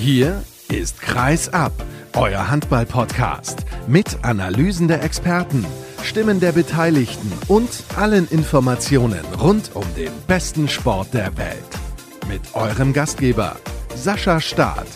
Hier ist Kreis ab, euer Handball-Podcast mit Analysen der Experten, Stimmen der Beteiligten und allen Informationen rund um den besten Sport der Welt. Mit eurem Gastgeber Sascha Staat.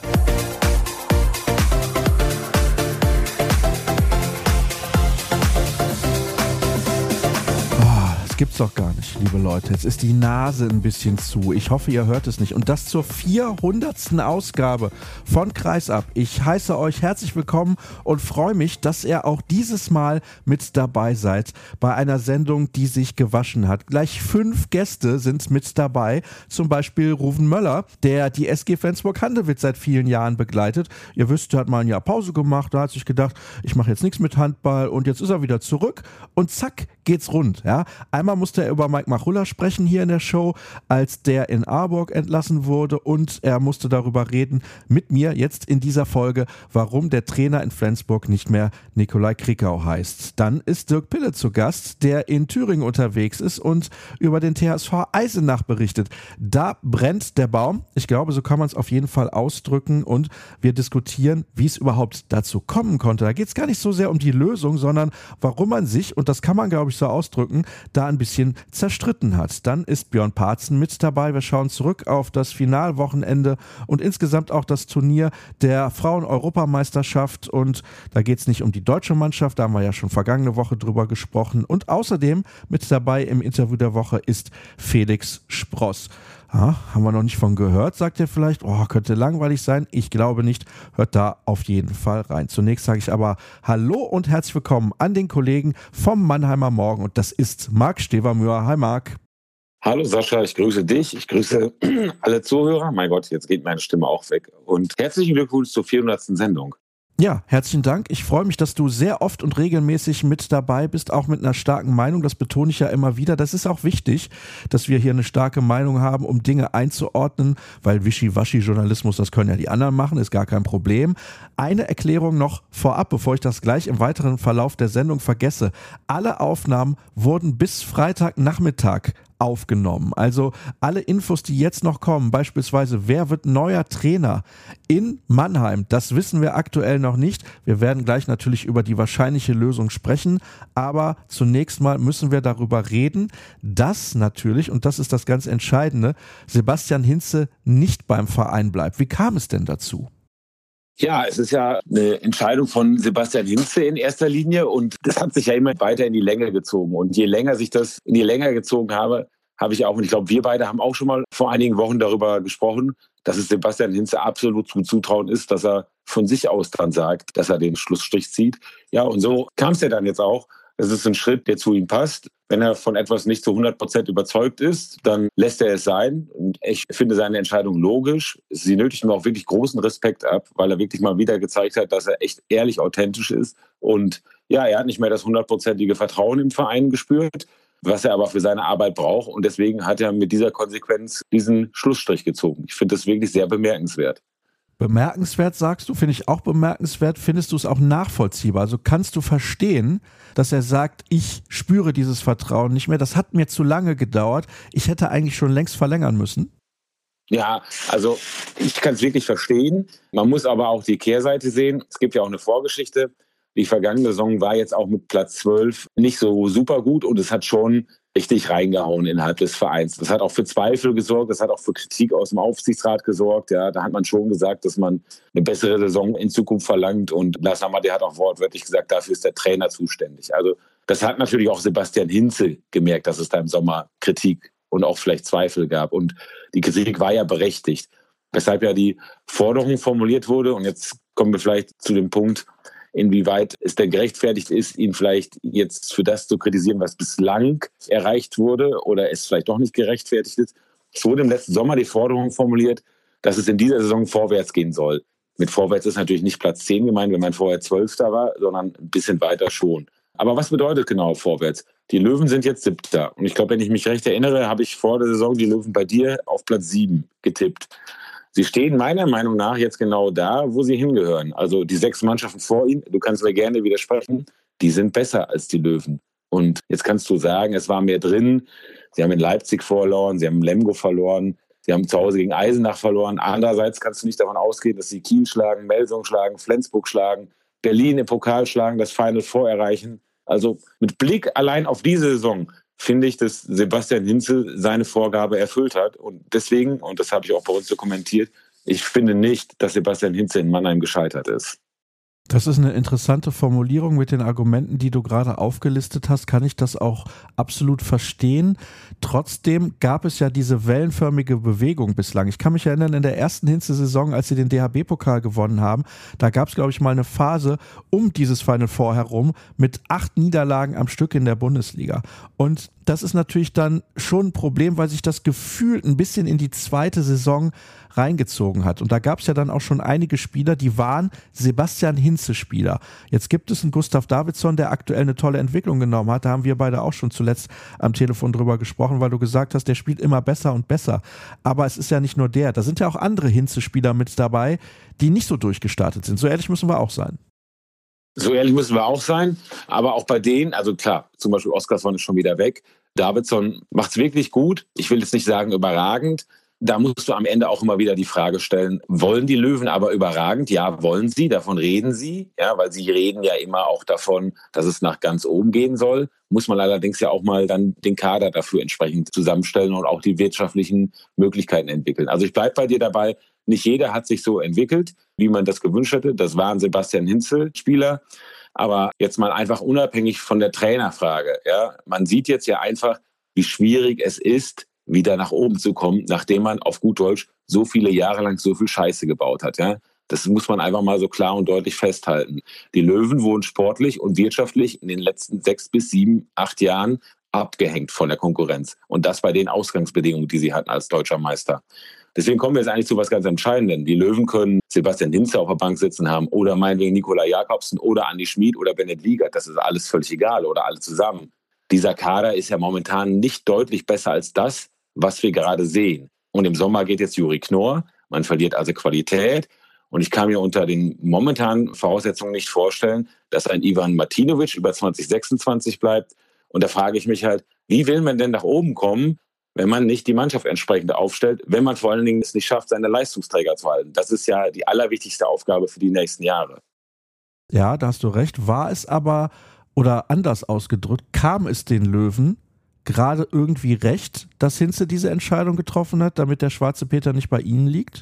Gibt's doch gar nicht, liebe Leute. Jetzt ist die Nase ein bisschen zu. Ich hoffe, ihr hört es nicht. Und das zur 400. Ausgabe von Kreis ab. Ich heiße euch herzlich willkommen und freue mich, dass ihr auch dieses Mal mit dabei seid bei einer Sendung, die sich gewaschen hat. Gleich 5 Gäste sind mit dabei. Zum Beispiel Ruven Möller, der die SG Flensburg-Handewitt seit vielen Jahren begleitet. Ihr wisst, er hat mal ein Jahr Pause gemacht. Da hat sich gedacht, ich mache jetzt nichts mit Handball. Und jetzt ist er wieder zurück. Und zack, geht's rund. Ja? Einmal musste er über Mike Machulla sprechen hier in der Show, als der in Aalborg entlassen wurde, und er musste darüber reden mit mir jetzt in dieser Folge, warum der Trainer in Flensburg nicht mehr Nikolai Krickau heißt. Dann ist Dirk Pille zu Gast, der in Thüringen unterwegs ist und über den THSV Eisenach berichtet. Da brennt der Baum. Ich glaube, so kann man es auf jeden Fall ausdrücken, und wir diskutieren, wie es überhaupt dazu kommen konnte. Da geht es gar nicht so sehr um die Lösung, sondern warum man sich, und das kann man, glaube ich, so ausdrücken, da ein bisschen zerstritten hat. Dann ist Björn Parzen mit dabei. Wir schauen zurück auf das Finalwochenende und insgesamt auch das Turnier der Frauen-Europameisterschaft, und da geht es nicht um die deutsche Mannschaft, da haben wir ja schon vergangene Woche drüber gesprochen, und außerdem mit dabei im Interview der Woche ist Felix Spross. Haben wir noch nicht von gehört, sagt ihr vielleicht. Könnte langweilig sein. Ich glaube nicht. Hört da auf jeden Fall rein. Zunächst sage ich aber Hallo und herzlich willkommen an den Kollegen vom Mannheimer Morgen. Und das ist Marc Stevermüher. Hi Marc. Hallo Sascha, ich grüße dich. Ich grüße alle Zuhörer. Mein Gott, jetzt geht meine Stimme auch weg. Und herzlichen Glückwunsch zur 400. Sendung. Ja, herzlichen Dank. Ich freue mich, dass du sehr oft und regelmäßig mit dabei bist, auch mit einer starken Meinung. Das betone ich ja immer wieder. Das ist auch wichtig, dass wir hier eine starke Meinung haben, um Dinge einzuordnen, weil Wischiwaschi-Journalismus, das können ja die anderen machen, ist gar kein Problem. Eine Erklärung noch vorab, bevor ich das gleich im weiteren Verlauf der Sendung vergesse. Alle Aufnahmen wurden bis Freitagnachmittag aufgenommen. Also alle Infos, die jetzt noch kommen, beispielsweise wer wird neuer Trainer in Mannheim, das wissen wir aktuell noch nicht. Wir werden gleich natürlich über die wahrscheinliche Lösung sprechen, aber zunächst mal müssen wir darüber reden, dass natürlich, und das ist das ganz Entscheidende, Sebastian Hinze nicht beim Verein bleibt. Wie kam es denn dazu? Ja, es ist ja eine Entscheidung von Sebastian Hinze in erster Linie, und das hat sich ja immer weiter in die Länge gezogen. Und je länger sich das in die Länge gezogen habe ich auch, und ich glaube, wir beide haben auch schon mal vor einigen Wochen darüber gesprochen, dass es Sebastian Hinze absolut zutrauen ist, dass er von sich aus dann sagt, dass er den Schlussstrich zieht. Ja, und so kam es ja dann jetzt auch. Es ist ein Schritt, der zu ihm passt. Wenn er von etwas nicht zu 100% überzeugt ist, dann lässt er es sein. Und ich finde seine Entscheidung logisch. Sie nötigt mir auch wirklich großen Respekt ab, weil er wirklich mal wieder gezeigt hat, dass er echt ehrlich authentisch ist. Und ja, er hat nicht mehr das 100%ige Vertrauen im Verein gespürt, was er aber für seine Arbeit braucht. Und deswegen hat er mit dieser Konsequenz diesen Schlussstrich gezogen. Ich finde das wirklich sehr bemerkenswert. Bemerkenswert, sagst du, finde ich auch bemerkenswert. Findest du es auch nachvollziehbar? Also kannst du verstehen, dass er sagt, ich spüre dieses Vertrauen nicht mehr, das hat mir zu lange gedauert, ich hätte eigentlich schon längst verlängern müssen? Ja, also ich kann es wirklich verstehen. Man muss aber auch die Kehrseite sehen. Es gibt ja auch eine Vorgeschichte. Die vergangene Saison war jetzt auch mit Platz 12 nicht so super gut, und es hat schon richtig reingehauen innerhalb des Vereins. Das hat auch für Zweifel gesorgt, das hat auch für Kritik aus dem Aufsichtsrat gesorgt. Ja, da hat man schon gesagt, dass man eine bessere Saison in Zukunft verlangt, und Lars Hammer, der hat auch wortwörtlich gesagt, dafür ist der Trainer zuständig. Also das hat natürlich auch Sebastian Hinze gemerkt, dass es da im Sommer Kritik und auch vielleicht Zweifel gab, und die Kritik war ja berechtigt, weshalb ja die Forderung formuliert wurde. Und jetzt kommen wir vielleicht zu dem Punkt, inwieweit es denn gerechtfertigt ist, ihn vielleicht jetzt für das zu kritisieren, was bislang erreicht wurde, oder es vielleicht doch nicht gerechtfertigt ist. Es wurde im letzten Sommer die Forderung formuliert, dass es in dieser Saison vorwärts gehen soll. Mit vorwärts ist natürlich nicht Platz 10 gemeint, wenn man vorher 12. war, sondern ein bisschen weiter schon. Aber was bedeutet genau vorwärts? Die Löwen sind jetzt 7. Und ich glaube, wenn ich mich recht erinnere, habe ich vor der Saison die Löwen bei dir auf Platz 7 getippt. Sie stehen meiner Meinung nach jetzt genau da, wo sie hingehören. Also die 6 Mannschaften vor ihnen, du kannst mir gerne widersprechen, die sind besser als die Löwen. Und jetzt kannst du sagen, es war mehr drin. Sie haben in Leipzig verloren, sie haben in Lemgo verloren, Sie haben zu Hause gegen Eisenach verloren. Andererseits kannst du nicht davon ausgehen, dass sie Kiel schlagen, Melsung schlagen, Flensburg schlagen, Berlin im Pokal schlagen, das Final Four erreichen. Also mit Blick allein auf diese Saison finde ich, dass Sebastian Hinze seine Vorgabe erfüllt hat. Und deswegen, und das habe ich auch bei uns so kommentiert, ich finde nicht, dass Sebastian Hinze in Mannheim gescheitert ist. Das ist eine interessante Formulierung. Mit den Argumenten, die du gerade aufgelistet hast, kann ich das auch absolut verstehen. Trotzdem gab es ja diese wellenförmige Bewegung bislang. Ich kann mich erinnern, in der ersten Hinze-Saison, als sie den DHB-Pokal gewonnen haben, da gab es, glaube ich, mal eine Phase um dieses Final Four herum mit 8 Niederlagen am Stück in der Bundesliga. Und das ist natürlich dann schon ein Problem, weil sich das Gefühl ein bisschen in die zweite Saison reingezogen hat. Und da gab es ja dann auch schon einige Spieler, die waren Sebastian Hinze-Spieler. Jetzt gibt es einen Gustav Davidsson, der aktuell eine tolle Entwicklung genommen hat. Da haben wir beide auch schon zuletzt am Telefon drüber gesprochen, weil du gesagt hast, der spielt immer besser und besser. Aber es ist ja nicht nur der. Da sind ja auch andere Hinze-Spieler mit dabei, die nicht so durchgestartet sind. So ehrlich müssen wir auch sein. So ehrlich müssen wir auch sein, aber auch bei denen, also klar, zum Beispiel Oskarsson ist schon wieder weg. Davidsson macht es wirklich gut. Ich will jetzt nicht sagen überragend. Da musst du am Ende auch immer wieder die Frage stellen, wollen die Löwen aber überragend? Ja, wollen sie, davon reden sie, ja, weil sie reden ja immer auch davon, dass es nach ganz oben gehen soll. Muss man allerdings ja auch mal dann den Kader dafür entsprechend zusammenstellen und auch die wirtschaftlichen Möglichkeiten entwickeln. Also ich bleibe bei dir dabei, nicht jeder hat sich so entwickelt, wie man das gewünscht hätte. Das waren Sebastian Hinze-Spieler. Aber jetzt mal einfach unabhängig von der Trainerfrage. Ja, man sieht jetzt ja einfach, wie schwierig es ist, wieder nach oben zu kommen, nachdem man auf gut Deutsch so viele Jahre lang so viel Scheiße gebaut hat. Ja? Das muss man einfach mal so klar und deutlich festhalten. Die Löwen wurden sportlich und wirtschaftlich in den letzten 6 bis 7, 8 Jahren abgehängt von der Konkurrenz. Und das bei den Ausgangsbedingungen, die sie hatten als deutscher Meister. Deswegen kommen wir jetzt eigentlich zu was ganz Entscheidendem. Die Löwen können Sebastian Hinze auf der Bank sitzen haben oder meinetwegen Nikola Jakobsen oder Andi Schmid oder Bennett Wiegert. Das ist alles völlig egal oder alle zusammen. Dieser Kader ist ja momentan nicht deutlich besser als das, was wir gerade sehen. Und im Sommer geht jetzt Juri Knorr. Man verliert also Qualität. Und ich kann mir unter den momentanen Voraussetzungen nicht vorstellen, dass ein Ivan Martinovic über 2026 bleibt. Und da frage ich mich halt, wie will man denn nach oben kommen, wenn man nicht die Mannschaft entsprechend aufstellt, wenn man vor allen Dingen es nicht schafft, seine Leistungsträger zu halten. Das ist ja die allerwichtigste Aufgabe für die nächsten Jahre. Ja, da hast du recht. War es aber, oder anders ausgedrückt, kam es den Löwen gerade irgendwie recht, dass Hinze diese Entscheidung getroffen hat, damit der schwarze Peter nicht bei ihnen liegt?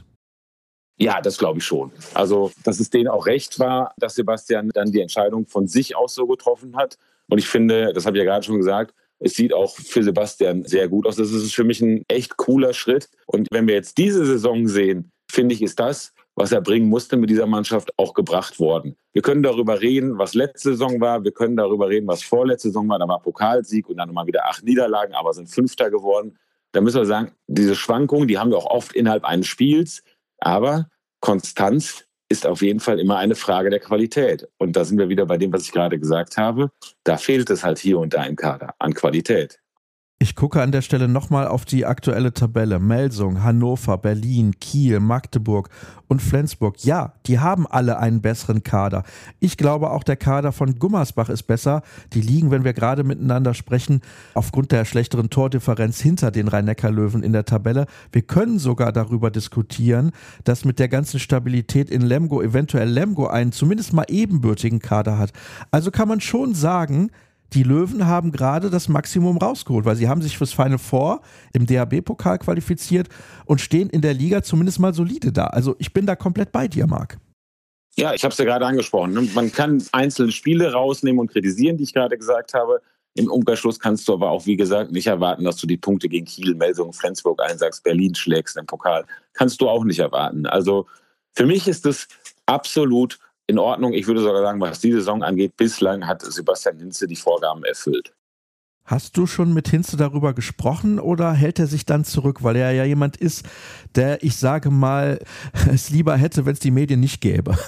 Ja, das glaube ich schon. Also, dass es denen auch recht war, dass Sebastian dann die Entscheidung von sich aus so getroffen hat. Und ich finde, das habe ich ja gerade schon gesagt, es sieht auch für Sebastian sehr gut aus. Das ist für mich ein echt cooler Schritt. Und wenn wir jetzt diese Saison sehen, finde ich, ist das, was er bringen musste mit dieser Mannschaft, auch gebracht worden. Wir können darüber reden, was letzte Saison war. Wir können darüber reden, was vorletzte Saison war. Da war Pokalsieg und dann nochmal wieder 8 Niederlagen, aber sind 5. geworden. Da müssen wir sagen, diese Schwankungen, die haben wir auch oft innerhalb eines Spiels. Aber Konstanz ist auf jeden Fall immer eine Frage der Qualität. Und da sind wir wieder bei dem, was ich gerade gesagt habe. Da fehlt es halt hier und da im Kader an Qualität. Ich gucke an der Stelle nochmal auf die aktuelle Tabelle. Melsung, Hannover, Berlin, Kiel, Magdeburg und Flensburg. Ja, die haben alle einen besseren Kader. Ich glaube auch, der Kader von Gummersbach ist besser. Die liegen, wenn wir gerade miteinander sprechen, aufgrund der schlechteren Tordifferenz hinter den Rhein-Neckar-Löwen in der Tabelle. Wir können sogar darüber diskutieren, dass mit der ganzen Stabilität in Lemgo eventuell Lemgo einen zumindest mal ebenbürtigen Kader hat. Also kann man schon sagen, die Löwen haben gerade das Maximum rausgeholt, weil sie haben sich fürs Final Four im DHB-Pokal qualifiziert und stehen in der Liga zumindest mal solide da. Also ich bin da komplett bei dir, Marc. Ja, ich habe es ja gerade angesprochen. Man kann einzelne Spiele rausnehmen und kritisieren, die ich gerade gesagt habe. Im Umkehrschluss kannst du aber auch, wie gesagt, nicht erwarten, dass du die Punkte gegen Kiel, Melsung, Flensburg einsackst, Berlin schlägst im Pokal. Kannst du auch nicht erwarten. Also für mich ist es absolut in Ordnung. Ich würde sogar sagen, was die Saison angeht, bislang hat Sebastian Hinze die Vorgaben erfüllt. Hast du schon mit Hinze darüber gesprochen oder hält er sich dann zurück, weil er ja jemand ist, der, ich sage mal, es lieber hätte, wenn es die Medien nicht gäbe?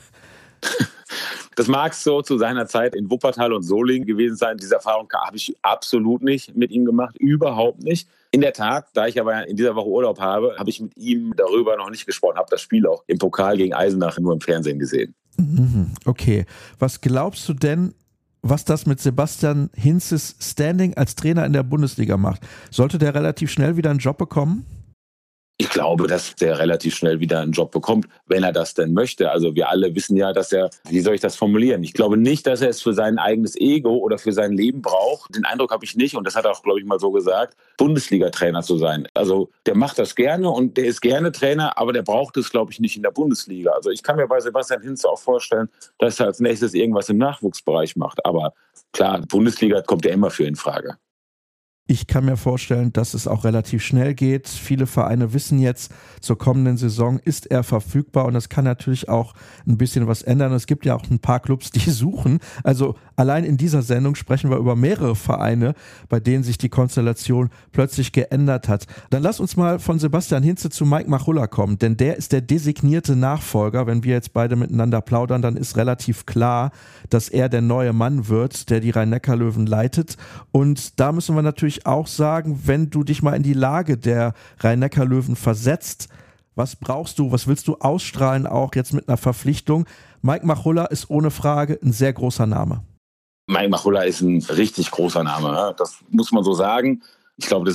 Das mag so zu seiner Zeit in Wuppertal und Solingen gewesen sein. Diese Erfahrung habe ich absolut nicht mit ihm gemacht, überhaupt nicht. In der Tat, da ich aber in dieser Woche Urlaub habe, habe ich mit ihm darüber noch nicht gesprochen, habe das Spiel auch im Pokal gegen Eisenach nur im Fernsehen gesehen. Okay, was glaubst du denn, was das mit Sebastian Hinzes Standing als Trainer in der Bundesliga macht? Sollte der relativ schnell wieder einen Job bekommen? Ich glaube, dass der relativ schnell wieder einen Job bekommt, wenn er das denn möchte. Also wir alle wissen ja, dass er, wie soll ich das formulieren? Ich glaube nicht, dass er es für sein eigenes Ego oder für sein Leben braucht. Den Eindruck habe ich nicht, und das hat er auch, glaube ich, mal so gesagt, Bundesliga-Trainer zu sein. Also der macht das gerne und der ist gerne Trainer, aber der braucht es, glaube ich, nicht in der Bundesliga. Also ich kann mir bei Sebastian Hinze auch vorstellen, dass er als nächstes irgendwas im Nachwuchsbereich macht. Aber klar, Bundesliga kommt ja immer für in Frage. Ich kann mir vorstellen, dass es auch relativ schnell geht. Viele Vereine wissen jetzt, zur kommenden Saison ist er verfügbar und das kann natürlich auch ein bisschen was ändern. Es gibt ja auch ein paar Clubs, die suchen. Also allein in dieser Sendung sprechen wir über mehrere Vereine, bei denen sich die Konstellation plötzlich geändert hat. Dann lass uns mal von Sebastian Hinze zu Mike Machulla kommen, denn der ist der designierte Nachfolger. Wenn wir jetzt beide miteinander plaudern, dann ist relativ klar, dass er der neue Mann wird, der die Rhein-Neckar-Löwen leitet. Und da müssen wir natürlich auch sagen, wenn du dich mal in die Lage der Rhein-Neckar-Löwen versetzt, was brauchst du, was willst du ausstrahlen, auch jetzt mit einer Verpflichtung? Mike Machulla ist ohne Frage ein sehr großer Name. Mike Machulla ist ein richtig großer Name, das muss man so sagen. Ich glaube,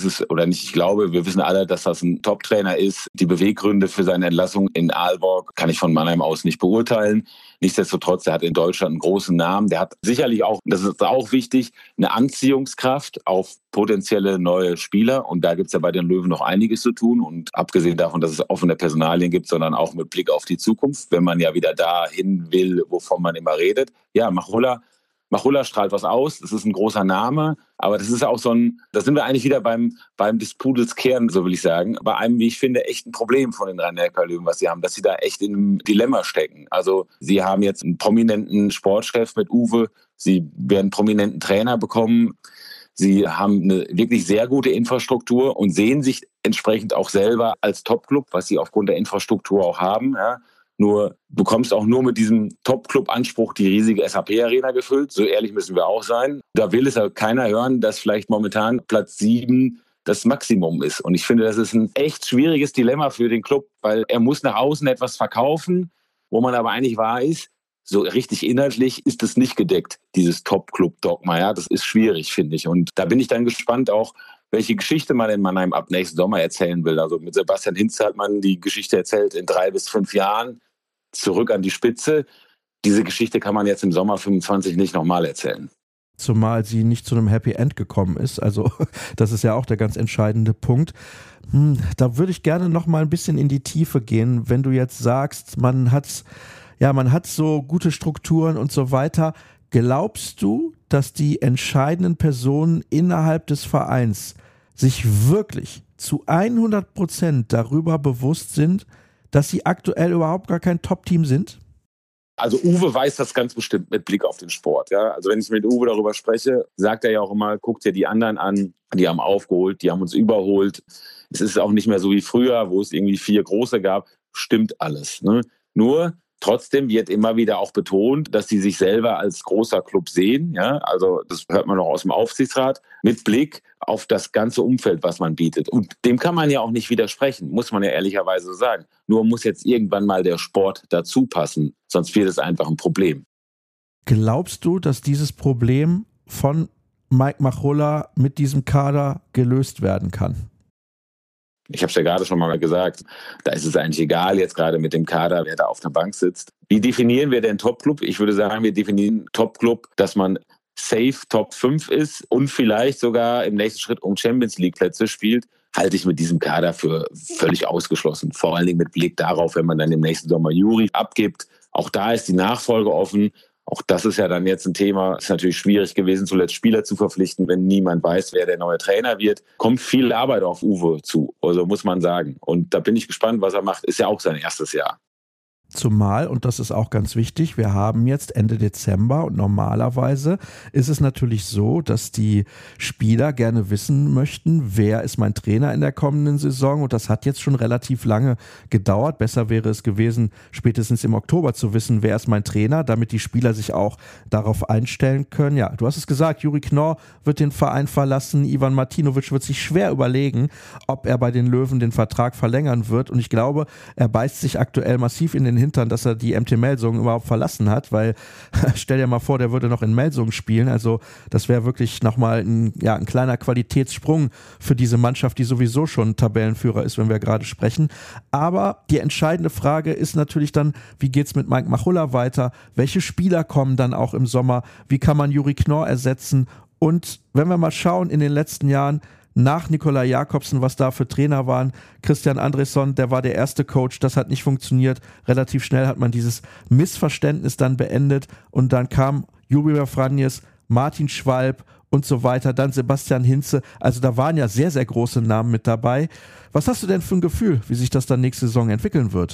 wir wissen alle, dass das ein Top-Trainer ist. Die Beweggründe für seine Entlassung in Aalborg kann ich von Mannheim aus nicht beurteilen. Nichtsdestotrotz, er hat in Deutschland einen großen Namen. Der hat sicherlich auch, das ist auch wichtig, eine Anziehungskraft auf potenzielle neue Spieler. Und da gibt es ja bei den Löwen noch einiges zu tun. Und abgesehen davon, dass es offene Personalien gibt, sondern auch mit Blick auf die Zukunft, wenn man ja wieder dahin will, wovon man immer redet. Ja, Machulla strahlt was aus, das ist ein großer Name, aber das ist auch da sind wir eigentlich wieder beim des Pudels Kern, so will ich sagen, bei einem, wie ich finde, echten Problem von den Rhein-Neckar-Löwen, was sie haben, dass sie da echt in einem Dilemma stecken. Also sie haben jetzt einen prominenten Sportchef mit Uwe, sie werden einen prominenten Trainer bekommen, sie haben eine wirklich sehr gute Infrastruktur und sehen sich entsprechend auch selber als Top-Club, was sie aufgrund der Infrastruktur auch haben, ja. Nur, du bekommst auch nur mit diesem Top-Club-Anspruch die riesige SAP-Arena gefüllt. So ehrlich müssen wir auch sein. Da will es ja keiner hören, dass vielleicht momentan Platz 7 das Maximum ist. Und ich finde, das ist ein echt schwieriges Dilemma für den Club, weil er muss nach außen etwas verkaufen, wo man aber eigentlich weiß, so richtig inhaltlich ist es nicht gedeckt, dieses Top-Club-Dogma. Ja, das ist schwierig, finde ich. Und da bin ich dann gespannt auch, welche Geschichte man in Mannheim ab nächsten Sommer erzählen will. Also mit Sebastian Hinze hat man die Geschichte erzählt in 3 bis 5 Jahren. Zurück an die Spitze. Diese Geschichte kann man jetzt im Sommer 25 nicht nochmal erzählen. Zumal sie nicht zu einem Happy End gekommen ist. Also das ist ja auch der ganz entscheidende Punkt. Da würde ich gerne noch mal ein bisschen in die Tiefe gehen. Wenn du jetzt sagst, man hat so gute Strukturen und so weiter. Glaubst du, dass die entscheidenden Personen innerhalb des Vereins sich wirklich zu 100% darüber bewusst sind, dass sie aktuell überhaupt gar kein Top-Team sind? Also Uwe weiß das ganz bestimmt mit Blick auf den Sport. Ja? Also wenn ich mit Uwe darüber spreche, sagt er ja auch immer, guck dir die anderen an, die haben aufgeholt, die haben uns überholt. Es ist auch nicht mehr so wie früher, wo es irgendwie 4 große gab. Stimmt alles. Ne? Nur trotzdem wird immer wieder auch betont, dass sie sich selber als großer Club sehen. Ja? Also das hört man noch aus dem Aufsichtsrat, mit Blick auf das ganze Umfeld, was man bietet. Und dem kann man ja auch nicht widersprechen, muss man ja ehrlicherweise sagen. Nur muss jetzt irgendwann mal der Sport dazu passen, sonst wird es einfach ein Problem. Glaubst du, dass dieses Problem von Mike Machulla mit diesem Kader gelöst werden kann? Ich habe es ja gerade schon mal gesagt, da ist es eigentlich egal jetzt gerade mit dem Kader, wer da auf der Bank sitzt. Wie definieren wir denn Top-Club? Ich würde sagen, wir definieren Top-Club, dass man safe Top 5 ist und vielleicht sogar im nächsten Schritt um Champions-League-Plätze spielt, halte ich mit diesem Kader für völlig ausgeschlossen. Vor allen Dingen mit Blick darauf, wenn man dann im nächsten Sommer Juri abgibt. Auch da ist die Nachfolge offen. Auch das ist ja dann jetzt ein Thema. Es ist natürlich schwierig gewesen, zuletzt Spieler zu verpflichten, wenn niemand weiß, wer der neue Trainer wird. Kommt viel Arbeit auf Uwe zu, also muss man sagen. Und da bin ich gespannt, was er macht. Ist ja auch sein erstes Jahr. Zumal, und das ist auch ganz wichtig, wir haben jetzt Ende Dezember und normalerweise ist es natürlich so, dass die Spieler gerne wissen möchten, wer ist mein Trainer in der kommenden Saison, und das hat jetzt schon relativ lange gedauert. Besser wäre es gewesen, spätestens im Oktober zu wissen, wer ist mein Trainer, damit die Spieler sich auch darauf einstellen können. Ja, du hast es gesagt, Juri Knorr wird den Verein verlassen, Ivan Martinovic wird sich schwer überlegen, ob er bei den Löwen den Vertrag verlängern wird, und ich glaube, er beißt sich aktuell massiv in den Hintern, dass er die MT Melsungen überhaupt verlassen hat, weil stell dir mal vor, der würde noch in Melsungen spielen, also das wäre wirklich nochmal ein kleiner Qualitätssprung für diese Mannschaft, die sowieso schon Tabellenführer ist, wenn wir gerade sprechen. Aber die entscheidende Frage ist natürlich dann, wie geht's mit Mike Machulla weiter? Welche Spieler kommen dann auch im Sommer? Wie kann man Juri Knorr ersetzen? Und wenn wir mal schauen in den letzten Jahren, nach Nikolai Jakobsen, was da für Trainer waren. Christian Andresson, der war der erste Coach, das hat nicht funktioniert. Relativ schnell hat man dieses Missverständnis dann beendet und dann kam Jurij Franjes, Martin Schwalb und so weiter, dann Sebastian Hinze. Also da waren ja sehr, sehr große Namen mit dabei. Was hast du denn für ein Gefühl, wie sich das dann nächste Saison entwickeln wird?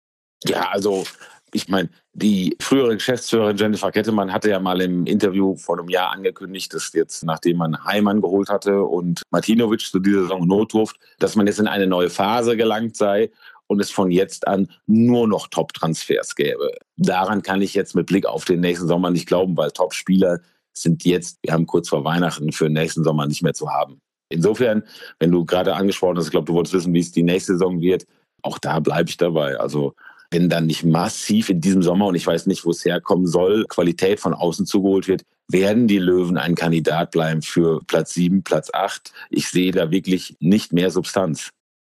Ja, also ich meine, die frühere Geschäftsführerin Jennifer Kettemann hatte ja mal im Interview vor einem Jahr angekündigt, dass jetzt, nachdem man Heimann geholt hatte und Martinovic zu dieser Saison Notdurft, dass man jetzt in eine neue Phase gelangt sei und es von jetzt an nur noch Top-Transfers gäbe. Daran kann ich jetzt mit Blick auf den nächsten Sommer nicht glauben, weil Top-Spieler sind jetzt, wir haben kurz vor Weihnachten, für den nächsten Sommer nicht mehr zu haben. Insofern, wenn du gerade angesprochen hast, ich glaube, du wolltest wissen, wie es die nächste Saison wird, auch da bleibe ich dabei. Also wenn dann nicht massiv in diesem Sommer, und ich weiß nicht, wo es herkommen soll, Qualität von außen zugeholt wird, werden die Löwen ein Kandidat bleiben für Platz 7, Platz 8. Ich sehe da wirklich nicht mehr Substanz.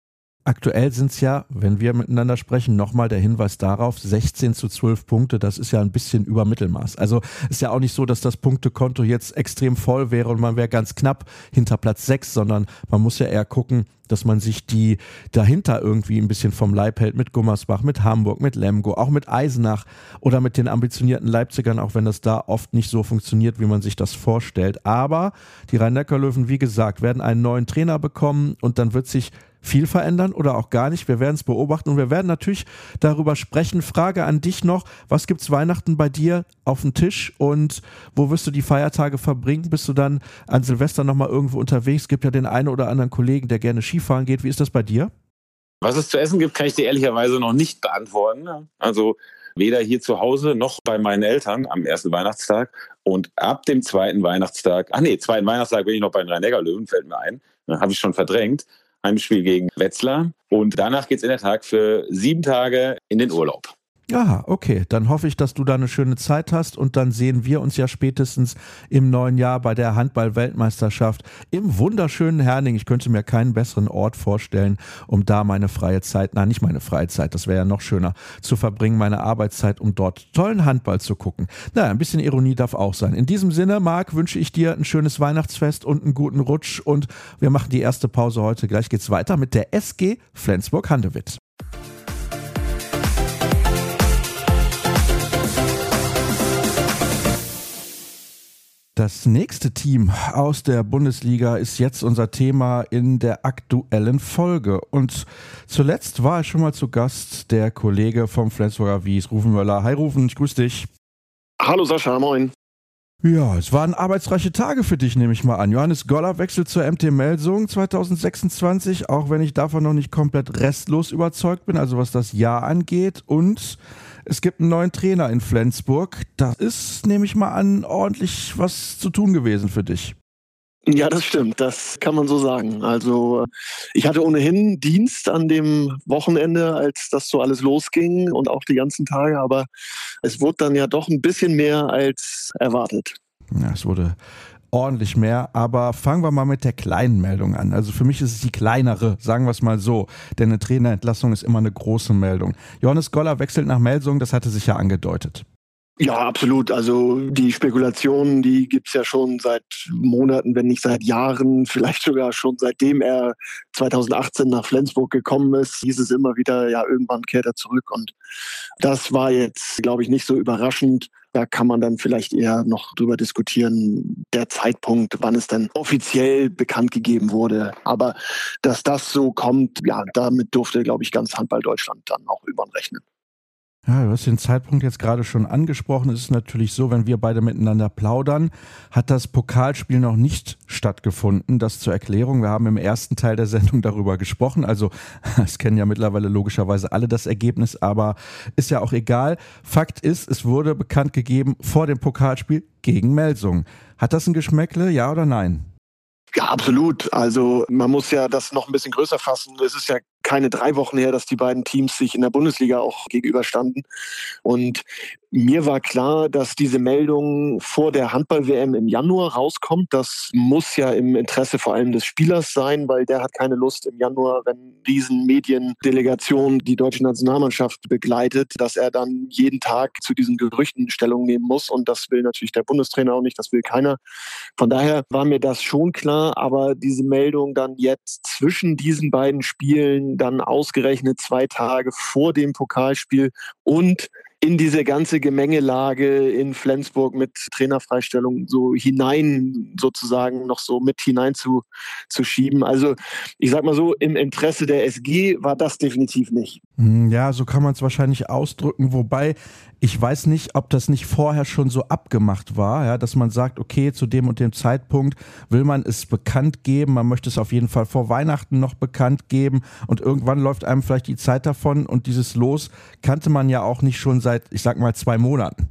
Aktuell sind es ja, wenn wir miteinander sprechen, nochmal der Hinweis darauf, 16-12 Punkte, das ist ja ein bisschen über Mittelmaß. Also ist ja auch nicht so, dass das Punktekonto jetzt extrem voll wäre und man wäre ganz knapp hinter Platz 6, sondern man muss ja eher gucken, dass man sich die dahinter irgendwie ein bisschen vom Leib hält, mit Gummersbach, mit Hamburg, mit Lemgo, auch mit Eisenach oder mit den ambitionierten Leipzigern, auch wenn das da oft nicht so funktioniert, wie man sich das vorstellt. Aber die Rhein-Neckar-Löwen, wie gesagt, werden einen neuen Trainer bekommen und dann wird sich viel verändern oder auch gar nicht. Wir werden es beobachten und wir werden natürlich darüber sprechen. Frage an dich noch, was gibt's Weihnachten bei dir auf dem Tisch und wo wirst du die Feiertage verbringen? Bist du dann an Silvester nochmal irgendwo unterwegs? Es gibt ja den einen oder anderen Kollegen, der gerne Skifahren geht. Wie ist das bei dir? Was es zu essen gibt, kann ich dir ehrlicherweise noch nicht beantworten. Also weder hier zu Hause noch bei meinen Eltern am ersten Weihnachtstag. Und ab dem zweiten Weihnachtstag bin ich noch bei den Rhein-Neckar-Löwen, fällt mir ein. Habe ich schon verdrängt. Heimspiel gegen Wetzlar und danach geht's in der Tat für 7 Tage in den Urlaub. Aha, okay. Dann hoffe ich, dass du da eine schöne Zeit hast und dann sehen wir uns ja spätestens im neuen Jahr bei der Handball-Weltmeisterschaft im wunderschönen Herning. Ich könnte mir keinen besseren Ort vorstellen, um da meine freie Zeit, nicht meine freie Zeit, das wäre ja noch schöner, zu verbringen, meine Arbeitszeit, um dort tollen Handball zu gucken. Naja, ein bisschen Ironie darf auch sein. In diesem Sinne, Marc, wünsche ich dir ein schönes Weihnachtsfest und einen guten Rutsch und wir machen die erste Pause heute. Gleich geht's weiter mit der SG Flensburg-Handewitt. Das nächste Team aus der Bundesliga ist jetzt unser Thema in der aktuellen Folge. Und zuletzt war schon mal zu Gast der Kollege vom Flensburger Wies, Rufen Möller. Hi Rufen, ich grüße dich. Hallo Sascha, moin. Ja, es waren arbeitsreiche Tage für dich, nehme ich mal an. Johannes Goller wechselt zur MT Melsungen 2026, auch wenn ich davon noch nicht komplett restlos überzeugt bin, also was das Jahr angeht. Und es gibt einen neuen Trainer in Flensburg. Da ist, nehme ich mal an, ordentlich was zu tun gewesen für dich. Ja, das stimmt. Das kann man so sagen. Also ich hatte ohnehin Dienst an dem Wochenende, als das so alles losging und auch die ganzen Tage. Aber es wurde dann ja doch ein bisschen mehr als erwartet. Ja, es wurde ordentlich mehr, aber fangen wir mal mit der kleinen Meldung an. Also für mich ist es die kleinere, sagen wir es mal so, denn eine Trainerentlassung ist immer eine große Meldung. Johannes Goller wechselt nach Melsungen, das hatte sich ja angedeutet. Ja, absolut. Also die Spekulationen, die gibt's ja schon seit Monaten, wenn nicht seit Jahren, vielleicht sogar schon seitdem er 2018 nach Flensburg gekommen ist, hieß es immer wieder, ja, irgendwann kehrt er zurück. Und das war jetzt, glaube ich, nicht so überraschend. Da kann man dann vielleicht eher noch drüber diskutieren, der Zeitpunkt, wann es dann offiziell bekannt gegeben wurde. Aber dass das so kommt, ja, damit durfte, glaube ich, ganz Handball Deutschland dann auch irgendwann rechnen. Ja, du hast den Zeitpunkt jetzt gerade schon angesprochen. Es ist natürlich so, wenn wir beide miteinander plaudern, hat das Pokalspiel noch nicht stattgefunden. Das zur Erklärung. Wir haben im ersten Teil der Sendung darüber gesprochen. Also es kennen ja mittlerweile logischerweise alle das Ergebnis, aber ist ja auch egal. Fakt ist, es wurde bekannt gegeben vor dem Pokalspiel gegen Melsungen. Hat das ein Geschmäckle, ja oder nein? Ja, absolut. Also man muss ja das noch ein bisschen größer fassen. Es ist ja keine 3 Wochen her, dass die beiden Teams sich in der Bundesliga auch gegenüberstanden. Und mir war klar, dass diese Meldung vor der Handball-WM im Januar rauskommt. Das muss ja im Interesse vor allem des Spielers sein, weil der hat keine Lust im Januar, wenn riesen Mediendelegation die deutsche Nationalmannschaft begleitet, dass er dann jeden Tag zu diesen Gerüchten Stellung nehmen muss. Und das will natürlich der Bundestrainer auch nicht, das will keiner. Von daher war mir das schon klar, aber diese Meldung dann jetzt zwischen diesen beiden Spielen, dann ausgerechnet 2 Tage vor dem Pokalspiel und in diese ganze Gemengelage in Flensburg mit Trainerfreistellung so hinein sozusagen noch so mit hinein zu schieben. Also ich sag mal so, im Interesse der SG war das definitiv nicht. Ja, so kann man es wahrscheinlich ausdrücken, wobei ich weiß nicht, ob das nicht vorher schon so abgemacht war, ja, dass man sagt, okay, zu dem und dem Zeitpunkt will man es bekannt geben, man möchte es auf jeden Fall vor Weihnachten noch bekannt geben und irgendwann läuft einem vielleicht die Zeit davon und dieses Los kannte man ja auch nicht schon seit, ich sag mal, 2 Monaten.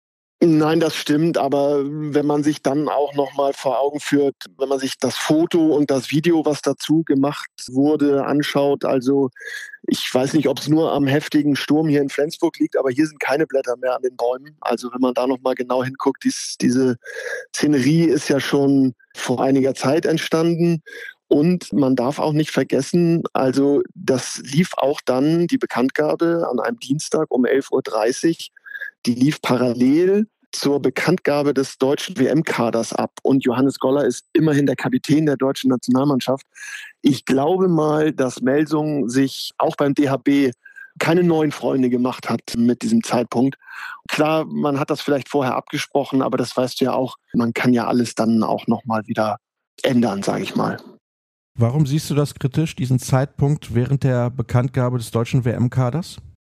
Nein, das stimmt, aber wenn man sich dann auch nochmal vor Augen führt, wenn man sich das Foto und das Video, was dazu gemacht wurde, anschaut, also ich weiß nicht, ob es nur am heftigen Sturm hier in Flensburg liegt, aber hier sind keine Blätter mehr an den Bäumen. Also wenn man da nochmal genau hinguckt, diese Szenerie ist ja schon vor einiger Zeit entstanden. Und man darf auch nicht vergessen, also das lief auch dann, die Bekanntgabe an einem Dienstag um 11:30 Uhr, die lief parallel zur Bekanntgabe des deutschen WM-Kaders ab. Und Johannes Goller ist immerhin der Kapitän der deutschen Nationalmannschaft. Ich glaube mal, dass Melsung sich auch beim DHB keine neuen Freunde gemacht hat mit diesem Zeitpunkt. Klar, man hat das vielleicht vorher abgesprochen, aber das weißt du ja auch, man kann ja alles dann auch nochmal wieder ändern, sage ich mal. Warum siehst du das kritisch, diesen Zeitpunkt während der Bekanntgabe des deutschen WM-Kaders?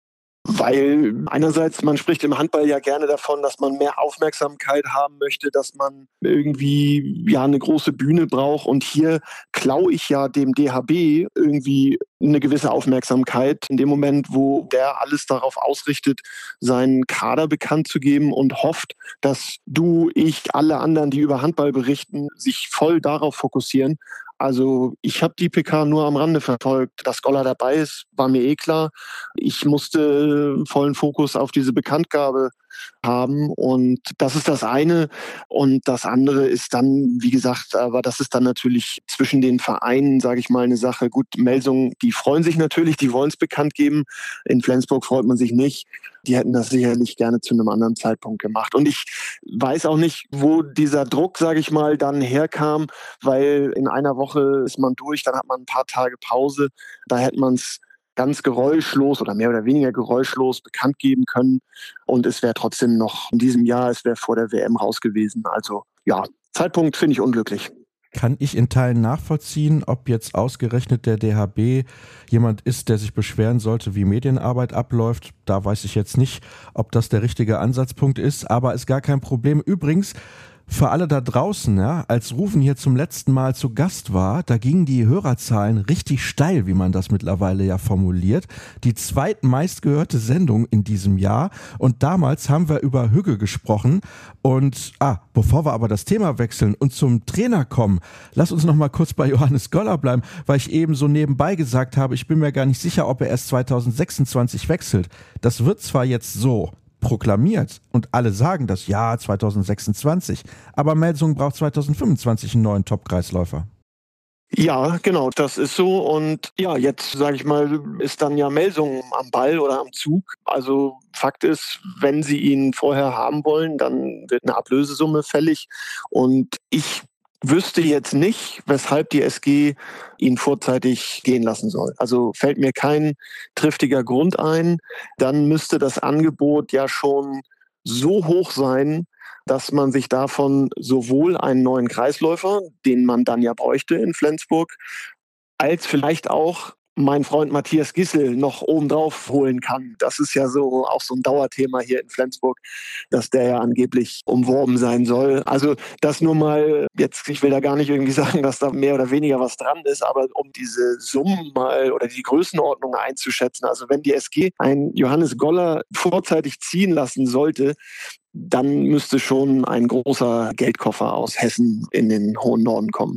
Weil einerseits, man spricht im Handball ja gerne davon, dass man mehr Aufmerksamkeit haben möchte, dass man irgendwie ja eine große Bühne braucht. Und hier klaue ich ja dem DHB irgendwie eine gewisse Aufmerksamkeit in dem Moment, wo der alles darauf ausrichtet, seinen Kader bekannt zu geben und hofft, dass du, ich, alle anderen, die über Handball berichten, sich voll darauf fokussieren. Also ich habe die PK nur am Rande verfolgt. Dass Goller dabei ist, war mir klar. Ich musste vollen Fokus auf diese Bekanntgabe haben und das ist das eine. Und das andere ist dann, wie gesagt, aber das ist dann natürlich zwischen den Vereinen, sage ich mal, eine Sache. Gut, Melsung, die freuen sich natürlich, die wollen es bekannt geben. In Flensburg freut man sich nicht. Die hätten das sicherlich gerne zu einem anderen Zeitpunkt gemacht. Und ich weiß auch nicht, wo dieser Druck, sage ich mal, dann herkam, weil in einer Woche ist man durch, dann hat man ein paar Tage Pause. Da hätte man es ganz geräuschlos oder mehr oder weniger geräuschlos bekannt geben können. Und es wäre trotzdem noch in diesem Jahr, es wäre vor der WM raus gewesen. Also ja, Zeitpunkt finde ich unglücklich. Kann ich in Teilen nachvollziehen, ob jetzt ausgerechnet der DHB jemand ist, der sich beschweren sollte, wie Medienarbeit abläuft. Da weiß ich jetzt nicht, ob das der richtige Ansatzpunkt ist, aber ist gar kein Problem. Übrigens, für alle da draußen, ja, als Rufen hier zum letzten Mal zu Gast war, da gingen die Hörerzahlen richtig steil, wie man das mittlerweile ja formuliert. Die zweitmeistgehörte Sendung in diesem Jahr und damals haben wir über Hügge gesprochen und bevor wir aber das Thema wechseln und zum Trainer kommen, lass uns noch mal kurz bei Johannes Goller bleiben, weil ich eben so nebenbei gesagt habe, ich bin mir gar nicht sicher, ob er erst 2026 wechselt. Das wird zwar jetzt so proklamiert und alle sagen das, ja, 2026. Aber Melsung braucht 2025 einen neuen Top-Kreisläufer. Ja, genau, das ist so. Und ja, jetzt, sage ich mal, ist dann ja Melsung am Ball oder am Zug. Also Fakt ist, wenn sie ihn vorher haben wollen, dann wird eine Ablösesumme fällig. Und ich wüsste jetzt nicht, weshalb die SG ihn vorzeitig gehen lassen soll. Also fällt mir kein triftiger Grund ein. Dann müsste das Angebot ja schon so hoch sein, dass man sich davon sowohl einen neuen Kreisläufer, den man dann ja bräuchte in Flensburg, als vielleicht auch mein Freund Matthias Gissel noch obendrauf holen kann. Das ist ja so auch so ein Dauerthema hier in Flensburg, dass der ja angeblich umworben sein soll. Also das nur mal, jetzt, ich will da gar nicht irgendwie sagen, dass da mehr oder weniger was dran ist, aber um diese Summen mal oder die Größenordnung einzuschätzen. Also wenn die SG einen Johannes Goller vorzeitig ziehen lassen sollte, dann müsste schon ein großer Geldkoffer aus Hessen in den hohen Norden kommen.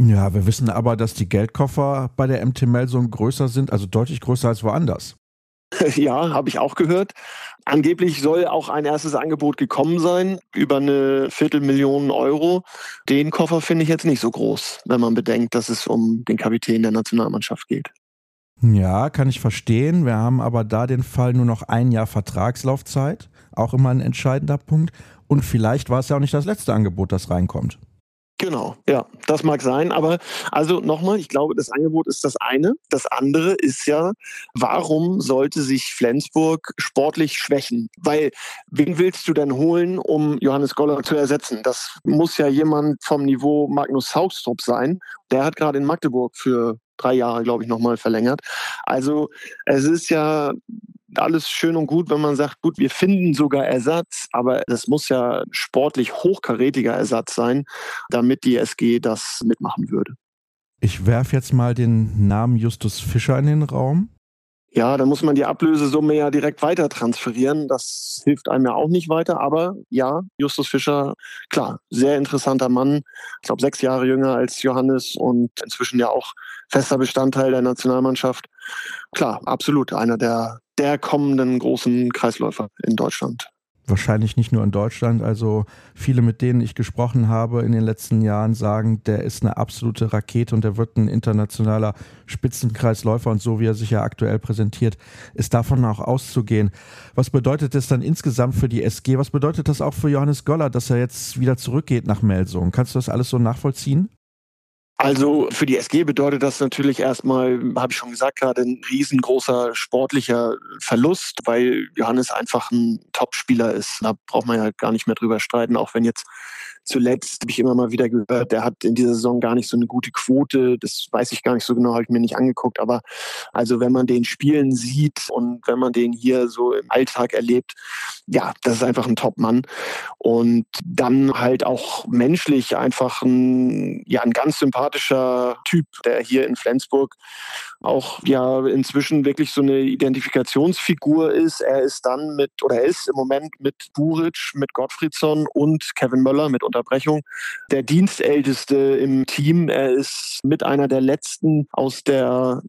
Ja, wir wissen aber, dass die Geldkoffer bei der MT Melsung größer sind, also deutlich größer als woanders. Ja, habe ich auch gehört. Angeblich soll auch ein erstes Angebot gekommen sein, über 250.000 Euro. Den Koffer finde ich jetzt nicht so groß, wenn man bedenkt, dass es um den Kapitän der Nationalmannschaft geht. Ja, kann ich verstehen. Wir haben aber da den Fall nur noch 1 Jahr Vertragslaufzeit. Auch immer ein entscheidender Punkt. Und vielleicht war es ja auch nicht das letzte Angebot, das reinkommt. Genau, ja, das mag sein. Aber also nochmal, ich glaube, das Angebot ist das eine. Das andere ist ja, warum sollte sich Flensburg sportlich schwächen? Weil wen willst du denn holen, um Johannes Goller zu ersetzen? Das muss ja jemand vom Niveau Magnus Haugstrup sein. Der hat gerade in Magdeburg für 3 Jahre, glaube ich, nochmal verlängert. Also es ist ja alles schön und gut, wenn man sagt, gut, wir finden sogar Ersatz, aber das muss ja sportlich hochkarätiger Ersatz sein, damit die SG das mitmachen würde. Ich werfe jetzt mal den Namen Justus Fischer in den Raum. Ja, da muss man die Ablösesumme ja direkt weiter transferieren. Das hilft einem ja auch nicht weiter. Aber ja, Justus Fischer, klar, sehr interessanter Mann. Ich glaube, 6 Jahre jünger als Johannes und inzwischen ja auch fester Bestandteil der Nationalmannschaft. Klar, absolut einer der kommenden großen Kreisläufer in Deutschland. Wahrscheinlich nicht nur in Deutschland, also viele, mit denen ich gesprochen habe in den letzten Jahren, sagen, der ist eine absolute Rakete und der wird ein internationaler Spitzenkreisläufer und so wie er sich ja aktuell präsentiert, ist davon auch auszugehen. Was bedeutet das dann insgesamt für die SG? Was bedeutet das auch für Johannes Goller, dass er jetzt wieder zurückgeht nach Melsungen? Kannst du das alles so nachvollziehen? Also für die SG bedeutet das natürlich erstmal, habe ich schon gesagt, gerade ein riesengroßer sportlicher Verlust, weil Johannes einfach ein Top-Spieler ist. Da braucht man ja gar nicht mehr drüber streiten, auch wenn jetzt zuletzt, habe ich immer mal wieder gehört, der hat in dieser Saison gar nicht so eine gute Quote. Das weiß ich gar nicht so genau, habe ich mir nicht angeguckt. Aber also wenn man den spielen sieht und wenn man den hier so im Alltag erlebt, ja, das ist einfach ein Top-Mann. Und dann halt auch menschlich einfach ein ganz sympathischer Typ, der hier in Flensburg auch ja inzwischen wirklich so eine Identifikationsfigur ist. Er ist im Moment mit Buric, mit Gottfriedson und Kevin Möller mit Unterbrechung der Dienstälteste im Team. Er ist mit einer der letzten aus der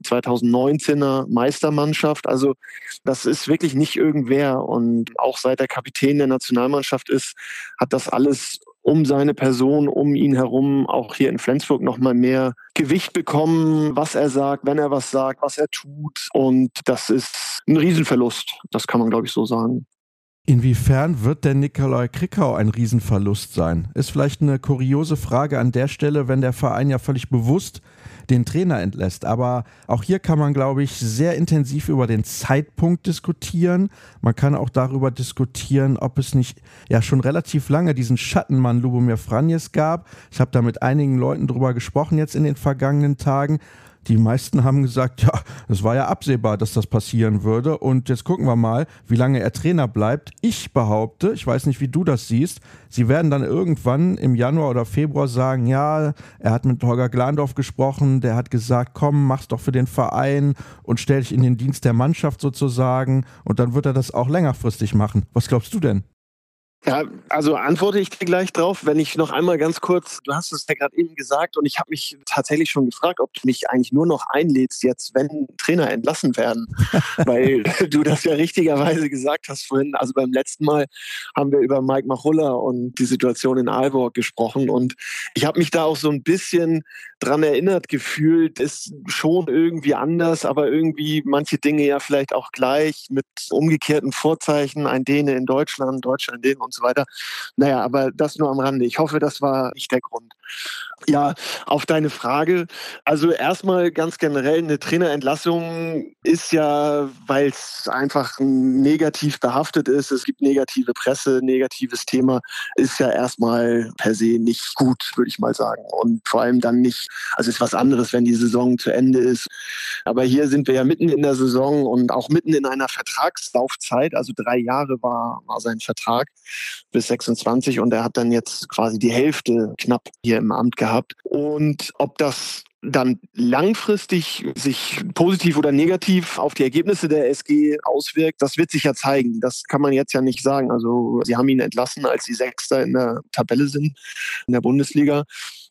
2019er Meistermannschaft. Also das ist wirklich nicht irgendwer. Und auch seit er Kapitän der Nationalmannschaft ist, hat das alles um seine Person, um ihn herum, auch hier in Flensburg nochmal mehr Gewicht bekommen, was er sagt, wenn er was sagt, was er tut. Und das ist ein Riesenverlust. Das kann man, glaube ich, so sagen. Inwiefern wird denn Nikolai Krickau ein Riesenverlust sein? Ist vielleicht eine kuriose Frage an der Stelle, wenn der Verein ja völlig bewusst den Trainer entlässt. Aber auch hier kann man, glaube ich, sehr intensiv über den Zeitpunkt diskutieren. Man kann auch darüber diskutieren, ob es nicht ja schon relativ lange diesen Schattenmann Lubomir Franjes gab. Ich habe da mit einigen Leuten drüber gesprochen jetzt in den vergangenen Tagen. Die meisten haben gesagt, ja, es war ja absehbar, dass das passieren würde und jetzt gucken wir mal, wie lange er Trainer bleibt. Ich behaupte, ich weiß nicht, wie du das siehst, sie werden dann irgendwann im Januar oder Februar sagen, ja, er hat mit Holger Glandorf gesprochen, der hat gesagt, komm, mach's doch für den Verein und stell dich in den Dienst der Mannschaft sozusagen und dann wird er das auch längerfristig machen. Was glaubst du denn? Ja, also antworte ich dir gleich drauf, wenn ich noch einmal ganz kurz, du hast es ja gerade eben gesagt und ich habe mich tatsächlich schon gefragt, ob du mich eigentlich nur noch einlädst jetzt, wenn Trainer entlassen werden, weil du das ja richtigerweise gesagt hast vorhin, also beim letzten Mal haben wir über Mike Machulla und die Situation in Aalborg gesprochen und ich habe mich da auch so ein bisschen dran erinnert gefühlt, ist schon irgendwie anders, aber irgendwie manche Dinge ja vielleicht auch gleich mit umgekehrten Vorzeichen, ein Däne in Deutschland, Deutscher in Dänemark und so weiter. Naja, aber das nur am Rande. Ich hoffe, das war nicht der Grund. Ja, auf deine Frage. Also erstmal ganz generell, eine Trainerentlassung ist ja, weil es einfach negativ behaftet ist, es gibt negative Presse, negatives Thema, ist ja erstmal per se nicht gut, würde ich mal sagen. Und vor allem dann nicht, also ist was anderes, wenn die Saison zu Ende ist. Aber hier sind wir ja mitten in der Saison und auch mitten in einer Vertragslaufzeit, also 3 Jahre war sein Vertrag bis 26 und er hat dann jetzt quasi die Hälfte knapp hier im Amt gehabt. Und ob das dann langfristig sich positiv oder negativ auf die Ergebnisse der SG auswirkt, das wird sich ja zeigen. Das kann man jetzt ja nicht sagen. Also sie haben ihn entlassen, als sie Sechster in der Tabelle sind, in der Bundesliga.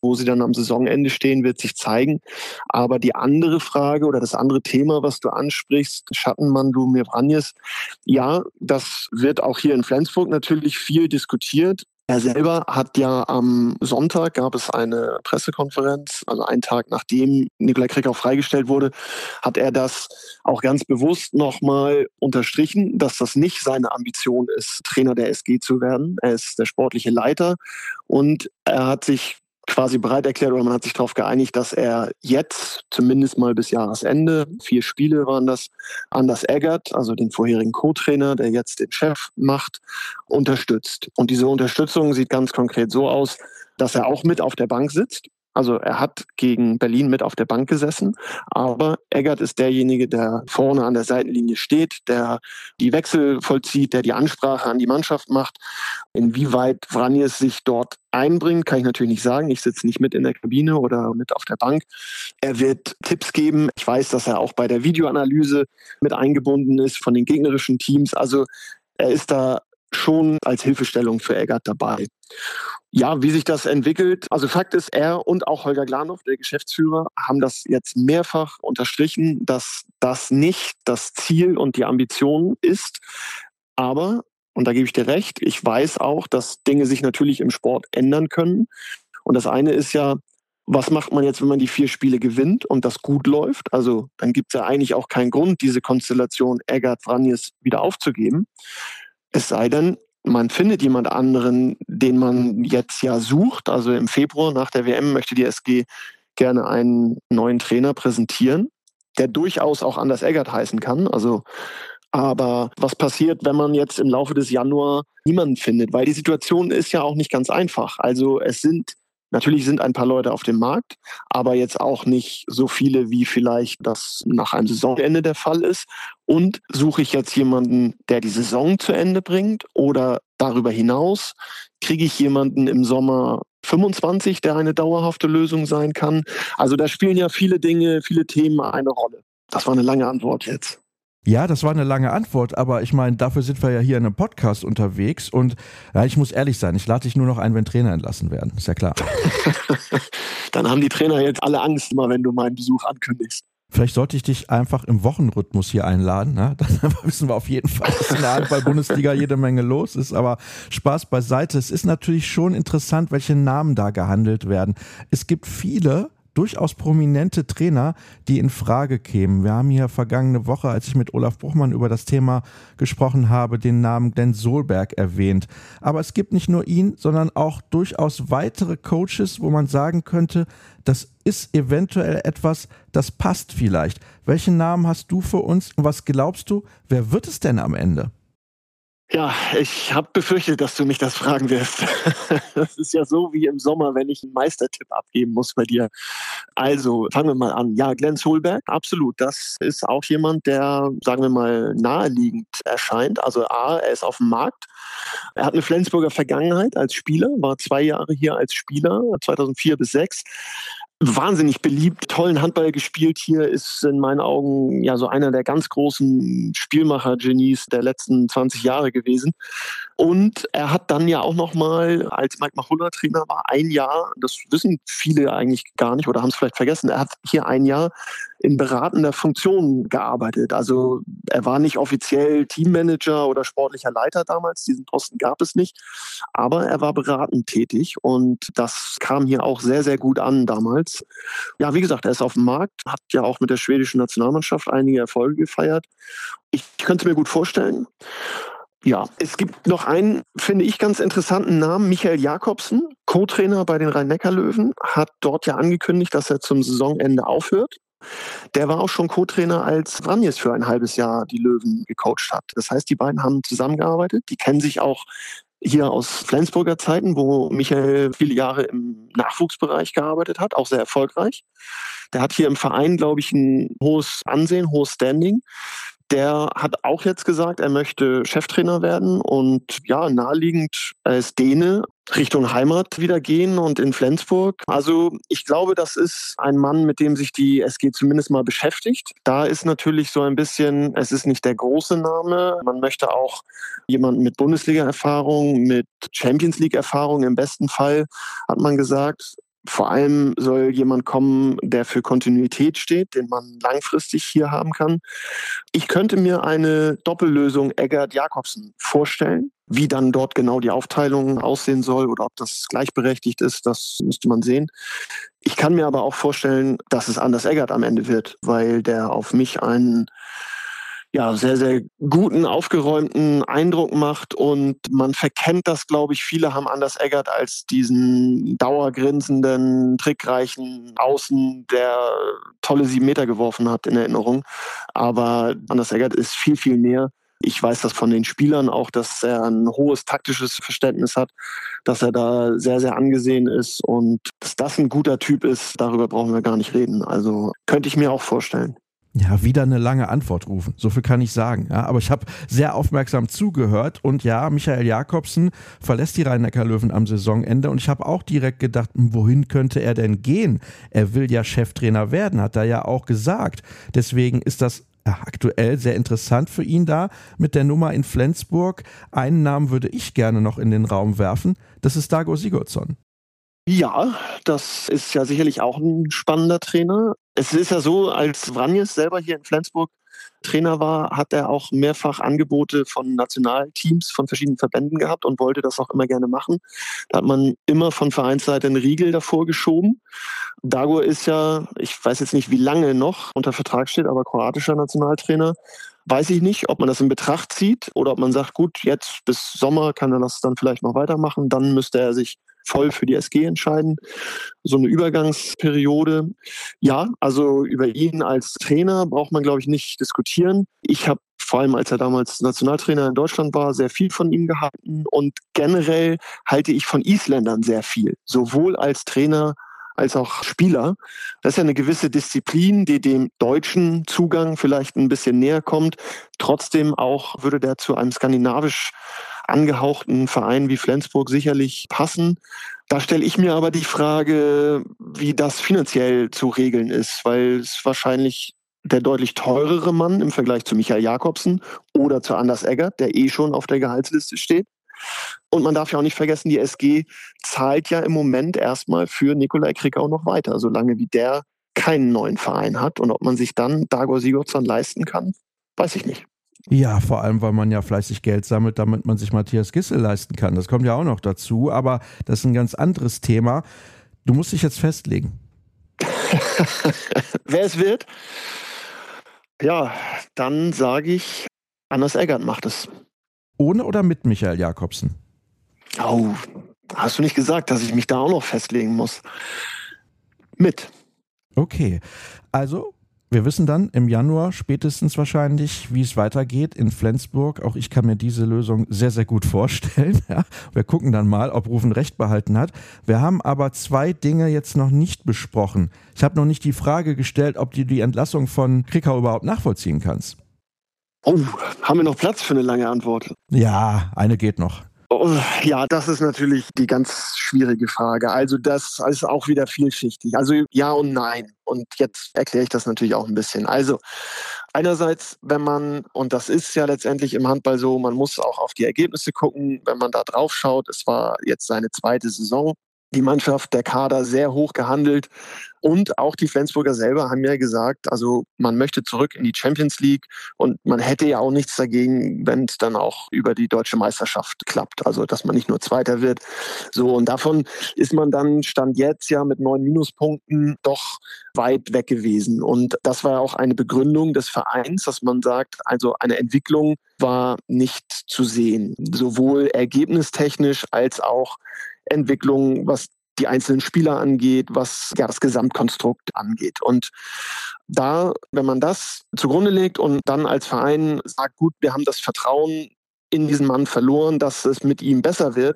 Wo sie dann am Saisonende stehen, wird sich zeigen. Aber die andere Frage oder das andere Thema, was du ansprichst, Schattenmann-Lumir Vranjes, ja, das wird auch hier in Flensburg natürlich viel diskutiert. Er selber hat ja am Sonntag, gab es eine Pressekonferenz, also einen Tag nachdem Nikolai Krickau freigestellt wurde, hat er das auch ganz bewusst nochmal unterstrichen, dass das nicht seine Ambition ist, Trainer der SG zu werden. Er ist der sportliche Leiter und er hat sich quasi bereit erklärt oder man hat sich darauf geeinigt, dass er jetzt zumindest mal bis Jahresende, 4 Spiele waren das, Anders Eggert, also den vorherigen Co-Trainer, der jetzt den Chef macht, unterstützt. Und diese Unterstützung sieht ganz konkret so aus, dass er auch mit auf der Bank sitzt. Also er hat gegen Berlin mit auf der Bank gesessen, aber Eggert ist derjenige, der vorne an der Seitenlinie steht, der die Wechsel vollzieht, der die Ansprache an die Mannschaft macht. Inwieweit Vranjes sich dort einbringt, kann ich natürlich nicht sagen. Ich sitze nicht mit in der Kabine oder mit auf der Bank. Er wird Tipps geben. Ich weiß, dass er auch bei der Videoanalyse mit eingebunden ist von den gegnerischen Teams. Also er ist da schon als Hilfestellung für Eggert dabei. Ja, wie sich das entwickelt. Also Fakt ist, er und auch Holger Glanow, der Geschäftsführer, haben das jetzt mehrfach unterstrichen, dass das nicht das Ziel und die Ambition ist. Aber, und da gebe ich dir recht, ich weiß auch, dass Dinge sich natürlich im Sport ändern können. Und das eine ist ja, was macht man jetzt, wenn man die 4 Spiele gewinnt und das gut läuft? Also dann gibt es ja eigentlich auch keinen Grund, diese Konstellation Eggert-Vranjes wieder aufzugeben. Es sei denn, man findet jemand anderen, den man jetzt ja sucht. Also im Februar nach der WM möchte die SG gerne einen neuen Trainer präsentieren, der durchaus auch Anders Eggert heißen kann. Also, aber was passiert, wenn man jetzt im Laufe des Januar niemanden findet? Weil die Situation ist ja auch nicht ganz einfach. Also natürlich sind ein paar Leute auf dem Markt, aber jetzt auch nicht so viele, wie vielleicht das nach einem Saisonende der Fall ist. Und suche ich jetzt jemanden, der die Saison zu Ende bringt oder darüber hinaus kriege ich jemanden im Sommer 25, der eine dauerhafte Lösung sein kann? Also da spielen ja viele Dinge, viele Themen eine Rolle. Das war eine lange Antwort jetzt. Ja, das war eine lange Antwort, aber ich meine, dafür sind wir ja hier in einem Podcast unterwegs und ja, ich muss ehrlich sein, ich lade dich nur noch ein, wenn Trainer entlassen werden, ist ja klar. Dann haben die Trainer jetzt alle Angst, immer wenn du meinen Besuch ankündigst. Vielleicht sollte ich dich einfach im Wochenrhythmus hier einladen, ne? Dann wissen wir auf jeden Fall, dass in der Handball-Bundesliga jede Menge los ist, aber Spaß beiseite. Es ist natürlich schon interessant, welche Namen da gehandelt werden. Es gibt viele durchaus prominente Trainer, die in Frage kämen. Wir haben hier vergangene Woche, als ich mit Olaf Bruchmann über das Thema gesprochen habe, den Namen Glenn Solberg erwähnt. Aber es gibt nicht nur ihn, sondern auch durchaus weitere Coaches, wo man sagen könnte, das ist eventuell etwas, das passt vielleicht. Welchen Namen hast du für uns und was glaubst du, wer wird es denn am Ende? Ja, ich habe befürchtet, dass du mich das fragen wirst. Das ist ja so wie im Sommer, wenn ich einen Meistertipp abgeben muss bei dir. Also, fangen wir mal an. Ja, Glenn Solberg, absolut. Das ist auch jemand, der, sagen wir mal, naheliegend erscheint. Also A, er ist auf dem Markt. Er hat eine Flensburger Vergangenheit als Spieler, war 2 Jahre hier als Spieler, 2004 bis 2006. Wahnsinnig beliebt, tollen Handball gespielt hier, ist in meinen Augen ja so einer der ganz großen Spielmacher-Genies der letzten 20 Jahre gewesen. Und er hat dann ja auch nochmal, als Mike Machulla Trainer war, 1 Jahr, das wissen viele eigentlich gar nicht oder haben es vielleicht vergessen, er hat hier 1 Jahr in beratender Funktion gearbeitet. Also er war nicht offiziell Teammanager oder sportlicher Leiter damals, diesen Posten gab es nicht, aber er war beratend tätig und das kam hier auch sehr, sehr gut an damals. Ja, wie gesagt, er ist auf dem Markt, hat ja auch mit der schwedischen Nationalmannschaft einige Erfolge gefeiert. Ich könnte mir gut vorstellen. Ja, es gibt noch einen, finde ich, ganz interessanten Namen, Michael Jakobsen, Co-Trainer bei den Rhein-Neckar-Löwen, hat dort ja angekündigt, dass er zum Saisonende aufhört. Der war auch schon Co-Trainer, als Vranjes für ein halbes Jahr die Löwen gecoacht hat. Das heißt, die beiden haben zusammengearbeitet, die kennen sich auch hier aus Flensburger Zeiten, wo Michael viele Jahre im Nachwuchsbereich gearbeitet hat, auch sehr erfolgreich. Der hat hier im Verein, glaube ich, ein hohes Ansehen, hohes Standing. Der hat auch jetzt gesagt, er möchte Cheftrainer werden und ja, naheliegend, er ist Däne, Richtung Heimat wieder gehen und in Flensburg. Also ich glaube, das ist ein Mann, mit dem sich die SG zumindest mal beschäftigt. Da ist natürlich so ein bisschen, es ist nicht der große Name. Man möchte auch jemanden mit Bundesliga-Erfahrung, mit Champions League-Erfahrung im besten Fall, hat man gesagt. Vor allem soll jemand kommen, der für Kontinuität steht, den man langfristig hier haben kann. Ich könnte mir eine Doppellösung Eggert-Jakobsen vorstellen. Wie dann dort genau die Aufteilung aussehen soll oder ob das gleichberechtigt ist, das müsste man sehen. Ich kann mir aber auch vorstellen, dass es Anders Eggert am Ende wird, weil der auf mich einen sehr, sehr guten, aufgeräumten Eindruck macht und man verkennt das, glaube ich. Viele haben Anders Eggert als diesen dauergrinsenden, trickreichen Außen, der tolle 7 Meter geworfen hat, in Erinnerung. Aber Anders Eggert ist viel, viel mehr. Ich weiß das von den Spielern auch, dass er ein hohes taktisches Verständnis hat, dass er da sehr, sehr angesehen ist und dass das ein guter Typ ist, darüber brauchen wir gar nicht reden. Also könnte ich mir auch vorstellen. Ja, wieder eine lange Antwort rufen. So viel kann ich sagen. Ja, aber ich habe sehr aufmerksam zugehört und ja, Michael Jakobsen verlässt die Rhein-Neckar-Löwen am Saisonende und ich habe auch direkt gedacht, wohin könnte er denn gehen? Er will ja Cheftrainer werden, hat er ja auch gesagt. Deswegen ist das aktuell sehr interessant für ihn da mit der Nummer in Flensburg. Einen Namen würde ich gerne noch in den Raum werfen. Das ist Dago Sigurdsson. Ja, das ist ja sicherlich auch ein spannender Trainer. Es ist ja so, als Vranjes selber hier in Flensburg Trainer war, hat er auch mehrfach Angebote von Nationalteams, von verschiedenen Verbänden gehabt und wollte das auch immer gerne machen. Da hat man immer von Vereinsseite einen Riegel davor geschoben. Dago ist ja, ich weiß jetzt nicht, wie lange noch unter Vertrag steht, aber kroatischer Nationaltrainer. Weiß ich nicht, ob man das in Betracht zieht oder ob man sagt, gut, jetzt bis Sommer kann er das dann vielleicht noch weitermachen. Dann müsste er sich voll für die SG entscheiden. So eine Übergangsperiode. Ja, also über ihn als Trainer braucht man, glaube ich, nicht diskutieren. Ich habe vor allem, als er damals Nationaltrainer in Deutschland war, sehr viel von ihm gehalten. Und generell halte ich von Isländern sehr viel. Sowohl als Trainer als auch Spieler. Das ist ja eine gewisse Disziplin, die dem deutschen Zugang vielleicht ein bisschen näher kommt. Trotzdem auch würde der zu einem skandinavisch angehauchten Verein wie Flensburg sicherlich passen. Da stelle ich mir aber die Frage, wie das finanziell zu regeln ist, weil es wahrscheinlich der deutlich teurere Mann im Vergleich zu Michael Jakobsen oder zu Anders Eggert, der schon auf der Gehaltsliste steht. Und man darf ja auch nicht vergessen, die SG zahlt ja im Moment erstmal für Nikolai Krickau noch weiter, solange wie der keinen neuen Verein hat. Und ob man sich dann Dago Sigurdsson leisten kann, weiß ich nicht. Ja, vor allem, weil man ja fleißig Geld sammelt, damit man sich Matthias Gissel leisten kann. Das kommt ja auch noch dazu, aber das ist ein ganz anderes Thema. Du musst dich jetzt festlegen. Wer es wird? Ja, dann sage ich, Anders Eggert macht es. Ohne oder mit Michael Jakobsen? Oh, hast du nicht gesagt, dass ich mich da auch noch festlegen muss? Mit. Okay, also wir wissen dann im Januar spätestens wahrscheinlich, wie es weitergeht in Flensburg. Auch ich kann mir diese Lösung sehr, sehr gut vorstellen. Ja, wir gucken dann mal, ob Rufen recht behalten hat. Wir haben aber 2 Dinge jetzt noch nicht besprochen. Ich habe noch nicht die Frage gestellt, ob du die Entlassung von Krickau überhaupt nachvollziehen kannst. Oh, haben wir noch Platz für eine lange Antwort? Ja, eine geht noch. Oh, ja, das ist natürlich die ganz schwierige Frage. Also das ist auch wieder vielschichtig. Also ja und nein. Und jetzt erkläre ich das natürlich auch ein bisschen. Also einerseits, wenn man, und das ist ja letztendlich im Handball so, man muss auch auf die Ergebnisse gucken, wenn man da drauf schaut. Es war jetzt seine 2. Saison. Die Mannschaft, der Kader sehr hoch gehandelt. Und auch die Flensburger selber haben ja gesagt, also man möchte zurück in die Champions League und man hätte ja auch nichts dagegen, wenn es dann auch über die deutsche Meisterschaft klappt. Also dass man nicht nur Zweiter wird. So, und davon ist man dann, Stand jetzt ja mit 9 Minuspunkten, doch weit weg gewesen. Und das war auch eine Begründung des Vereins, dass man sagt, also eine Entwicklung war nicht zu sehen. Sowohl ergebnistechnisch als auch Entwicklung, was die einzelnen Spieler angeht, was ja das Gesamtkonstrukt angeht. Und da, wenn man das zugrunde legt und dann als Verein sagt, gut, wir haben das Vertrauen in diesen Mann verloren, dass es mit ihm besser wird,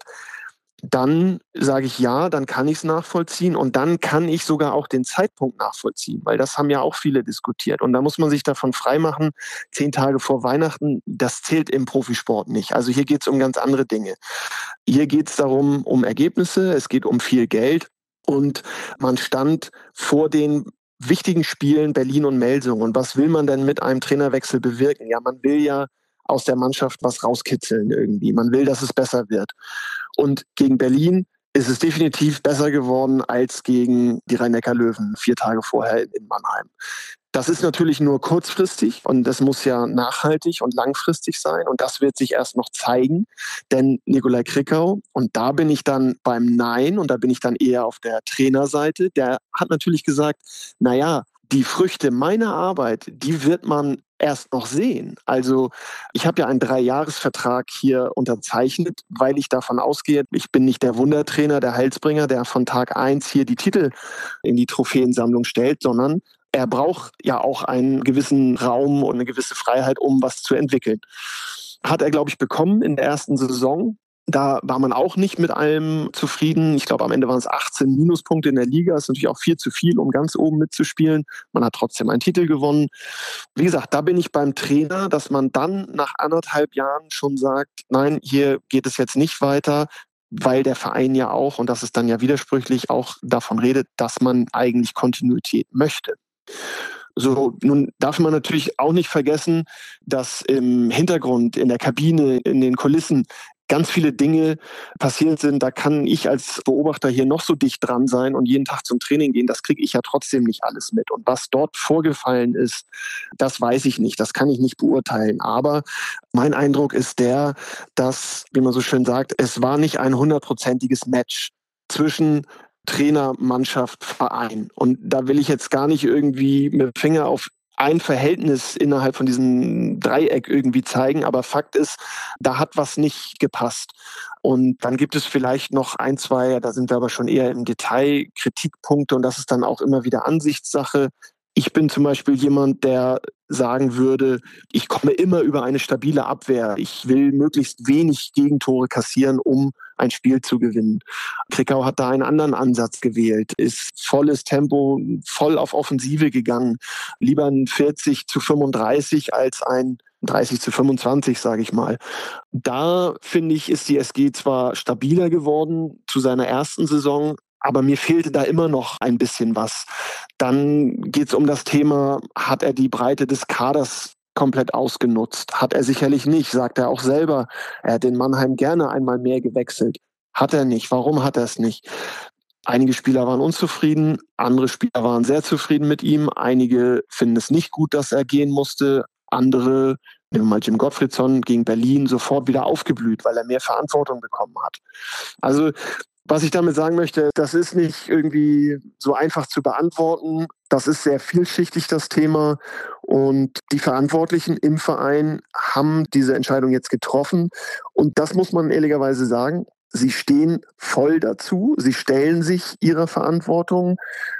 dann sage ich ja, dann kann ich es nachvollziehen und dann kann ich sogar auch den Zeitpunkt nachvollziehen, weil das haben ja auch viele diskutiert. Und da muss man sich davon freimachen, 10 Tage vor Weihnachten, das zählt im Profisport nicht. Also hier geht es um ganz andere Dinge. Hier geht es darum, um Ergebnisse, es geht um viel Geld und man stand vor den wichtigen Spielen Berlin und Melsung. Und was will man denn mit einem Trainerwechsel bewirken? Ja, man will ja aus der Mannschaft was rauskitzeln irgendwie. Man will, dass es besser wird. Und gegen Berlin ist es definitiv besser geworden als gegen die Rhein-Neckar-Löwen 4 Tage vorher in Mannheim. Das ist natürlich nur kurzfristig und das muss ja nachhaltig und langfristig sein und das wird sich erst noch zeigen, denn Nikolai Krickau, und da bin ich dann beim Nein und da bin ich dann eher auf der Trainerseite, der hat natürlich gesagt, naja, die Früchte meiner Arbeit, die wird man erst noch sehen. Also ich habe ja einen 3-Jahres-Vertrag hier unterzeichnet, weil ich davon ausgehe, ich bin nicht der Wundertrainer, der Heilsbringer, der von Tag 1 hier die Titel in die Trophäensammlung stellt, sondern er braucht ja auch einen gewissen Raum und eine gewisse Freiheit, um was zu entwickeln. Hat er, glaube ich, bekommen in der ersten Saison. Da war man auch nicht mit allem zufrieden. Ich glaube, am Ende waren es 18 Minuspunkte in der Liga. Das ist natürlich auch viel zu viel, um ganz oben mitzuspielen. Man hat trotzdem einen Titel gewonnen. Wie gesagt, da bin ich beim Trainer, dass man dann nach 1,5 Jahren schon sagt, nein, hier geht es jetzt nicht weiter, weil der Verein ja auch, und das ist dann ja widersprüchlich, auch davon redet, dass man eigentlich Kontinuität möchte. So, nun darf man natürlich auch nicht vergessen, dass im Hintergrund, in der Kabine, in den Kulissen ganz viele Dinge passiert sind. Da kann ich als Beobachter hier noch so dicht dran sein und jeden Tag zum Training gehen. Das kriege ich ja trotzdem nicht alles mit. Und was dort vorgefallen ist, das weiß ich nicht. Das kann ich nicht beurteilen. Aber mein Eindruck ist der, dass, wie man so schön sagt, es war nicht ein 100%iges Match zwischen Trainer, Mannschaft, Verein. Und da will ich jetzt gar nicht irgendwie mit dem Finger auf ein Verhältnis innerhalb von diesem Dreieck irgendwie zeigen, aber Fakt ist, da hat was nicht gepasst. Und dann gibt es vielleicht noch 1, 2, da sind wir aber schon eher im Detail, Kritikpunkte und das ist dann auch immer wieder Ansichtssache. Ich bin zum Beispiel jemand, der sagen würde, ich komme immer über eine stabile Abwehr. Ich will möglichst wenig Gegentore kassieren, um ein Spiel zu gewinnen. Krickau hat da einen anderen Ansatz gewählt, ist volles Tempo, voll auf Offensive gegangen. Lieber ein 40-35 als ein 30-25, sage ich mal. Da, finde ich, ist die SG zwar stabiler geworden zu seiner ersten Saison, aber mir fehlte da immer noch ein bisschen was. Dann geht es um das Thema, hat er die Breite des Kaders komplett ausgenutzt? Hat er sicherlich nicht, sagt er auch selber. Er hat in Mannheim gerne einmal mehr gewechselt. Hat er nicht. Warum hat er es nicht? Einige Spieler waren unzufrieden, andere Spieler waren sehr zufrieden mit ihm. Einige finden es nicht gut, dass er gehen musste. Andere, nehmen wir mal Jim Gottfriedson, gegen Berlin sofort wieder aufgeblüht, weil er mehr Verantwortung bekommen hat. Also was ich damit sagen möchte, das ist nicht irgendwie so einfach zu beantworten. Das ist sehr vielschichtig, das Thema. Und die Verantwortlichen im Verein haben diese Entscheidung jetzt getroffen. Und das muss man ehrlicherweise sagen. Sie stehen voll dazu. Sie stellen sich ihrer Verantwortung.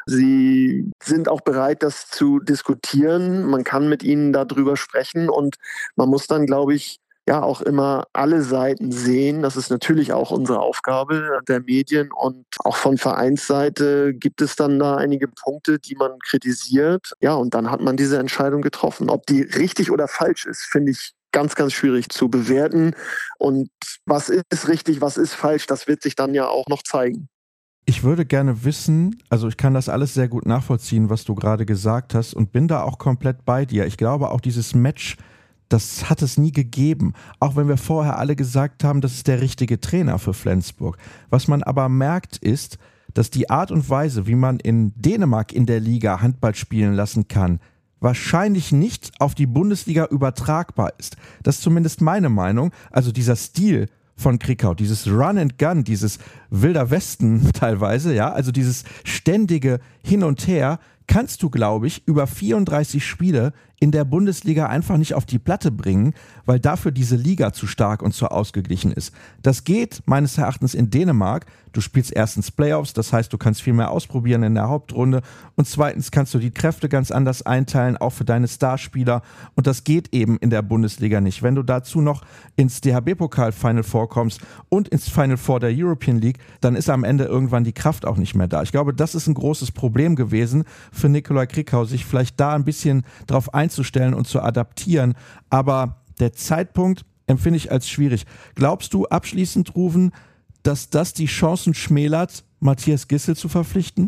Sie sind auch bereit, das zu diskutieren. Man kann mit ihnen darüber sprechen. Und man muss dann, glaube ich, ja auch immer alle Seiten sehen. Das ist natürlich auch unsere Aufgabe der Medien und auch von Vereinsseite gibt es dann da einige Punkte, die man kritisiert. Ja, und dann hat man diese Entscheidung getroffen. Ob die richtig oder falsch ist, finde ich ganz, ganz schwierig zu bewerten. Und was ist richtig, was ist falsch, das wird sich dann ja auch noch zeigen. Ich würde gerne wissen, also ich kann das alles sehr gut nachvollziehen, was du gerade gesagt hast und bin da auch komplett bei dir. Ich glaube auch dieses Match, das hat es nie gegeben, auch wenn wir vorher alle gesagt haben, das ist der richtige Trainer für Flensburg. Was man aber merkt ist, dass die Art und Weise, wie man in Dänemark in der Liga Handball spielen lassen kann, wahrscheinlich nicht auf die Bundesliga übertragbar ist. Das ist zumindest meine Meinung. Also dieser Stil von Krickau, dieses Run and Gun, dieses Wilder Westen teilweise, ja, also dieses ständige Hin und Her, kannst du, glaube ich, über 34 Spiele in der Bundesliga einfach nicht auf die Platte bringen, weil dafür diese Liga zu stark und zu ausgeglichen ist. Das geht meines Erachtens in Dänemark. Du spielst erstens Playoffs, das heißt, du kannst viel mehr ausprobieren in der Hauptrunde und zweitens kannst du die Kräfte ganz anders einteilen, auch für deine Starspieler und das geht eben in der Bundesliga nicht. Wenn du dazu noch ins DHB-Pokal-Final vorkommst und ins Final Four der European League, dann ist am Ende irgendwann die Kraft auch nicht mehr da. Ich glaube, das ist ein großes Problem gewesen für Nikolai Krickau, sich vielleicht da ein bisschen drauf einzustellen und zu adaptieren, aber der Zeitpunkt empfinde ich als schwierig. Glaubst du abschließend, Ruven, dass das die Chancen schmälert, Matthias Gissel zu verpflichten?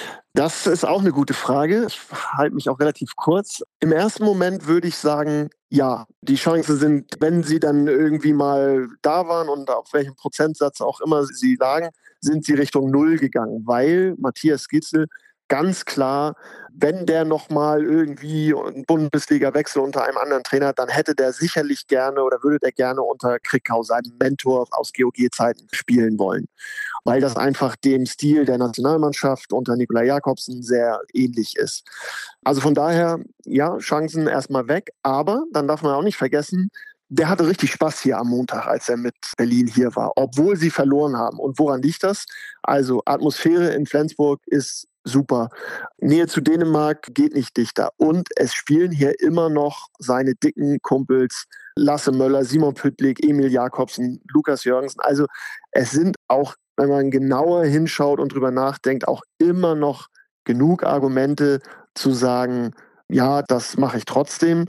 Das ist auch eine gute Frage. Ich halte mich auch relativ kurz. Im ersten Moment würde ich sagen, Ja, die Chancen sind, wenn sie dann irgendwie mal da waren und auf welchem Prozentsatz auch immer sie lagen, sind sie Richtung Null gegangen, weil Matthias Gidsel ganz klar, wenn der nochmal irgendwie einen Bundesliga-Wechsel unter einem anderen Trainer, dann hätte der sicherlich gerne oder würde der gerne unter Krickau, seinem Mentor aus GOG-Zeiten, spielen wollen. Weil das einfach dem Stil der Nationalmannschaft unter Nicolai Jakobsen sehr ähnlich ist. Also von daher, ja, Chancen erstmal weg. Aber dann darf man auch nicht vergessen, der hatte richtig Spaß hier am Montag, als er mit Berlin hier war, obwohl sie verloren haben. Und woran liegt das? Also Atmosphäre in Flensburg ist super. Nähe zu Dänemark geht nicht dichter. Und es spielen hier immer noch seine dicken Kumpels Lasse Möller, Simon Püttlik, Emil Jakobsen, Lukas Jørgensen. Also es sind auch, wenn man genauer hinschaut und drüber nachdenkt, auch immer noch genug Argumente zu sagen, ja, das mache ich trotzdem.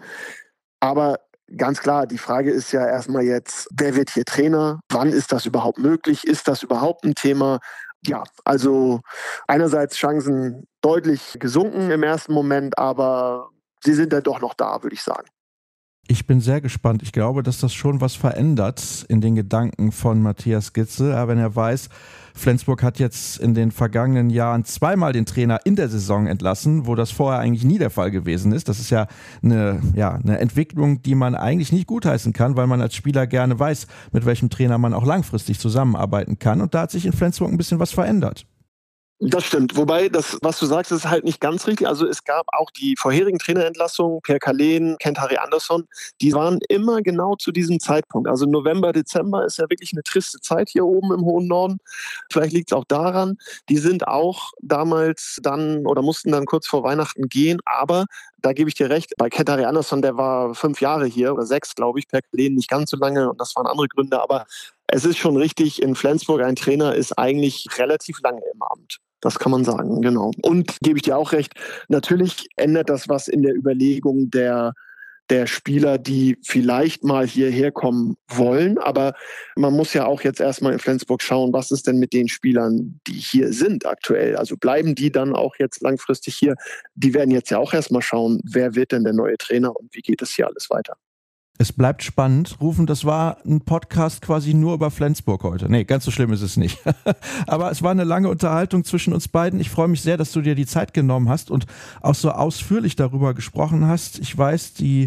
Aber ganz klar, die Frage ist ja erstmal jetzt, wer wird hier Trainer? Wann ist das überhaupt möglich? Ist das überhaupt ein Thema? Ja, also einerseits Chancen deutlich gesunken im ersten Moment, aber sie sind ja doch noch da, würde ich sagen. Ich bin sehr gespannt. Ich glaube, dass das schon was verändert in den Gedanken von Matthias Gidsel. Aber wenn er weiß, Flensburg hat jetzt in den vergangenen Jahren zweimal den Trainer in der Saison entlassen, wo das vorher eigentlich nie der Fall gewesen ist. Das ist ja eine Entwicklung, die man eigentlich nicht gutheißen kann, weil man als Spieler gerne weiß, mit welchem Trainer man auch langfristig zusammenarbeiten kann. Und da hat sich in Flensburg ein bisschen was verändert. Das stimmt. Wobei, das, was du sagst, ist halt nicht ganz richtig. Also es gab auch die vorherigen Trainerentlassungen, Pierre Carlén, Kent-Harry Andersson, die waren immer genau zu diesem Zeitpunkt. Also November, Dezember ist ja wirklich eine triste Zeit hier oben im hohen Norden. Vielleicht liegt es auch daran, die sind auch damals dann oder mussten dann kurz vor Weihnachten gehen. Aber da gebe ich dir recht, bei Kent-Harry Andersson, der war 5 Jahre hier oder 6, glaube ich, Pierre Carlén nicht ganz so lange und das waren andere Gründe. Aber es ist schon richtig, in Flensburg ein Trainer ist eigentlich relativ lange im Amt. Das kann man sagen, genau. Und gebe ich dir auch recht, natürlich ändert das was in der Überlegung der Spieler, die vielleicht mal hierher kommen wollen. Aber man muss ja auch jetzt erstmal in Flensburg schauen, was ist denn mit den Spielern, die hier sind aktuell? Also bleiben die dann auch jetzt langfristig hier? Die werden jetzt ja auch erstmal schauen, wer wird denn der neue Trainer und wie geht es hier alles weiter? Es bleibt spannend. Rufen, das war ein Podcast quasi nur über Flensburg heute. Nee, ganz so schlimm ist es nicht. Aber es war eine lange Unterhaltung zwischen uns beiden. Ich freue mich sehr, dass du dir die Zeit genommen hast und auch so ausführlich darüber gesprochen hast. Ich weiß, die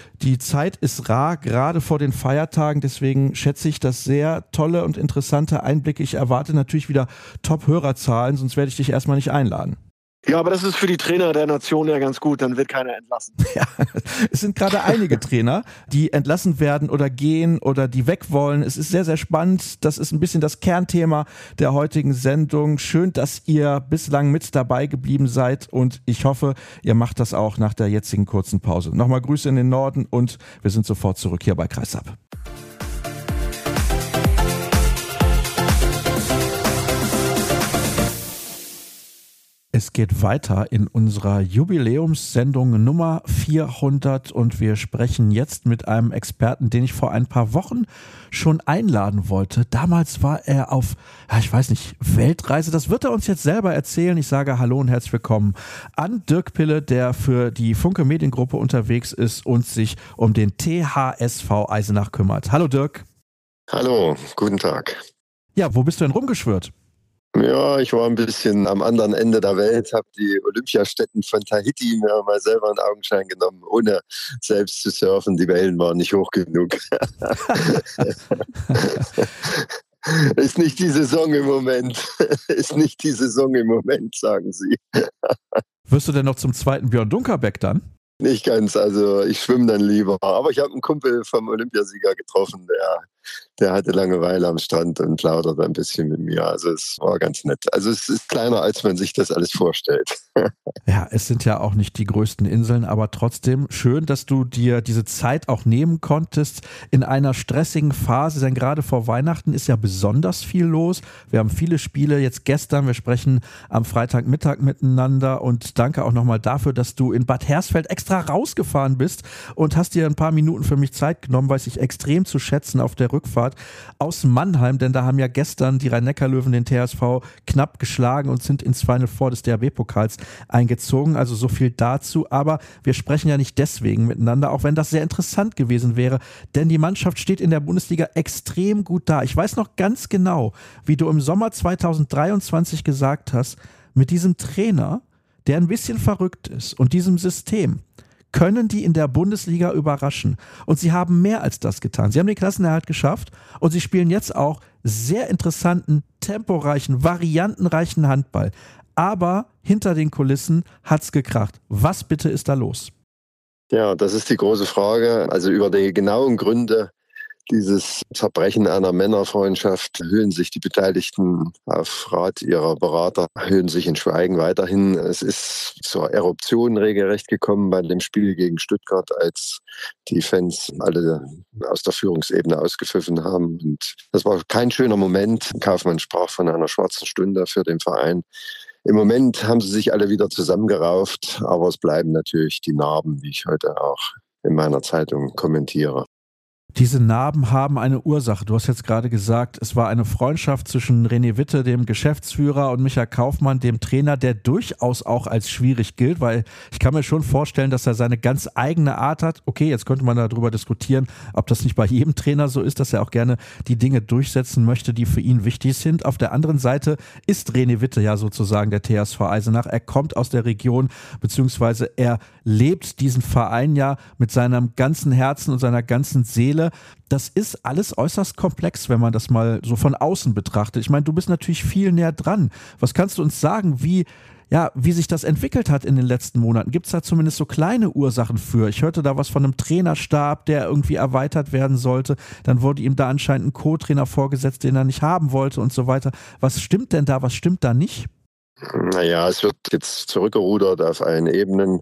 Zeit ist rar, gerade vor den Feiertagen. Deswegen schätze ich das sehr tolle und interessante Einblicke. Ich erwarte natürlich wieder Top-Hörerzahlen, sonst werde ich dich erstmal nicht einladen. Ja, aber das ist für die Trainer der Nation ja ganz gut, dann wird keiner entlassen. Ja, es sind gerade einige Trainer, die entlassen werden oder gehen oder die weg wollen. Es ist sehr, sehr spannend. Das ist ein bisschen das Kernthema der heutigen Sendung. Schön, dass ihr bislang mit dabei geblieben seid und ich hoffe, ihr macht das auch nach der jetzigen kurzen Pause. Nochmal Grüße in den Norden und wir sind sofort zurück hier bei Kreisab. Es geht weiter in unserer Jubiläumssendung Nummer 400 und wir sprechen jetzt mit einem Experten, den ich vor ein paar Wochen schon einladen wollte. Damals war er auf, Weltreise. Das wird er uns jetzt selber erzählen. Ich sage Hallo und herzlich willkommen an Dirk Pille, der für die Funke Mediengruppe unterwegs ist und sich um den THSV Eisenach kümmert. Hallo Dirk. Hallo, guten Tag. Ja, wo bist du denn rumgeschwirrt? Ja, ich war ein bisschen am anderen Ende der Welt, habe die Olympiastätten von Tahiti mir mal selber in Augenschein genommen, ohne selbst zu surfen. Die Wellen waren nicht hoch genug. Ist nicht die Saison im Moment. Sagen sie. Wirst du denn noch zum zweiten Björn Dunkerbeck dann? Nicht ganz, also ich schwimme dann lieber. Aber ich habe einen Kumpel vom Olympiasieger getroffen, der hatte Langeweile am Strand und plauderte ein bisschen mit mir. Also es war ganz nett. Also es ist kleiner, als man sich das alles vorstellt. Ja, es sind ja auch nicht die größten Inseln, aber trotzdem schön, dass du dir diese Zeit auch nehmen konntest in einer stressigen Phase, denn gerade vor Weihnachten ist ja besonders viel los. Wir haben viele Spiele jetzt gestern, wir sprechen am Freitagmittag miteinander und danke auch nochmal dafür, dass du in Bad Hersfeld extra rausgefahren bist und hast dir ein paar Minuten für mich Zeit genommen, weiß ich extrem zu schätzen auf der Rückfahrt aus Mannheim, denn da haben ja gestern die Rhein-Neckar-Löwen den THSV knapp geschlagen und sind ins Final Four des DHB-Pokals eingezogen. Also so viel dazu, aber wir sprechen ja nicht deswegen miteinander, auch wenn das sehr interessant gewesen wäre, denn die Mannschaft steht in der Bundesliga extrem gut da. Ich weiß noch ganz genau, wie du im Sommer 2023 gesagt hast, mit diesem Trainer, der ein bisschen verrückt ist und diesem System, können die in der Bundesliga überraschen. Und sie haben mehr als das getan. Sie haben den Klassenerhalt geschafft und sie spielen jetzt auch sehr interessanten, temporeichen, variantenreichen Handball. Aber hinter den Kulissen hat's gekracht. Was bitte ist da los? Ja, das ist die große Frage. Also über die genauen Gründe dieses Zerbrechen einer Männerfreundschaft hüllen sich die Beteiligten auf Rat ihrer Berater, hüllen sich in Schweigen weiterhin. Es ist zur Eruption regelrecht gekommen bei dem Spiel gegen Stuttgart, als die Fans alle aus der Führungsebene ausgepfiffen haben. Und das war kein schöner Moment. Kaufmann sprach von einer schwarzen Stunde für den Verein. Im Moment haben sie sich alle wieder zusammengerauft, aber es bleiben natürlich die Narben, wie ich heute auch in meiner Zeitung kommentiere. Diese Narben haben eine Ursache. Du hast jetzt gerade gesagt, es war eine Freundschaft zwischen René Witte, dem Geschäftsführer, und Michael Kaufmann, dem Trainer, der durchaus auch als schwierig gilt, weil ich kann mir schon vorstellen, dass er seine ganz eigene Art hat. Okay, jetzt könnte man darüber diskutieren, ob das nicht bei jedem Trainer so ist, dass er auch gerne die Dinge durchsetzen möchte, die für ihn wichtig sind. Auf der anderen Seite ist René Witte ja sozusagen der THSV Eisenach. Er kommt aus der Region, beziehungsweise er lebt diesen Verein ja mit seinem ganzen Herzen und seiner ganzen Seele. Das ist alles äußerst komplex, wenn man das mal so von außen betrachtet. Ich meine, du bist natürlich viel näher dran. Was kannst du uns sagen, wie sich das entwickelt hat in den letzten Monaten? Gibt es da zumindest so kleine Ursachen für? Ich hörte da was von einem Trainerstab, der irgendwie erweitert werden sollte. Dann wurde ihm da anscheinend ein Co-Trainer vorgesetzt, den er nicht haben wollte und so weiter. Was stimmt denn da, was stimmt da nicht? Naja, es wird jetzt zurückgerudert auf allen Ebenen.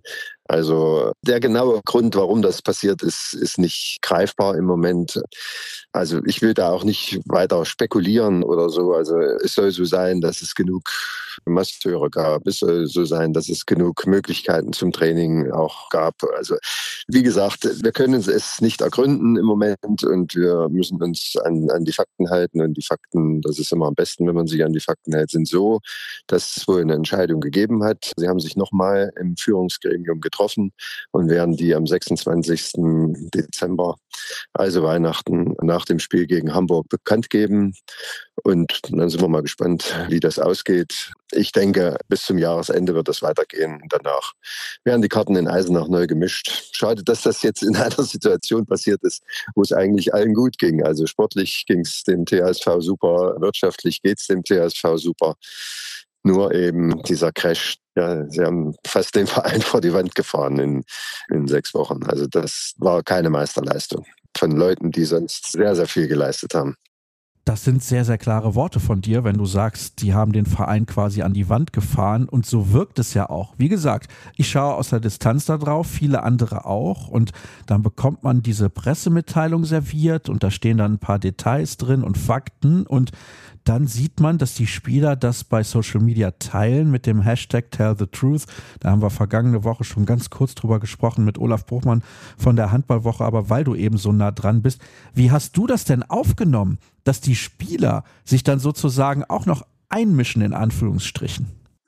Also der genaue Grund, warum das passiert ist, ist nicht greifbar im Moment. Also ich will da auch nicht weiter spekulieren oder so. Also es soll so sein, dass es genug Masseure gab. Es soll so sein, dass es genug Möglichkeiten zum Training auch gab. Also wie gesagt, wir können es nicht ergründen im Moment und wir müssen uns an die Fakten halten. Und die Fakten, das ist immer am besten, wenn man sich an die Fakten hält, sind so, dass es wohl eine Entscheidung gegeben hat. Sie haben sich nochmal im Führungsgremium getroffen und werden die am 26. Dezember, also Weihnachten, nach dem Spiel gegen Hamburg bekannt geben. Und dann sind wir mal gespannt, wie das ausgeht. Ich denke, bis zum Jahresende wird das weitergehen. Danach werden die Karten in Eisenach neu gemischt. Schade, dass das jetzt in einer Situation passiert ist, wo es eigentlich allen gut ging. Also sportlich ging es dem THSV super, wirtschaftlich geht es dem THSV super. Nur eben dieser Crash, ja, sie haben fast den Verein vor die Wand gefahren in 6 Wochen. Also das war keine Meisterleistung von Leuten, die sonst sehr, sehr viel geleistet haben. Das sind sehr, sehr klare Worte von dir, wenn du sagst, die haben den Verein quasi an die Wand gefahren, und so wirkt es ja auch. Wie gesagt, ich schaue aus der Distanz da drauf, viele andere auch, und dann bekommt man diese Pressemitteilung serviert und da stehen dann ein paar Details drin und Fakten, und dann sieht man, dass die Spieler das bei Social Media teilen mit dem Hashtag #TellTheTruth. Da haben wir vergangene Woche schon ganz kurz drüber gesprochen mit Olaf Bruchmann von der Handballwoche, aber weil du eben so nah dran bist, wie hast du das denn aufgenommen, dass die Spieler sich dann sozusagen auch noch einmischen, in Anführungsstrichen?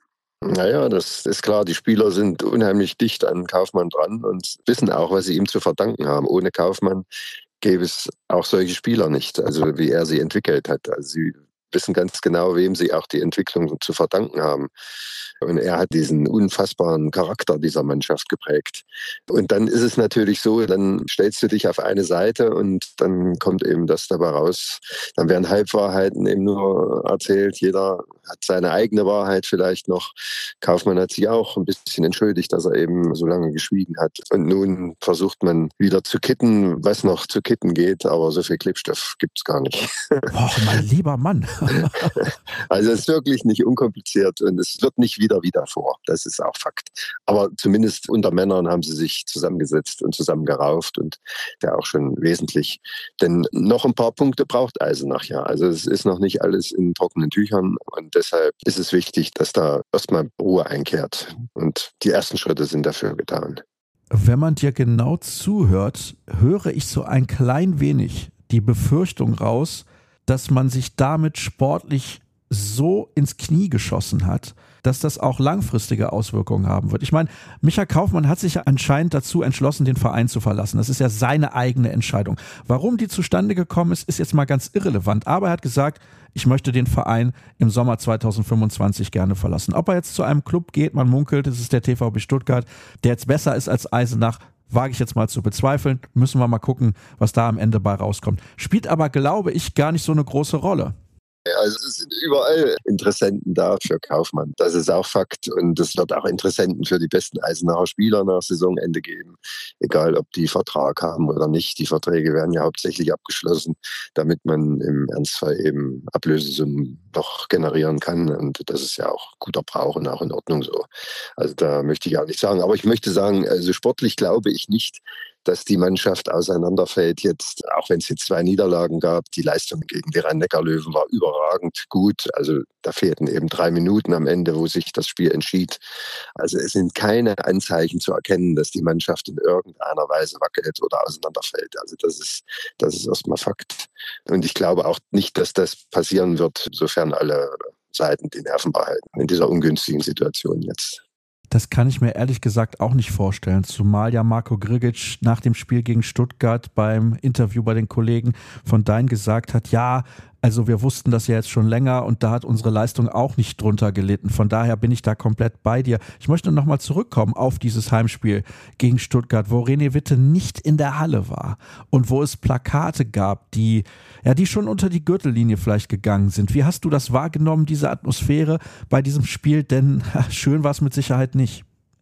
Naja, das ist klar, die Spieler sind unheimlich dicht an Kaufmann dran und wissen auch, was sie ihm zu verdanken haben. Ohne Kaufmann gäbe es auch solche Spieler nicht, also wie er sie entwickelt hat. Also sie wissen ganz genau, wem sie auch die Entwicklung zu verdanken haben. Und er hat diesen unfassbaren Charakter dieser Mannschaft geprägt. Und dann ist es natürlich so, dann stellst du dich auf eine Seite und dann kommt eben das dabei raus. Dann werden Halbwahrheiten eben nur erzählt. Jeder hat seine eigene Wahrheit vielleicht noch. Kaufmann hat sich auch ein bisschen entschuldigt, dass er eben so lange geschwiegen hat. Und nun versucht man wieder zu kitten, was noch zu kitten geht, aber so viel Klebstoff gibt's gar nicht. Boah, mein lieber Mann. Also es ist wirklich nicht unkompliziert und es wird nicht wieder vor. Das ist auch Fakt. Aber zumindest unter Männern haben sie sich zusammengesetzt und zusammengerauft und ja auch schon wesentlich. Denn noch ein paar Punkte braucht Eisenach ja. Also es ist noch nicht alles in trockenen Tüchern und deshalb ist es wichtig, dass da erstmal Ruhe einkehrt. Und die ersten Schritte sind dafür getan. Wenn man dir genau zuhört, höre ich so ein klein wenig, die Befürchtung raus, dass man sich damit sportlich so ins Knie geschossen hat, dass das auch langfristige Auswirkungen haben wird. Ich meine, Micha Kaufmann hat sich ja anscheinend dazu entschlossen, den Verein zu verlassen. Das ist ja seine eigene Entscheidung. Warum die zustande gekommen ist, ist jetzt mal ganz irrelevant. Aber er hat gesagt, ich möchte den Verein im Sommer 2025 gerne verlassen. Ob er jetzt zu einem Club geht, man munkelt, es ist der TVB Stuttgart, der jetzt besser ist als Eisenach, wage ich jetzt mal zu bezweifeln. Müssen wir mal gucken, was da am Ende bei rauskommt. Spielt aber, glaube ich, gar nicht so eine große Rolle. Also es sind überall Interessenten da für Kaufmann. Das ist auch Fakt. Und es wird auch Interessenten für die besten Eisenacher Spieler nach Saisonende geben. Egal, ob die Vertrag haben oder nicht. Die Verträge werden ja hauptsächlich abgeschlossen, damit man im Ernstfall eben Ablösesummen noch generieren kann. Und das ist ja auch guter Brauch und auch in Ordnung so. Also da möchte ich auch nicht sagen. Aber ich möchte sagen, also sportlich glaube ich nicht, dass die Mannschaft auseinanderfällt jetzt, auch wenn es jetzt 2 Niederlagen gab. Die Leistung gegen die Rhein-Neckar-Löwen war überragend gut. Also da fehlten eben 3 Minuten am Ende, wo sich das Spiel entschied. Also es sind keine Anzeichen zu erkennen, dass die Mannschaft in irgendeiner Weise wackelt oder auseinanderfällt. Also das ist erstmal Fakt. Und ich glaube auch nicht, dass das passieren wird, sofern alle Seiten die Nerven behalten in dieser ungünstigen Situation jetzt. Das kann ich mir ehrlich gesagt auch nicht vorstellen, zumal ja Marko Grgic nach dem Spiel gegen Stuttgart beim Interview bei den Kollegen von Dein gesagt hat, ja, also wir wussten das ja jetzt schon länger und da hat unsere Leistung auch nicht drunter gelitten. Von daher bin ich da komplett bei dir. Ich möchte nochmal zurückkommen auf dieses Heimspiel gegen Stuttgart, wo René Witte nicht in der Halle war und wo es Plakate gab, die schon unter die Gürtellinie vielleicht gegangen sind. Wie hast du das wahrgenommen, diese Atmosphäre bei diesem Spiel? Denn schön war es mit Sicherheit nicht.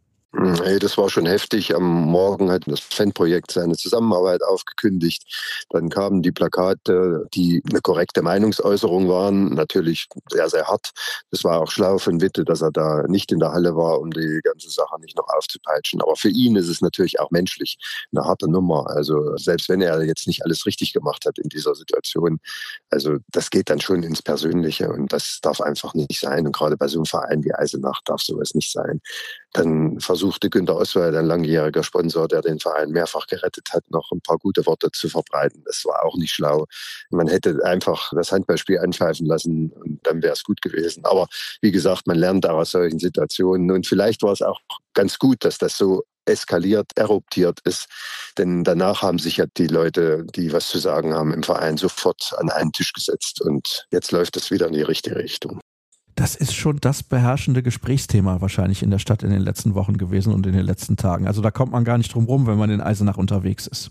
Hey, das war schon heftig. Am Morgen hat das Fanprojekt seine Zusammenarbeit aufgekündigt. Dann kamen die Plakate, die eine korrekte Meinungsäußerung waren, natürlich sehr, sehr hart. Das war auch schlau von Witte, dass er da nicht in der Halle war, um die ganze Sache nicht noch aufzupeitschen. Aber für ihn ist es natürlich auch menschlich eine harte Nummer. Also selbst wenn er jetzt nicht alles richtig gemacht hat in dieser Situation, also das geht dann schon ins Persönliche und das darf einfach nicht sein. Und gerade bei so einem Verein wie Eisenach darf sowas nicht sein. Dann versuchte Günter Oswald, ein langjähriger Sponsor, der den Verein mehrfach gerettet hat, noch ein paar gute Worte zu verbreiten. Das war auch nicht schlau. Man hätte einfach das Handballspiel anpfeifen lassen und dann wäre es gut gewesen. Aber wie gesagt, man lernt auch aus solchen Situationen. Und vielleicht war es auch ganz gut, dass das so eskaliert, eruptiert ist. Denn danach haben sich ja die Leute, die was zu sagen haben im Verein, sofort an einen Tisch gesetzt. Und jetzt läuft es wieder in die richtige Richtung. Das ist schon das beherrschende Gesprächsthema wahrscheinlich in der Stadt in den letzten Wochen gewesen und in den letzten Tagen. Also da kommt man gar nicht drum rum, wenn man in Eisenach unterwegs ist.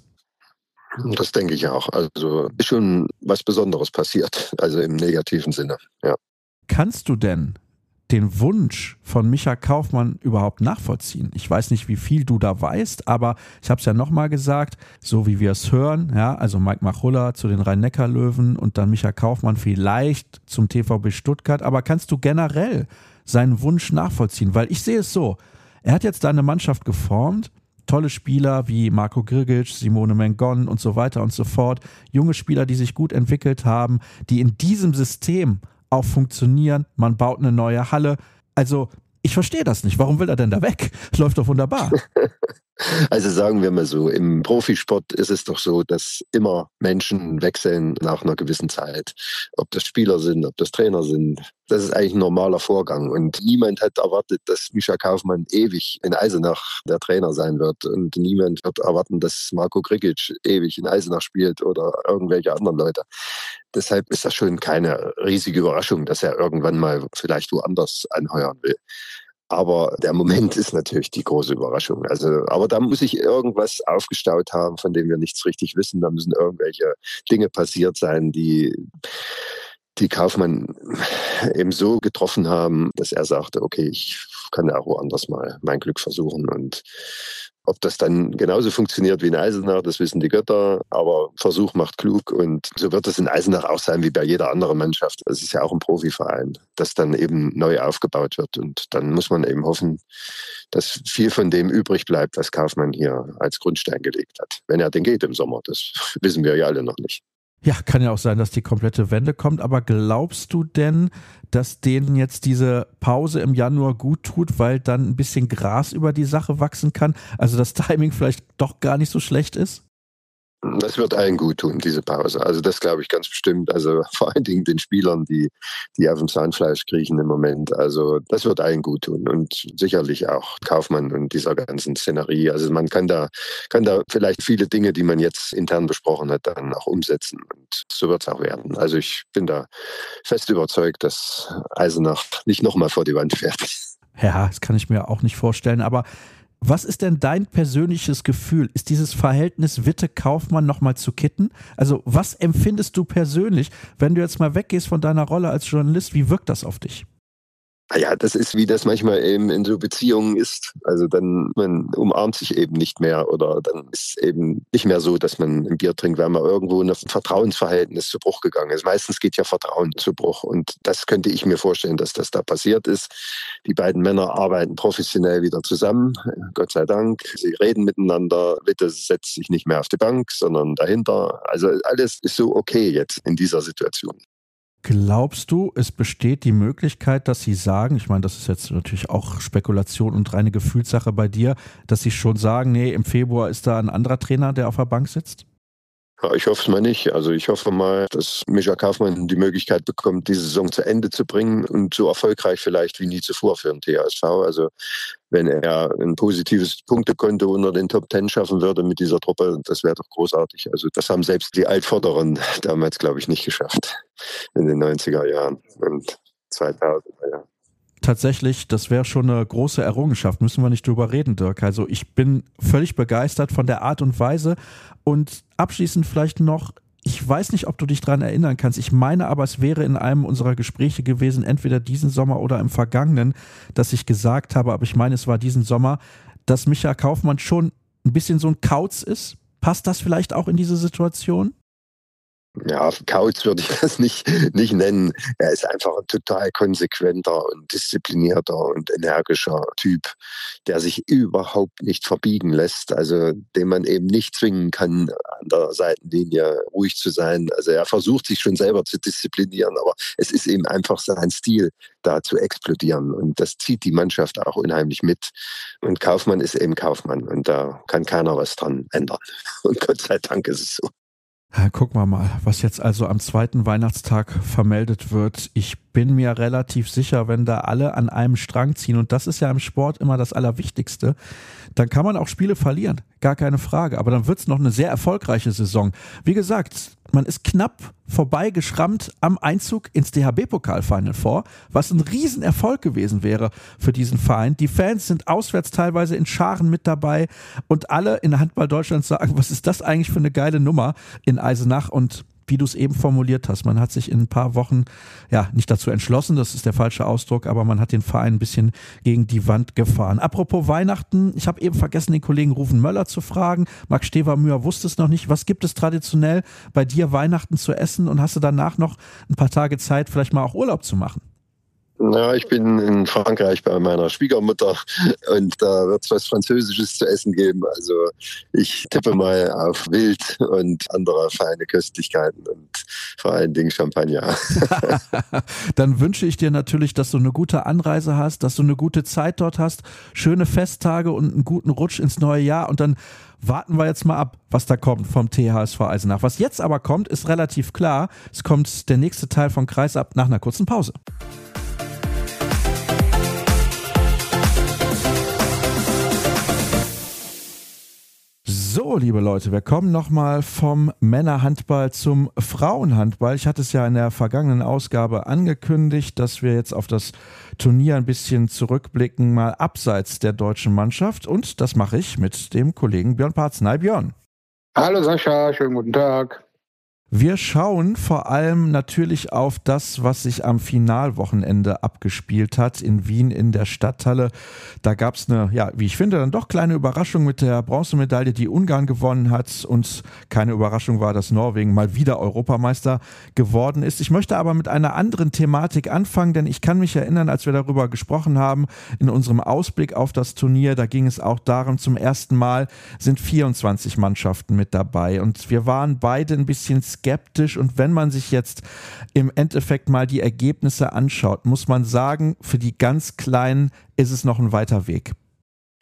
Das denke ich auch. Also ist schon was Besonderes passiert, also im negativen Sinne, ja. Kannst du denn den Wunsch von Micha Kaufmann überhaupt nachvollziehen? Ich weiß nicht, wie viel du da weißt, aber ich habe es ja nochmal gesagt, so wie wir es hören, ja, also Mike Machulla zu den Rhein-Neckar-Löwen und dann Micha Kaufmann vielleicht zum TVB Stuttgart, aber kannst du generell seinen Wunsch nachvollziehen? Weil ich sehe es so, er hat jetzt da eine Mannschaft geformt, tolle Spieler wie Marko Grgic, Simone Mengon und so weiter und so fort, junge Spieler, die sich gut entwickelt haben, die in diesem System auch funktionieren, man baut eine neue Halle. Also ich verstehe das nicht. Warum will er denn da weg? Läuft doch wunderbar. Also sagen wir mal so, im Profisport ist es doch so, dass immer Menschen wechseln nach einer gewissen Zeit. Ob das Spieler sind, ob das Trainer sind. Das ist eigentlich ein normaler Vorgang. Und niemand hat erwartet, dass Micha Kaufmann ewig in Eisenach der Trainer sein wird. Und niemand wird erwarten, dass Marko Grgic ewig in Eisenach spielt oder irgendwelche anderen Leute. Deshalb ist das schon keine riesige Überraschung, dass er irgendwann mal vielleicht woanders anheuern will. Aber der Moment ist natürlich die große Überraschung. Also, aber da muss sich irgendwas aufgestaut haben, von dem wir nichts richtig wissen. Da müssen irgendwelche Dinge passiert sein, die Kaufmann eben so getroffen haben, dass er sagte, okay, ich kann ja auch woanders mal mein Glück versuchen. Und ob das dann genauso funktioniert wie in Eisenach, das wissen die Götter. Aber Versuch macht klug und so wird es in Eisenach auch sein wie bei jeder anderen Mannschaft. Das ist ja auch ein Profiverein, das dann eben neu aufgebaut wird. Und dann muss man eben hoffen, dass viel von dem übrig bleibt, was Kaufmann hier als Grundstein gelegt hat. Wenn er denn geht im Sommer, das wissen wir ja alle noch nicht. Ja, kann ja auch sein, dass die komplette Wende kommt, aber glaubst du denn, dass denen jetzt diese Pause im Januar gut tut, weil dann ein bisschen Gras über die Sache wachsen kann? Also das Timing vielleicht doch gar nicht so schlecht ist? Das wird allen gut tun, diese Pause. Also das glaube ich ganz bestimmt. Also vor allen Dingen den Spielern, die auf dem Zahnfleisch kriechen im Moment. Also das wird allen gut tun und sicherlich auch Kaufmann und dieser ganzen Szenerie. Also man kann da vielleicht viele Dinge, die man jetzt intern besprochen hat, dann auch umsetzen. Und so wird es auch werden. Also ich bin da fest überzeugt, dass Eisenach nicht nochmal vor die Wand fährt. Ja, das kann ich mir auch nicht vorstellen. Aber was ist denn dein persönliches Gefühl? Ist dieses Verhältnis Witte-Kaufmann nochmal zu kitten? Also was empfindest du persönlich, wenn du jetzt mal weggehst von deiner Rolle als Journalist? Wie wirkt das auf dich? Ja, das ist, wie das manchmal eben in so Beziehungen ist. Also man umarmt sich eben nicht mehr oder dann ist eben nicht mehr so, dass man ein Bier trinkt, weil man irgendwo ein Vertrauensverhältnis zu Bruch gegangen ist. Meistens geht ja Vertrauen zu Bruch und das könnte ich mir vorstellen, dass das da passiert ist. Die beiden Männer arbeiten professionell wieder zusammen, Gott sei Dank. Sie reden miteinander. Witte setzt sich nicht mehr auf die Bank, sondern dahinter. Also alles ist so okay jetzt in dieser Situation. Glaubst du, es besteht die Möglichkeit, dass sie sagen, ich meine, das ist jetzt natürlich auch Spekulation und reine Gefühlssache bei dir, dass sie schon sagen, nee, im Februar ist da ein anderer Trainer, der auf der Bank sitzt? Ja, ich hoffe es mal nicht. Also ich hoffe mal, dass Micha Kaufmann die Möglichkeit bekommt, diese Saison zu Ende zu bringen und so erfolgreich vielleicht wie nie zuvor für den THSV. Also wenn er ein positives Punktekonto unter den Top 10 schaffen würde mit dieser Truppe, das wäre doch großartig. Also das haben selbst die Altvorderen damals, glaube ich, nicht geschafft in den 90er Jahren und 2000er Jahren. Tatsächlich, das wäre schon eine große Errungenschaft, müssen wir nicht drüber reden, Dirk. Also ich bin völlig begeistert von der Art und Weise und abschließend vielleicht noch, ich weiß nicht, ob du dich daran erinnern kannst, ich meine aber, es wäre in einem unserer Gespräche gewesen, entweder diesen Sommer oder im vergangenen, dass ich gesagt habe, aber ich meine, es war diesen Sommer, dass Micha Kaufmann schon ein bisschen so ein Kauz ist. Passt das vielleicht auch in diese Situation? Ja, Kauz würde ich das nicht nennen. Er ist einfach ein total konsequenter und disziplinierter und energischer Typ, der sich überhaupt nicht verbiegen lässt, also den man eben nicht zwingen kann, an der Seitenlinie ruhig zu sein. Also er versucht sich schon selber zu disziplinieren, aber es ist eben einfach sein Stil, da zu explodieren und das zieht die Mannschaft auch unheimlich mit. Und Kaufmann ist eben Kaufmann und da kann keiner was dran ändern. Und Gott sei Dank ist es so. Gucken wir mal, was jetzt also am zweiten Weihnachtstag vermeldet wird. Ich bin mir relativ sicher, wenn da alle an einem Strang ziehen, und das ist ja im Sport immer das Allerwichtigste, dann kann man auch Spiele verlieren, gar keine Frage. Aber dann wird es noch eine sehr erfolgreiche Saison. Wie gesagt, man ist knapp vorbeigeschrammt am Einzug ins DHB-Pokal-Final Four, was ein Riesenerfolg gewesen wäre für diesen Verein. Die Fans sind auswärts teilweise in Scharen mit dabei und alle in Handball Deutschland sagen, was ist das eigentlich für eine geile Nummer in Eisenach, und wie du es eben formuliert hast, man hat sich in ein paar Wochen ja nicht dazu entschlossen, das ist der falsche Ausdruck, aber man hat den Verein ein bisschen gegen die Wand gefahren. Apropos Weihnachten, ich habe eben vergessen, den Kollegen Rufen Möller zu fragen. Max Stevermüher wusste es noch nicht. Was gibt es traditionell bei dir Weihnachten zu essen, und hast du danach noch ein paar Tage Zeit, vielleicht mal auch Urlaub zu machen? Ja, ich bin in Frankreich bei meiner Schwiegermutter und da wird es was Französisches zu essen geben. Also ich tippe mal auf Wild und andere feine Köstlichkeiten und vor allen Dingen Champagner. Dann wünsche ich dir natürlich, dass du eine gute Anreise hast, dass du eine gute Zeit dort hast, schöne Festtage und einen guten Rutsch ins neue Jahr, und dann warten wir jetzt mal ab, was da kommt vom THSV Eisenach. Was jetzt aber kommt, ist relativ klar. Es kommt der nächste Teil von Kreisab nach einer kurzen Pause. So, liebe Leute, wir kommen nochmal vom Männerhandball zum Frauenhandball. Ich hatte es ja in der vergangenen Ausgabe angekündigt, dass wir jetzt auf das Turnier ein bisschen zurückblicken, mal abseits der deutschen Mannschaft. Und das mache ich mit dem Kollegen Björn Parzen. Hi Björn. Hallo Sascha, schönen guten Tag. Wir schauen vor allem natürlich auf das, was sich am Finalwochenende abgespielt hat in Wien in der Stadthalle. Da gab es eine, ja, wie ich finde, dann doch kleine Überraschung mit der Bronzemedaille, die Ungarn gewonnen hat. Und keine Überraschung war, dass Norwegen mal wieder Europameister geworden ist. Ich möchte aber mit einer anderen Thematik anfangen, denn ich kann mich erinnern, als wir darüber gesprochen haben, in unserem Ausblick auf das Turnier, da ging es auch darum, zum ersten Mal sind 24 Mannschaften mit dabei. Und wir waren beide ein bisschen skeptisch, und wenn man sich jetzt im Endeffekt mal die Ergebnisse anschaut, muss man sagen, für die ganz Kleinen ist es noch ein weiter Weg.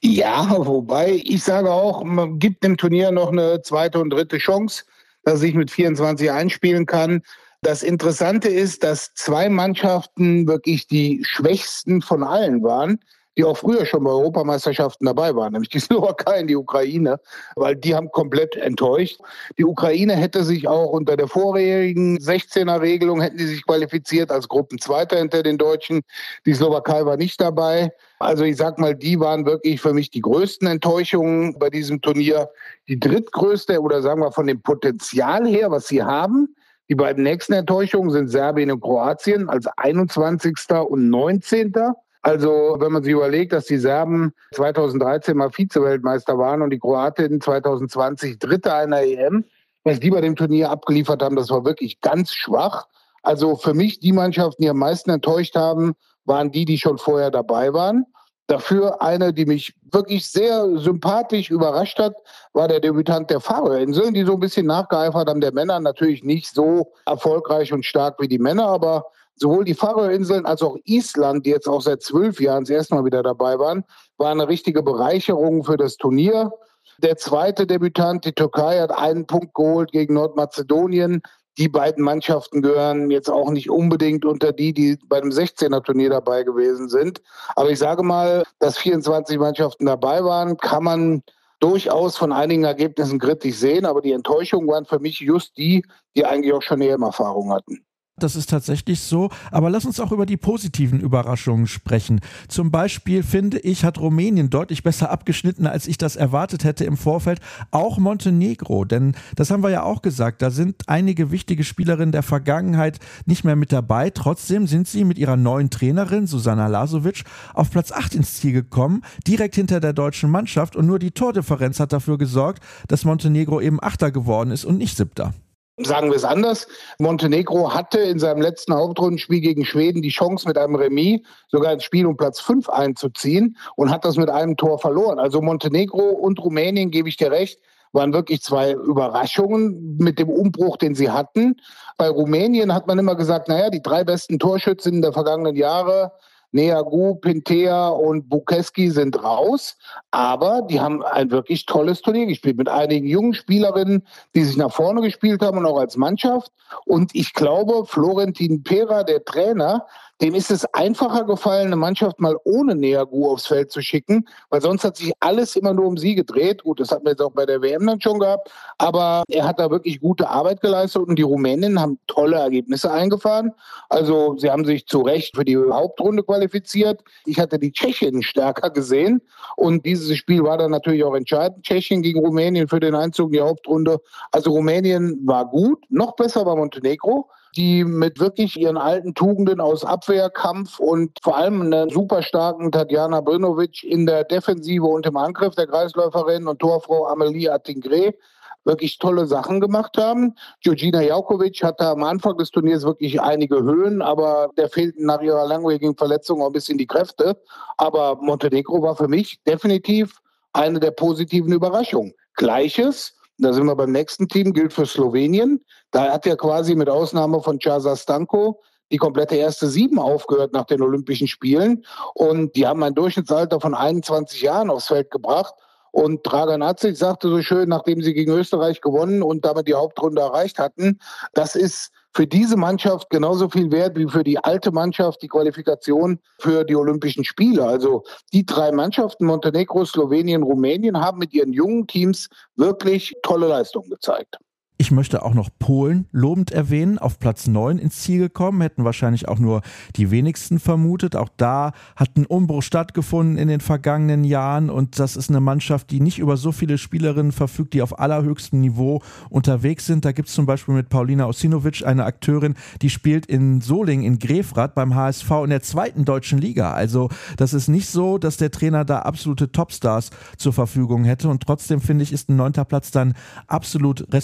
Ja, wobei ich sage auch, man gibt dem Turnier noch eine zweite und dritte Chance, dass er sich mit 24 einspielen kann. Das Interessante ist, dass zwei Mannschaften wirklich die schwächsten von allen waren, die auch früher schon bei Europameisterschaften dabei waren, nämlich die Slowakei und die Ukraine, weil die haben komplett enttäuscht. Die Ukraine hätte sich auch unter der vorherigen 16er-Regelung hätten die sich qualifiziert als Gruppenzweiter hinter den Deutschen. Die Slowakei war nicht dabei. Also ich sag mal, die waren wirklich für mich die größten Enttäuschungen bei diesem Turnier. Die drittgrößte oder sagen wir von dem Potenzial her, was sie haben, die beiden nächsten Enttäuschungen sind Serbien und Kroatien als 21. und 19. Also wenn man sich überlegt, dass die Serben 2013 mal Vize-Weltmeister waren und die Kroatinnen 2020 Dritte einer EM, was die bei dem Turnier abgeliefert haben, das war wirklich ganz schwach. Also für mich die Mannschaften, die am meisten enttäuscht haben, waren die schon vorher dabei waren. Dafür eine, die mich wirklich sehr sympathisch überrascht hat, war der Debütant der Färöerinseln, die so ein bisschen nachgeeifert haben. Der Männer natürlich nicht so erfolgreich und stark wie die Männer, aber sowohl die Färöerinseln als auch Island, die jetzt auch seit 12 Jahren das erste Mal wieder dabei waren, war eine richtige Bereicherung für das Turnier. Der zweite Debütant, die Türkei, hat einen Punkt geholt gegen Nordmazedonien. Die beiden Mannschaften gehören jetzt auch nicht unbedingt unter die bei dem 16er-Turnier dabei gewesen sind. Aber ich sage mal, dass 24 Mannschaften dabei waren, kann man durchaus von einigen Ergebnissen kritisch sehen. Aber die Enttäuschungen waren für mich just die eigentlich auch schon EM-Erfahrung hatten. Das ist tatsächlich so, aber lass uns auch über die positiven Überraschungen sprechen. Zum Beispiel, finde ich, hat Rumänien deutlich besser abgeschnitten, als ich das erwartet hätte im Vorfeld. Auch Montenegro, denn das haben wir ja auch gesagt, da sind einige wichtige Spielerinnen der Vergangenheit nicht mehr mit dabei. Trotzdem sind sie mit ihrer neuen Trainerin, Susanna Lasovic, auf Platz 8 ins Ziel gekommen, direkt hinter der deutschen Mannschaft, und nur die Tordifferenz hat dafür gesorgt, dass Montenegro eben Achter geworden ist und nicht Siebter. Sagen wir es anders. Montenegro hatte in seinem letzten Hauptrundenspiel gegen Schweden die Chance, mit einem Remis sogar ins Spiel um Platz 5 einzuziehen und hat das mit einem Tor verloren. Also Montenegro und Rumänien, gebe ich dir recht, waren wirklich zwei Überraschungen mit dem Umbruch, den sie hatten. Bei Rumänien hat man immer gesagt, die 3 besten Torschützen der vergangenen Jahre, Neagu, Pintea und Bukeski, sind raus, aber die haben ein wirklich tolles Turnier gespielt mit einigen jungen Spielerinnen, die sich nach vorne gespielt haben und auch als Mannschaft. Und ich glaube, Florentin Pera, der Trainer, dem ist es einfacher gefallen, eine Mannschaft mal ohne Neagu aufs Feld zu schicken, weil sonst hat sich alles immer nur um sie gedreht. Gut, das hatten wir jetzt auch bei der WM dann schon gehabt, aber er hat da wirklich gute Arbeit geleistet und die Rumänen haben tolle Ergebnisse eingefahren. Also sie haben sich zu Recht für die Hauptrunde qualifiziert. Ich hatte die Tschechen stärker gesehen und dieses Spiel war dann natürlich auch entscheidend. Tschechien gegen Rumänien für den Einzug in die Hauptrunde. Also Rumänien war gut, noch besser war Montenegro, die mit wirklich ihren alten Tugenden aus Abwehr, Kampf und vor allem einer super starken Tatjana Brinovic in der Defensive und im Angriff, der Kreisläuferin und Torfrau Amelie Attingre, wirklich tolle Sachen gemacht haben. Georgina Jaukovic hatte am Anfang des Turniers wirklich einige Höhen, aber der fehlten nach ihrer langwierigen Verletzung auch ein bisschen die Kräfte. Aber Montenegro war für mich definitiv eine der positiven Überraschungen. Gleiches, da sind wir beim nächsten Team, gilt für Slowenien. Da hat ja quasi mit Ausnahme von Čaza Stanko die komplette erste 7 aufgehört nach den Olympischen Spielen. Und die haben ein Durchschnittsalter von 21 Jahren aufs Feld gebracht. Und Dragan Acic sagte so schön, nachdem sie gegen Österreich gewonnen und damit die Hauptrunde erreicht hatten, das ist für diese Mannschaft genauso viel wert wie für die alte Mannschaft die Qualifikation für die Olympischen Spiele. Also die 3 Mannschaften, Montenegro, Slowenien, Rumänien, haben mit ihren jungen Teams wirklich tolle Leistungen gezeigt. Ich möchte auch noch Polen lobend erwähnen, auf Platz 9 ins Ziel gekommen, hätten wahrscheinlich auch nur die wenigsten vermutet. Auch da hat ein Umbruch stattgefunden in den vergangenen Jahren und das ist eine Mannschaft, die nicht über so viele Spielerinnen verfügt, die auf allerhöchstem Niveau unterwegs sind. Da gibt es zum Beispiel mit Paulina Osinovic eine Akteurin, die spielt in Solingen in Grefrath beim HSV in der 2. deutschen Liga. Also das ist nicht so, dass der Trainer da absolute Topstars zur Verfügung hätte und trotzdem finde ich, ist ein 9. Platz dann absolut respektabel.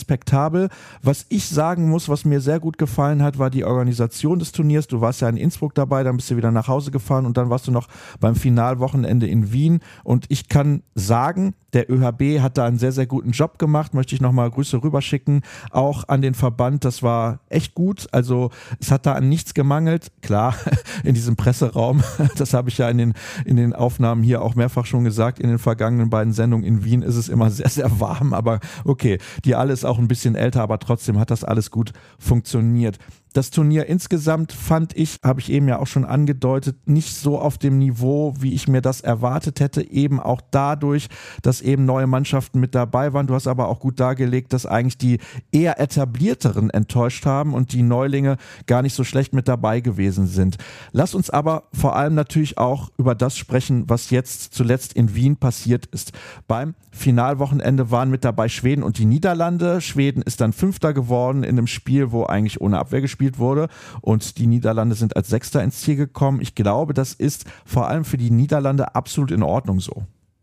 komfortabel. Was ich sagen muss, was mir sehr gut gefallen hat, war die Organisation des Turniers. Du warst ja in Innsbruck dabei, dann bist du wieder nach Hause gefahren und dann warst du noch beim Finalwochenende in Wien. Und ich kann sagen, der ÖHB hat da einen sehr, sehr guten Job gemacht. Möchte ich nochmal Grüße rüberschicken, auch an den Verband. Das war echt gut. Also es hat da an nichts gemangelt. Klar, in diesem Presseraum, das habe ich ja in den Aufnahmen hier auch mehrfach schon gesagt, in den vergangenen beiden Sendungen in Wien ist es immer sehr, sehr warm. Aber okay, die Halle ist auch ein bisschen älter, aber trotzdem hat das alles gut funktioniert. Das Turnier insgesamt fand ich, habe ich eben ja auch schon angedeutet, nicht so auf dem Niveau, wie ich mir das erwartet hätte, eben auch dadurch, dass eben neue Mannschaften mit dabei waren. Du hast aber auch gut dargelegt, dass eigentlich die eher etablierteren enttäuscht haben und die Neulinge gar nicht so schlecht mit dabei gewesen sind. Lass uns aber vor allem natürlich auch über das sprechen, was jetzt zuletzt in Wien passiert ist. Beim Finalwochenende waren mit dabei Schweden und die Niederlande. Schweden ist dann Fünfter geworden in einem Spiel, wo eigentlich ohne Abwehr gespielt wurde und die Niederlande sind als Sechster ins Ziel gekommen. Ich glaube, das ist vor allem für die Niederlande absolut in Ordnung so.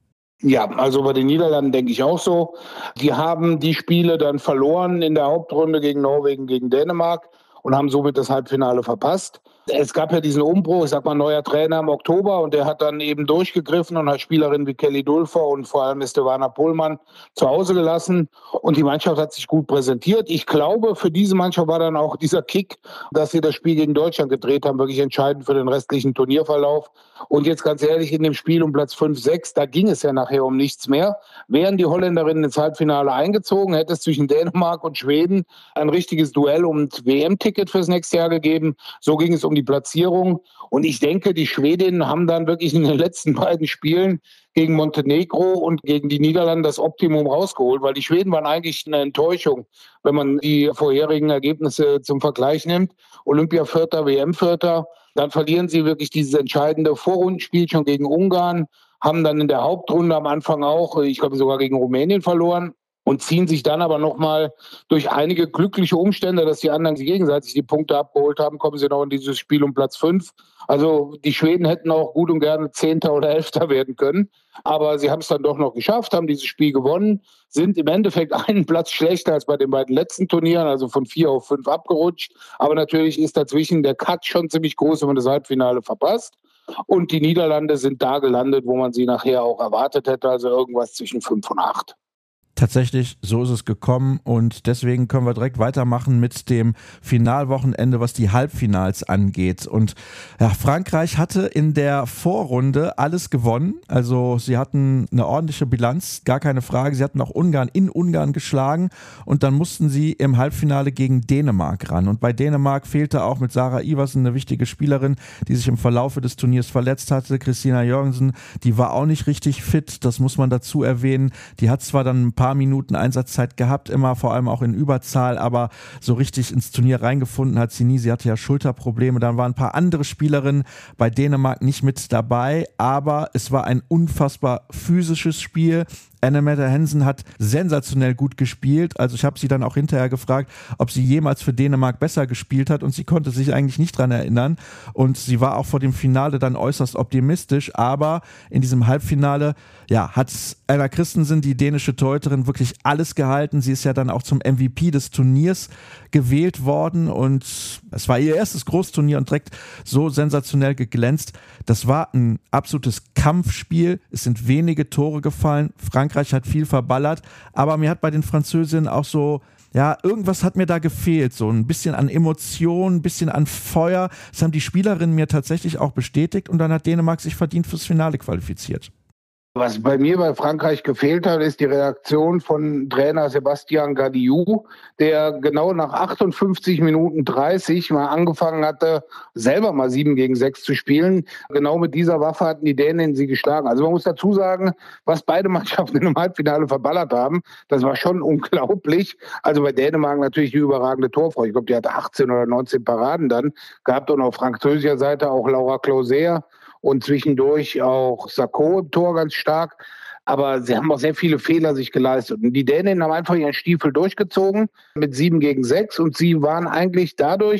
Ja, also bei den Niederlanden denke ich auch so. Die haben die Spiele dann verloren in der Hauptrunde gegen Norwegen, gegen Dänemark und haben somit das Halbfinale verpasst. Es gab ja diesen Umbruch, ich sag mal, neuer Trainer im Oktober und der hat dann eben durchgegriffen und hat Spielerinnen wie Kelly Dulfer und vor allem Estevana Pohlmann zu Hause gelassen und die Mannschaft hat sich gut präsentiert. Ich glaube, für diese Mannschaft war dann auch dieser Kick, dass sie das Spiel gegen Deutschland gedreht haben, wirklich entscheidend für den restlichen Turnierverlauf. Und jetzt ganz ehrlich, in dem Spiel um Platz 5, 6, da ging es ja nachher um nichts mehr. Wären die Holländerinnen ins Halbfinale eingezogen, hätte es zwischen Dänemark und Schweden ein richtiges Duell um ein WM-Ticket fürs nächste Jahr gegeben. So ging es um die Platzierung. Und ich denke, die Schwedinnen haben dann wirklich in den letzten beiden Spielen gegen Montenegro und gegen die Niederlande das Optimum rausgeholt, weil die Schweden waren eigentlich eine Enttäuschung, wenn man die vorherigen Ergebnisse zum Vergleich nimmt. Olympia-Vierter, WM-Vierter. Dann verlieren sie wirklich dieses entscheidende Vorrundenspiel schon gegen Ungarn, haben dann in der Hauptrunde am Anfang auch, ich glaube sogar gegen Rumänien verloren und ziehen sich dann aber nochmal durch einige glückliche Umstände, dass die anderen sich gegenseitig die Punkte abgeholt haben, kommen sie noch in dieses Spiel um Platz 5. Also die Schweden hätten auch gut und gerne 10. oder 11. werden können, aber sie haben es dann doch noch geschafft, haben dieses Spiel gewonnen, sind im Endeffekt einen Platz schlechter als bei den beiden letzten Turnieren, also von 4 auf 5 abgerutscht. Aber natürlich ist dazwischen der Cut schon ziemlich groß, wenn man das Halbfinale verpasst. Und die Niederlande sind da gelandet, wo man sie nachher auch erwartet hätte, also irgendwas zwischen 5 und 8. Tatsächlich, so ist es gekommen und deswegen können wir direkt weitermachen mit dem Finalwochenende, was die Halbfinals angeht. Und ja, Frankreich hatte in der Vorrunde alles gewonnen, also sie hatten eine ordentliche Bilanz, gar keine Frage. Sie hatten auch Ungarn in Ungarn geschlagen und dann mussten sie im Halbfinale gegen Dänemark ran. Und bei Dänemark fehlte auch mit Sarah Iversen eine wichtige Spielerin, die sich im Verlaufe des Turniers verletzt hatte. Christina Jørgensen, die war auch nicht richtig fit, das muss man dazu erwähnen. Die hat zwar dann ein paar Minuten Einsatzzeit gehabt, immer vor allem auch in Überzahl, aber so richtig ins Turnier reingefunden hat sie nie. Sie hatte ja Schulterprobleme. Dann waren ein paar andere Spielerinnen bei Dänemark nicht mit dabei, aber es war ein unfassbar physisches Spiel. Anne-Mette Hansen hat sensationell gut gespielt. Also ich habe sie dann auch hinterher gefragt, ob sie jemals für Dänemark besser gespielt hat und sie konnte sich eigentlich nicht dran erinnern. Und sie war auch vor dem Finale dann äußerst optimistisch, aber in diesem Halbfinale hat Anna Christensen, die dänische Torhüterin, wirklich alles gehalten. Sie ist ja dann auch zum MVP des Turniers gewählt worden und es war ihr erstes Großturnier und direkt so sensationell geglänzt. Das war ein absolutes Kampfspiel. Es sind wenige Tore gefallen. Frankreich hat viel verballert, aber mir hat bei den Französinnen auch so, irgendwas hat mir da gefehlt, so ein bisschen an Emotion, ein bisschen an Feuer. Das haben die Spielerinnen mir tatsächlich auch bestätigt und dann hat Dänemark sich verdient fürs Finale qualifiziert. Was bei mir bei Frankreich gefehlt hat, ist die Reaktion von Trainer Sébastien Gadiou, der genau nach 58 Minuten 30 mal angefangen hatte, selber mal 7 gegen 6 zu spielen. Genau mit dieser Waffe hatten die Dänen sie geschlagen. Also man muss dazu sagen, was beide Mannschaften im Halbfinale verballert haben, das war schon unglaublich. Also bei Dänemark natürlich die überragende Torfrau. Ich glaube, die hatte 18 oder 19 Paraden dann gehabt und auf französischer Seite auch Laura Closer. Und zwischendurch auch Sakho im Tor ganz stark. Aber sie haben auch sehr viele Fehler sich geleistet. Und die Dänen haben einfach ihren Stiefel durchgezogen mit 7 gegen 6. Und sie waren eigentlich dadurch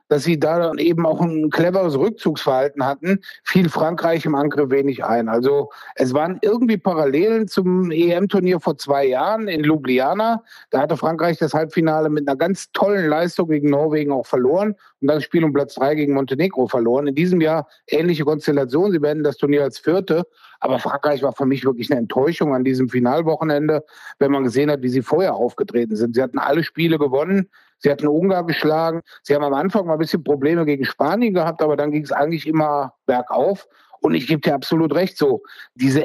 dass sie da eben auch ein cleveres Rückzugsverhalten hatten, fiel Frankreich im Angriff wenig ein. Also es waren irgendwie Parallelen zum EM-Turnier vor 2 Jahren in Ljubljana. Da hatte Frankreich das Halbfinale mit einer ganz tollen Leistung gegen Norwegen auch verloren und dann das Spiel um Platz 3 gegen Montenegro verloren. In diesem Jahr ähnliche Konstellation. Sie werden das Turnier als Vierte. Aber Frankreich war für mich wirklich eine Enttäuschung an diesem Finalwochenende, wenn man gesehen hat, wie sie vorher aufgetreten sind. Sie hatten alle Spiele gewonnen. Sie hatten Ungarn geschlagen. Sie haben am Anfang mal ein bisschen Probleme gegen Spanien gehabt, aber dann ging es eigentlich immer bergauf. Und ich gebe dir absolut recht, so dieses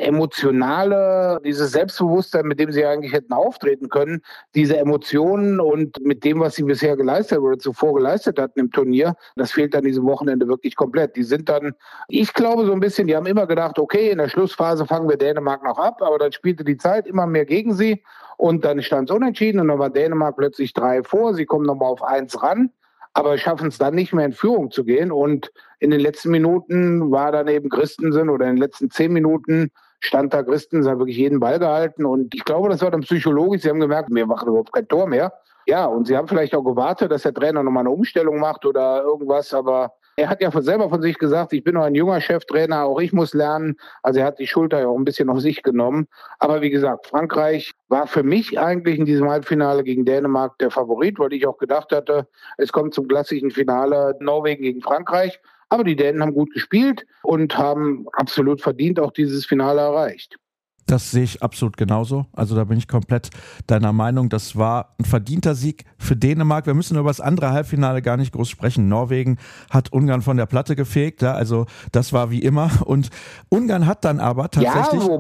Selbstbewusstsein, mit dem sie eigentlich hätten auftreten können, diese Emotionen und mit dem, was sie bisher geleistet oder zuvor geleistet hatten im Turnier, das fehlt an diesem Wochenende wirklich komplett. Die sind dann, ich glaube so ein bisschen, die haben immer gedacht, okay, in der Schlussphase fangen wir Dänemark noch ab, aber dann spielte die Zeit immer mehr gegen sie und dann stand es unentschieden und dann war Dänemark plötzlich 3 vor, sie kommen nochmal auf 1 ran. Aber schaffen es dann nicht mehr in Führung zu gehen. Und in den letzten Minuten war dann eben Christensen oder in den letzten 10 Minuten stand da Christensen, hat wirklich jeden Ball gehalten. Und ich glaube, das war dann psychologisch. Sie haben gemerkt, wir machen überhaupt kein Tor mehr. Ja, und sie haben vielleicht auch gewartet, dass der Trainer nochmal eine Umstellung macht oder irgendwas. Aber er hat ja selber von sich gesagt, ich bin noch ein junger Cheftrainer, auch ich muss lernen. Also er hat die Schulter ja auch ein bisschen auf sich genommen. Aber wie gesagt, Frankreich war für mich eigentlich in diesem Halbfinale gegen Dänemark der Favorit, weil ich auch gedacht hatte, es kommt zum klassischen Finale Norwegen gegen Frankreich. Aber die Dänen haben gut gespielt und haben absolut verdient auch dieses Finale erreicht. Das sehe ich absolut genauso. Also da bin ich komplett deiner Meinung. Das war ein verdienter Sieg für Dänemark. Wir müssen über das andere Halbfinale gar nicht groß sprechen. Norwegen hat Ungarn von der Platte gefegt. Ja, also das war wie immer. Und Ungarn hat dann aber tatsächlich... Ja,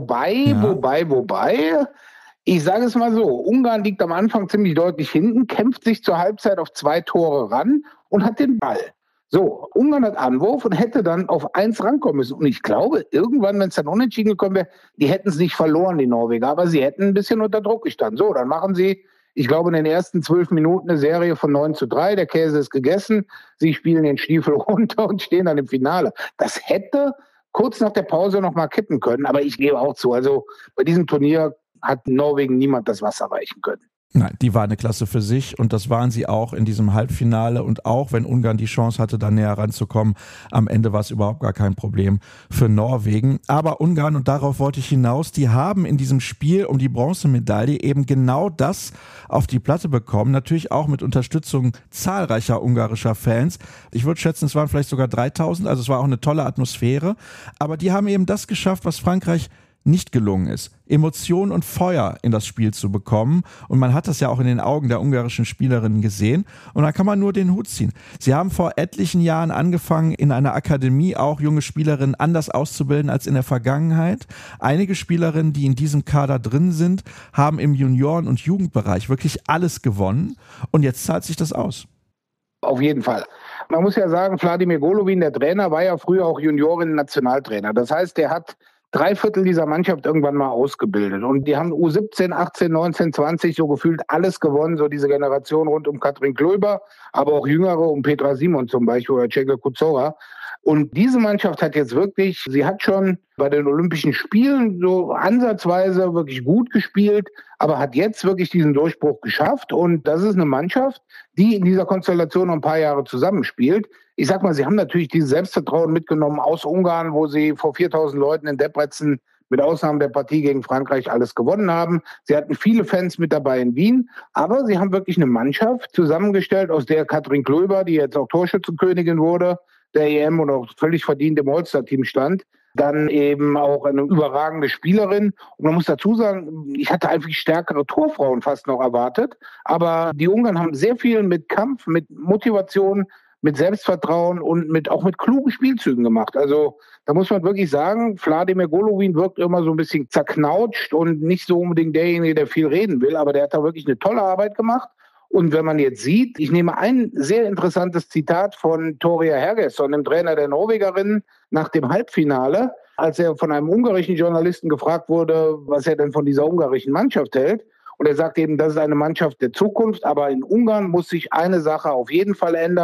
wobei. Ich sage es mal so, Ungarn liegt am Anfang ziemlich deutlich hinten, kämpft sich zur Halbzeit auf 2 Tore ran und hat den Ball. So, Ungarn hat Anwurf und hätte dann auf 1 rankommen müssen. Und ich glaube, irgendwann, wenn es dann unentschieden gekommen wäre, die hätten es nicht verloren, die Norweger, aber sie hätten ein bisschen unter Druck gestanden. So, dann machen sie, ich glaube, in den ersten 12 Minuten eine Serie von 9:3. Der Käse ist gegessen. Sie spielen den Stiefel runter und stehen dann im Finale. Das hätte kurz nach der Pause noch mal kippen können. Aber ich gebe auch zu, also bei diesem Turnier hat Norwegen niemand das Wasser reichen können. Nein, die war eine Klasse für sich und das waren sie auch in diesem Halbfinale und auch wenn Ungarn die Chance hatte, da näher ranzukommen, am Ende war es überhaupt gar kein Problem für Norwegen. Aber Ungarn, und darauf wollte ich hinaus, die haben in diesem Spiel um die Bronzemedaille eben genau das auf die Platte bekommen, natürlich auch mit Unterstützung zahlreicher ungarischer Fans. Ich würde schätzen, es waren vielleicht sogar 3000, also es war auch eine tolle Atmosphäre, aber die haben eben das geschafft, was Frankreich nicht gelungen ist, Emotion und Feuer in das Spiel zu bekommen. Und man hat das ja auch in den Augen der ungarischen Spielerinnen gesehen. Und da kann man nur den Hut ziehen. Sie haben vor etlichen Jahren angefangen, in einer Akademie auch junge Spielerinnen anders auszubilden als in der Vergangenheit. Einige Spielerinnen, die in diesem Kader drin sind, haben im Junioren- und Jugendbereich wirklich alles gewonnen. Und jetzt zahlt sich das aus. Auf jeden Fall. Man muss ja sagen, Vladimir Golovin, der Trainer, war ja früher auch Junioren-Nationaltrainer. Das heißt, der hat 3/4 dieser Mannschaft irgendwann mal ausgebildet. Und die haben U17, 18, 19, 20 so gefühlt alles gewonnen, so diese Generation rund um Katrin Klöber, aber auch Jüngere um Petra Simon zum Beispiel oder Cegle Kuzora. Und diese Mannschaft hat jetzt wirklich, sie hat schon bei den Olympischen Spielen so ansatzweise wirklich gut gespielt, aber hat jetzt wirklich diesen Durchbruch geschafft. Und das ist eine Mannschaft, die in dieser Konstellation noch ein paar Jahre zusammenspielt. Ich sag mal, sie haben natürlich dieses Selbstvertrauen mitgenommen aus Ungarn, wo sie vor 4000 Leuten in Debrecen mit Ausnahme der Partie gegen Frankreich alles gewonnen haben. Sie hatten viele Fans mit dabei in Wien, aber sie haben wirklich eine Mannschaft zusammengestellt, aus der Katrin Klöber, die jetzt auch Torschützenkönigin wurde, der EM und auch völlig verdient im All-Star-Team stand, dann eben auch eine überragende Spielerin. Und man muss dazu sagen, ich hatte einfach stärkere Torfrauen fast noch erwartet, aber die Ungarn haben sehr viel mit Kampf, mit Motivation, mit Selbstvertrauen und auch mit klugen Spielzügen gemacht. Also da muss man wirklich sagen, Vladimir Golovin wirkt immer so ein bisschen zerknautscht und nicht so unbedingt derjenige, der viel reden will, aber der hat da wirklich eine tolle Arbeit gemacht. Und wenn man jetzt sieht, ich nehme ein sehr interessantes Zitat von Torja Hergesson, dem Trainer der Norwegerinnen, nach dem Halbfinale, als er von einem ungarischen Journalisten gefragt wurde, was er denn von dieser ungarischen Mannschaft hält. Und er sagt eben, das ist eine Mannschaft der Zukunft, aber in Ungarn muss sich eine Sache auf jeden Fall ändern.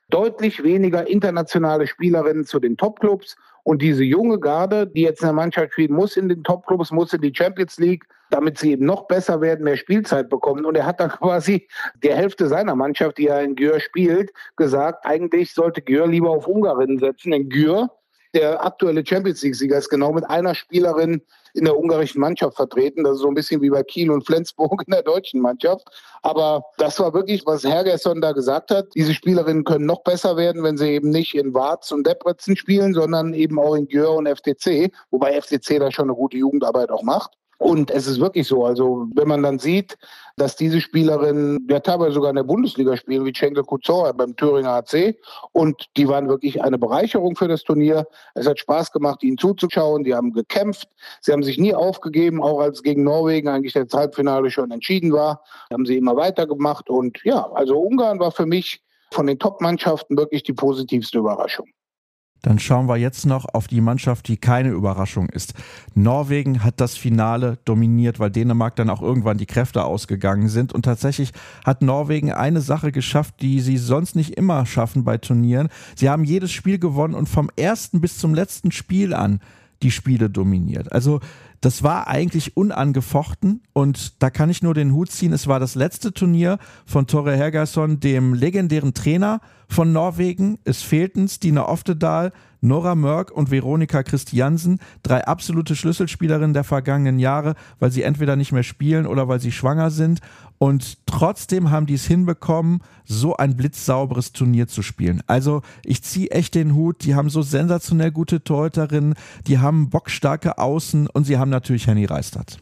deutlich weniger internationale Spielerinnen zu den Topclubs. Und diese junge Garde, die jetzt in der Mannschaft spielen muss, in den Topclubs, muss in die Champions League, damit sie eben noch besser werden, mehr Spielzeit bekommen. Und er hat dann quasi der Hälfte seiner Mannschaft, die er in Győr spielt, gesagt, eigentlich sollte Győr lieber auf Ungarinnen setzen. Denn Győr, der aktuelle Champions-League-Sieger, ist genau mit einer Spielerin in der ungarischen Mannschaft vertreten. Das ist so ein bisschen wie bei Kiel und Flensburg in der deutschen Mannschaft. Aber das war wirklich, was Hergersson da gesagt hat. Diese Spielerinnen können noch besser werden, wenn sie eben nicht in Vác und Debrecen spielen, sondern eben auch in Győr und FTC. Wobei FTC da schon eine gute Jugendarbeit auch macht. Und es ist wirklich so, also wenn man dann sieht, dass diese Spielerinnen ja teilweise sogar in der Bundesliga spielen, wie Cengiz Kuzor beim Thüringer AC, und die waren wirklich eine Bereicherung für das Turnier. Es hat Spaß gemacht, ihnen zuzuschauen, die haben gekämpft, sie haben sich nie aufgegeben, auch als gegen Norwegen eigentlich das Halbfinale schon entschieden war, haben sie immer weitergemacht. Und ja, also Ungarn war für mich von den Top-Mannschaften wirklich die positivste Überraschung. Dann schauen wir jetzt noch auf die Mannschaft, die keine Überraschung ist. Norwegen hat das Finale dominiert, weil Dänemark dann auch irgendwann die Kräfte ausgegangen sind. Und tatsächlich hat Norwegen eine Sache geschafft, die sie sonst nicht immer schaffen bei Turnieren. Sie haben jedes Spiel gewonnen und vom ersten bis zum letzten Spiel an die Spiele dominiert. Also das war eigentlich unangefochten und da kann ich nur den Hut ziehen. Es war das letzte Turnier von Tore Hergersson, dem legendären Trainer von Norwegen. Es fehlten Stina Oftedal, Nora Mørk und Veronika Christiansen, 3 absolute Schlüsselspielerinnen der vergangenen Jahre, weil sie entweder nicht mehr spielen oder weil sie schwanger sind. Und trotzdem haben die es hinbekommen, so ein blitzsauberes Turnier zu spielen. Also ich ziehe echt den Hut, die haben so sensationell gute Torhüterinnen, die haben bockstarke Außen und sie haben natürlich Henny Reistad.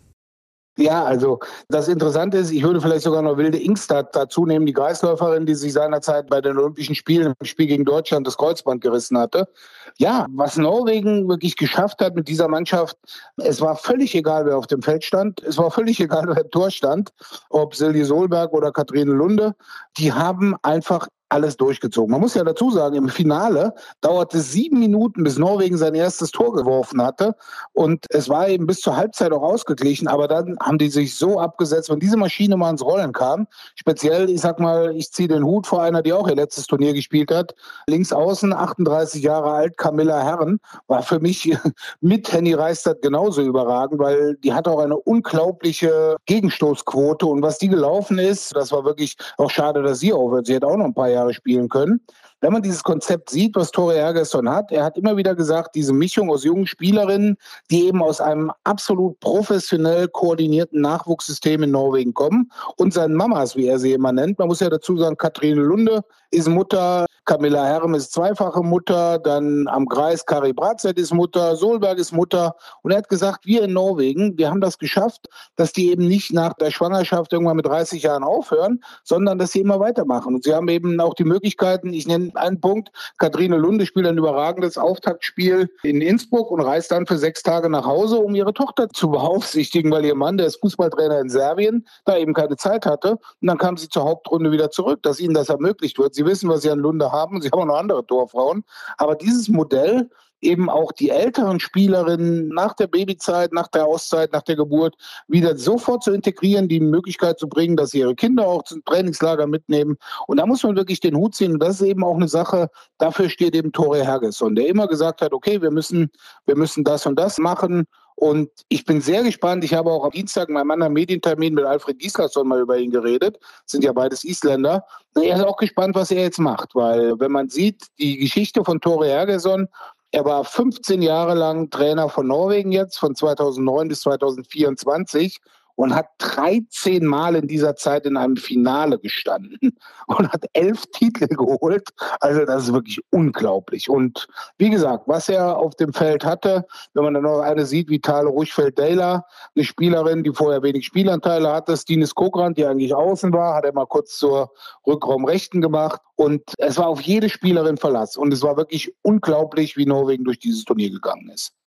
Ja, also das Interessante ist, ich würde vielleicht sogar noch Wilde Ingstad dazu nehmen, die Kreisläuferin, die sich seinerzeit bei den Olympischen Spielen im Spiel gegen Deutschland das Kreuzband gerissen hatte. Ja, was Norwegen wirklich geschafft hat mit dieser Mannschaft, es war völlig egal, wer auf dem Feld stand, es war völlig egal, wer im Tor stand, ob Silje Solberg oder Katrine Lunde, die haben einfach alles durchgezogen. Man muss ja dazu sagen, im Finale dauerte es 7 Minuten, bis Norwegen sein erstes Tor geworfen hatte. Und es war eben bis zur Halbzeit auch ausgeglichen. Aber dann haben die sich so abgesetzt, wenn diese Maschine mal ins Rollen kam. Speziell, ich sag mal, ich ziehe den Hut vor einer, die auch ihr letztes Turnier gespielt hat. Links außen, 38 Jahre alt, Camilla Herren, war für mich mit Henny Reistad genauso überragend, weil die hat auch eine unglaubliche Gegenstoßquote. Und was die gelaufen ist, das war wirklich auch schade, dass sie aufhört. Sie hätte auch noch ein paar Jahre spielen können. Wenn man dieses Konzept sieht, was Tore Hergersson hat, er hat immer wieder gesagt, diese Mischung aus jungen Spielerinnen, die eben aus einem absolut professionell koordinierten Nachwuchssystem in Norwegen kommen und seinen Mamas, wie er sie immer nennt. Man muss ja dazu sagen, Katrine Lunde ist Mutter, Camilla Herren ist zweifache Mutter, dann am Kreis Kari Bratzett ist Mutter, Solberg ist Mutter. Und er hat gesagt, wir in Norwegen, wir haben das geschafft, dass die eben nicht nach der Schwangerschaft irgendwann mit 30 Jahren aufhören, sondern dass sie immer weitermachen. Und sie haben eben auch die Möglichkeiten, ich nenne einen Punkt, Katrine Lunde spielt ein überragendes Auftaktspiel in Innsbruck und reist dann für 6 Tage nach Hause, um ihre Tochter zu beaufsichtigen, weil ihr Mann, der ist Fußballtrainer in Serbien, da eben keine Zeit hatte. Und dann kam sie zur Hauptrunde wieder zurück, dass ihnen das ermöglicht wird. Sie wissen, was sie an Lunde haben. Sie haben auch noch andere Torfrauen. Aber dieses Modell, eben auch die älteren Spielerinnen nach der Babyzeit, nach der Auszeit, nach der Geburt wieder sofort zu integrieren, die Möglichkeit zu bringen, dass sie ihre Kinder auch zum Trainingslager mitnehmen. Und da muss man wirklich den Hut ziehen. Und das ist eben auch eine Sache, dafür steht eben Tore Hergersson, der immer gesagt hat, okay, wir müssen das und das machen. Und ich bin sehr gespannt. Ich habe auch am Dienstag in meinem anderen Medientermin mit Alfred Gislason mal über ihn geredet. Das sind ja beides Isländer. Er ist auch gespannt, was er jetzt macht. Weil wenn man sieht, die Geschichte von Tore Hergersson, er war 15 Jahre lang Trainer von Norwegen jetzt, von 2009 bis 2024 und hat 13 Mal in dieser Zeit in einem Finale gestanden und hat 11 Titel geholt. Also das ist wirklich unglaublich. Und wie gesagt, was er auf dem Feld hatte, wenn man dann noch eine sieht wie Tale Ruchfeld-Dejla, eine Spielerin, die vorher wenig Spielanteile hatte, Stines Kokrand, die eigentlich außen war, hat er mal kurz zur Rückraumrechten gemacht. Und es war auf jede Spielerin Verlass. Und es war wirklich unglaublich, wie Norwegen durch dieses Turnier gegangen ist.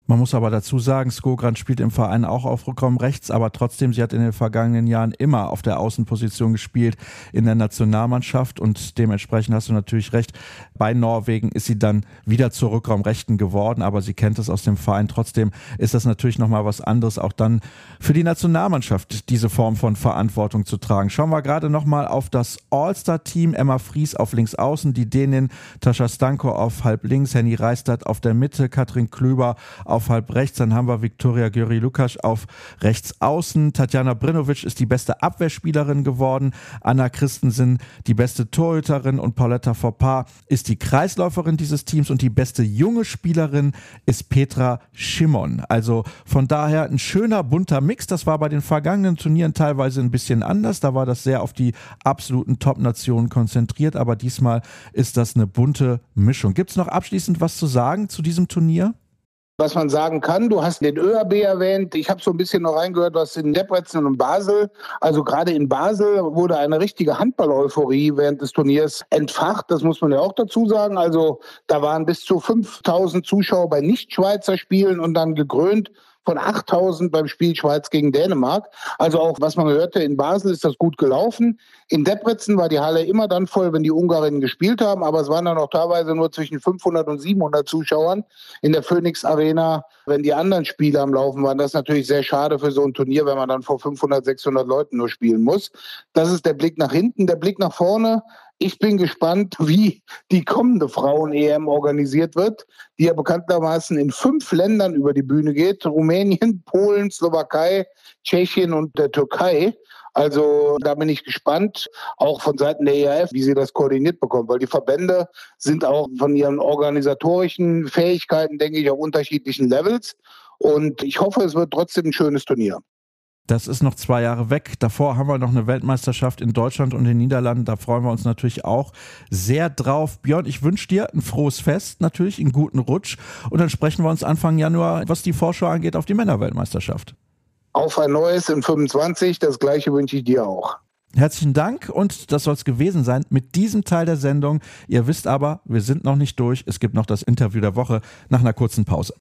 Man muss aber dazu sagen, Skogran spielt im Verein auch auf Rückraum rechts, aber trotzdem, sie hat in den vergangenen Jahren immer auf der Außenposition gespielt in der Nationalmannschaft und dementsprechend hast du natürlich recht, bei Norwegen ist sie dann wieder zur Rückraumrechten geworden, aber sie kennt es aus dem Verein. Trotzdem ist das natürlich nochmal was anderes, auch dann für die Nationalmannschaft diese Form von Verantwortung zu tragen. Schauen wir gerade nochmal auf das All-Star-Team. Emma Fries auf links außen, die Dänin Tascha Stanko auf halb links, Henny Reistad auf der Mitte, Katrin Klöber auf halb rechts, dann haben wir Viktoria Gyuri-Lukasz auf rechts außen. Tatjana Brinovic ist die beste Abwehrspielerin geworden. Anna Christensen die beste Torhüterin und Pauletta Foppard ist die Kreisläuferin dieses Teams und die beste junge Spielerin ist Petra Schimon. Also von daher ein schöner bunter Mix. Das war bei den vergangenen Turnieren teilweise ein bisschen anders. Da war das sehr auf die absoluten Top-Nationen konzentriert, aber diesmal ist das eine bunte Mischung. Gibt es noch abschließend was zu sagen zu diesem Turnier? Was man sagen kann, du hast den ÖAB erwähnt, ich habe so ein bisschen noch reingehört, was in Debrecen und Basel, also gerade in Basel wurde eine richtige Handball-Euphorie während des Turniers entfacht, das muss man ja auch dazu sagen, also da waren bis zu 5.000 Zuschauer bei Nicht-Schweizer Spielen und dann gekrönt von 8.000 beim Spiel Schweiz gegen Dänemark. Also auch, was man hörte, in Basel ist das gut gelaufen. In Debrecen war die Halle immer dann voll, wenn die Ungarinnen gespielt haben, aber es waren dann auch teilweise nur zwischen 500 und 700 Zuschauern in der Phoenix Arena, wenn die anderen Spiele am Laufen waren. Das ist natürlich sehr schade für so ein Turnier, wenn man dann vor 500, 600 Leuten nur spielen muss. Das ist der Blick nach hinten. Der Blick nach vorne: Ich bin gespannt, wie die kommende Frauen-EM organisiert wird, die ja bekanntermaßen in 5 Ländern über die Bühne geht. Rumänien, Polen, Slowakei, Tschechien und der Türkei. Also da bin ich gespannt, auch von Seiten der ERF, wie sie das koordiniert bekommen, weil die Verbände sind auch von ihren organisatorischen Fähigkeiten, denke ich, auf unterschiedlichen Levels. Und ich hoffe, es wird trotzdem ein schönes Turnier. Das ist noch 2 Jahre weg. Davor haben wir noch eine Weltmeisterschaft in Deutschland und den Niederlanden. Da freuen wir uns natürlich auch sehr drauf. Björn, ich wünsche dir ein frohes Fest, natürlich einen guten Rutsch. Und dann sprechen wir uns Anfang Januar, was die Vorschau angeht, auf die Männerweltmeisterschaft. Auf ein neues in 25. Das Gleiche wünsche ich dir auch. Herzlichen Dank und das soll es gewesen sein mit diesem Teil der Sendung. Ihr wisst aber, wir sind noch nicht durch. Es gibt noch das Interview der Woche nach einer kurzen Pause.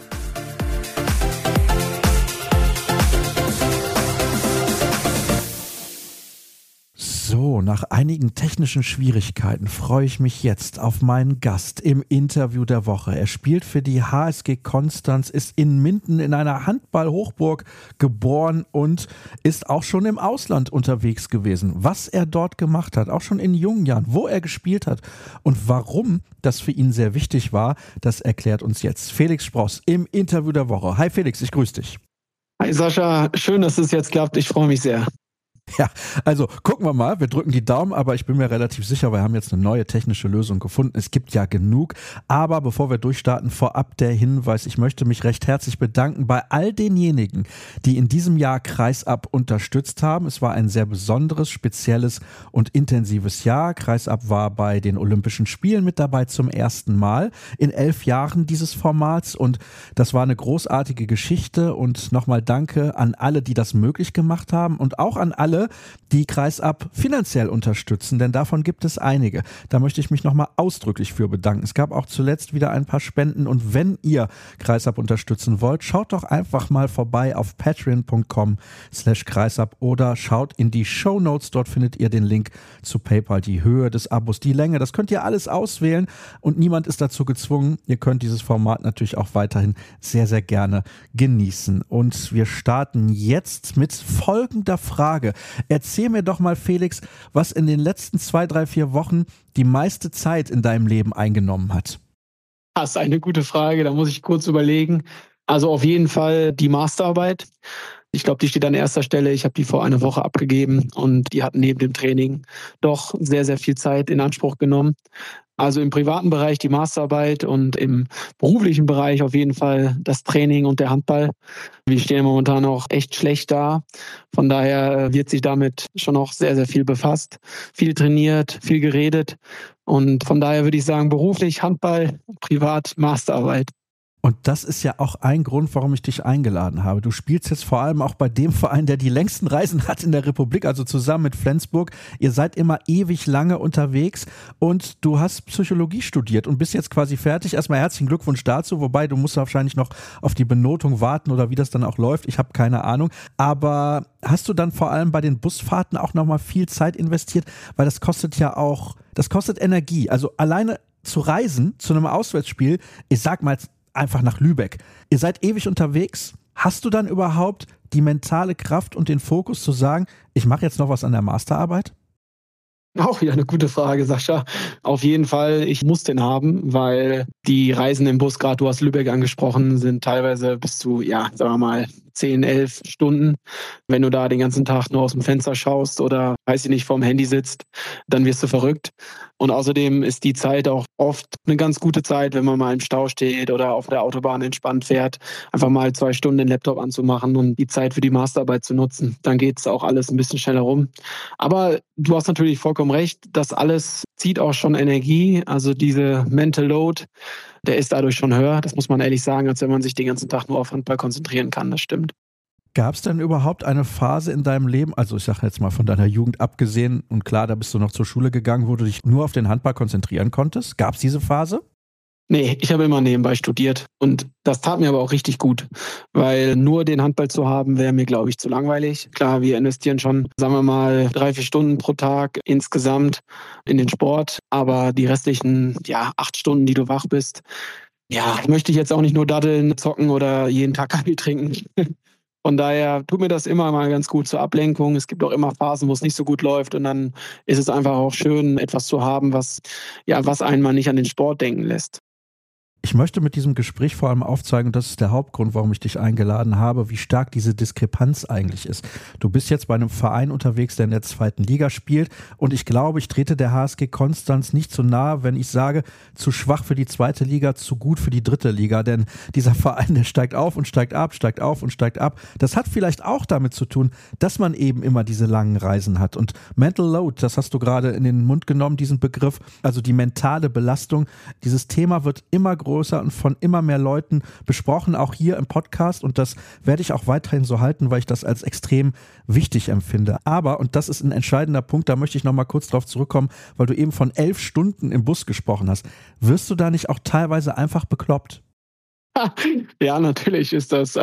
So, nach einigen technischen Schwierigkeiten freue ich mich jetzt auf meinen Gast im Interview der Woche. Er spielt für die HSG Konstanz, ist in Minden in einer Handball-Hochburg geboren und ist auch schon im Ausland unterwegs gewesen. Was er dort gemacht hat, auch schon in jungen Jahren, wo er gespielt hat und warum das für ihn sehr wichtig war, das erklärt uns jetzt Felix Spross im Interview der Woche. Hi Felix, ich grüße dich. Hi Sascha, schön, dass es jetzt klappt. Ich freue mich sehr. Ja, also gucken wir mal, wir drücken die Daumen, aber ich bin mir relativ sicher, wir haben jetzt eine neue technische Lösung gefunden. Es gibt ja genug, aber bevor wir durchstarten, vorab der Hinweis, ich möchte mich recht herzlich bedanken bei all denjenigen, die in diesem Jahr Kreisab unterstützt haben. Es war ein sehr besonderes, spezielles und intensives Jahr. Kreisab war bei den Olympischen Spielen mit dabei zum ersten Mal in 11 Jahren dieses Formats und das war eine großartige Geschichte und nochmal danke an alle, die das möglich gemacht haben und auch an alle, die Kreisab finanziell unterstützen, denn davon gibt es einige. Da möchte ich mich nochmal ausdrücklich für bedanken. Es gab auch zuletzt wieder ein paar Spenden und wenn ihr Kreisab unterstützen wollt, schaut doch einfach mal vorbei auf patreon.com/kreisab oder schaut in die Shownotes, dort findet ihr den Link zu PayPal, die Höhe des Abos, die Länge, das könnt ihr alles auswählen und niemand ist dazu gezwungen. Ihr könnt dieses Format natürlich auch weiterhin sehr, sehr gerne genießen. Und wir starten jetzt mit folgender Frage. Erzähl mir doch mal, Felix, was in den letzten 2, 3, 4 Wochen die meiste Zeit in deinem Leben eingenommen hat. Das ist eine gute Frage, da muss ich kurz überlegen. Also auf jeden Fall die Masterarbeit. Ich glaube, die steht an erster Stelle. Ich habe die vor einer Woche abgegeben und die hat neben dem Training doch sehr, sehr viel Zeit in Anspruch genommen. Also im privaten Bereich die Masterarbeit und im beruflichen Bereich auf jeden Fall das Training und der Handball. Wir stehen momentan auch echt schlecht da. Von daher wird sich damit schon auch sehr, sehr viel befasst, viel trainiert, viel geredet. Und von daher würde ich sagen, beruflich Handball, privat Masterarbeit. Und das ist ja auch ein Grund, warum ich dich eingeladen habe. Du spielst jetzt vor allem auch bei dem Verein, der die längsten Reisen hat in der Republik, also zusammen mit Flensburg. Ihr seid immer ewig lange unterwegs und du hast Psychologie studiert und bist jetzt quasi fertig. Erstmal herzlichen Glückwunsch dazu, wobei du musst wahrscheinlich noch auf die Benotung warten oder wie das dann auch läuft. Ich habe keine Ahnung. Aber hast du dann vor allem bei den Busfahrten auch nochmal viel Zeit investiert? Weil das kostet ja auch, das kostet Energie. Also alleine zu reisen zu einem Auswärtsspiel, ich sag mal einfach nach Lübeck. Ihr seid ewig unterwegs. Hast du dann überhaupt die mentale Kraft und den Fokus zu sagen, ich mache jetzt noch was an der Masterarbeit? Auch wieder eine gute Frage, Sascha. Auf jeden Fall, ich muss den haben, weil die Reisen im Bus, gerade du hast Lübeck angesprochen, sind teilweise bis zu, sagen wir mal, 10, 11 Stunden. Wenn du da den ganzen Tag nur aus dem Fenster schaust oder, weiß ich nicht, vorm Handy sitzt, dann wirst du verrückt. Und außerdem ist die Zeit auch oft eine ganz gute Zeit, wenn man mal im Stau steht oder auf der Autobahn entspannt fährt, einfach mal 2 Stunden den Laptop anzumachen und die Zeit für die Masterarbeit zu nutzen. Dann geht es auch alles ein bisschen schneller rum. Aber du hast natürlich vollkommen recht, das alles zieht auch schon Energie. Also diese Mental Load, der ist dadurch schon höher, das muss man ehrlich sagen, als wenn man sich den ganzen Tag nur auf Handball konzentrieren kann, das stimmt. Gab es denn überhaupt eine Phase in deinem Leben, also ich sage jetzt mal von deiner Jugend abgesehen, und klar, da bist du noch zur Schule gegangen, wo du dich nur auf den Handball konzentrieren konntest? Gab es diese Phase? Nee, ich habe immer nebenbei studiert und das tat mir aber auch richtig gut, weil nur den Handball zu haben, wäre mir, glaube ich, zu langweilig. Klar, wir investieren schon, sagen wir mal, 3, 4 Stunden pro Tag insgesamt in den Sport, aber die restlichen 8 Stunden, die du wach bist, möchte ich jetzt auch nicht nur daddeln, zocken oder jeden Tag Kaffee trinken. Von daher tut mir das immer mal ganz gut zur Ablenkung. Es gibt auch immer Phasen, wo es nicht so gut läuft und dann ist es einfach auch schön, etwas zu haben, was einen mal nicht an den Sport denken lässt. Ich möchte mit diesem Gespräch vor allem aufzeigen, und das ist der Hauptgrund, warum ich dich eingeladen habe, wie stark diese Diskrepanz eigentlich ist. Du bist jetzt bei einem Verein unterwegs, der in der 2. Liga spielt und ich glaube, ich trete der HSG Konstanz nicht zu nahe, wenn ich sage, zu schwach für die 2. Liga, zu gut für die 3. Liga, denn dieser Verein, der steigt auf und steigt ab, steigt auf und steigt ab. Das hat vielleicht auch damit zu tun, dass man eben immer diese langen Reisen hat und Mental Load, das hast du gerade in den Mund genommen, diesen Begriff, also die mentale Belastung, dieses Thema wird immer größer und von immer mehr Leuten besprochen, auch hier im Podcast und das werde ich auch weiterhin so halten, weil ich das als extrem wichtig empfinde. Aber, und das ist ein entscheidender Punkt, da möchte ich nochmal kurz drauf zurückkommen, weil du eben von 11 Stunden im Bus gesprochen hast. Wirst du da nicht auch teilweise einfach bekloppt? Ja, natürlich ist das,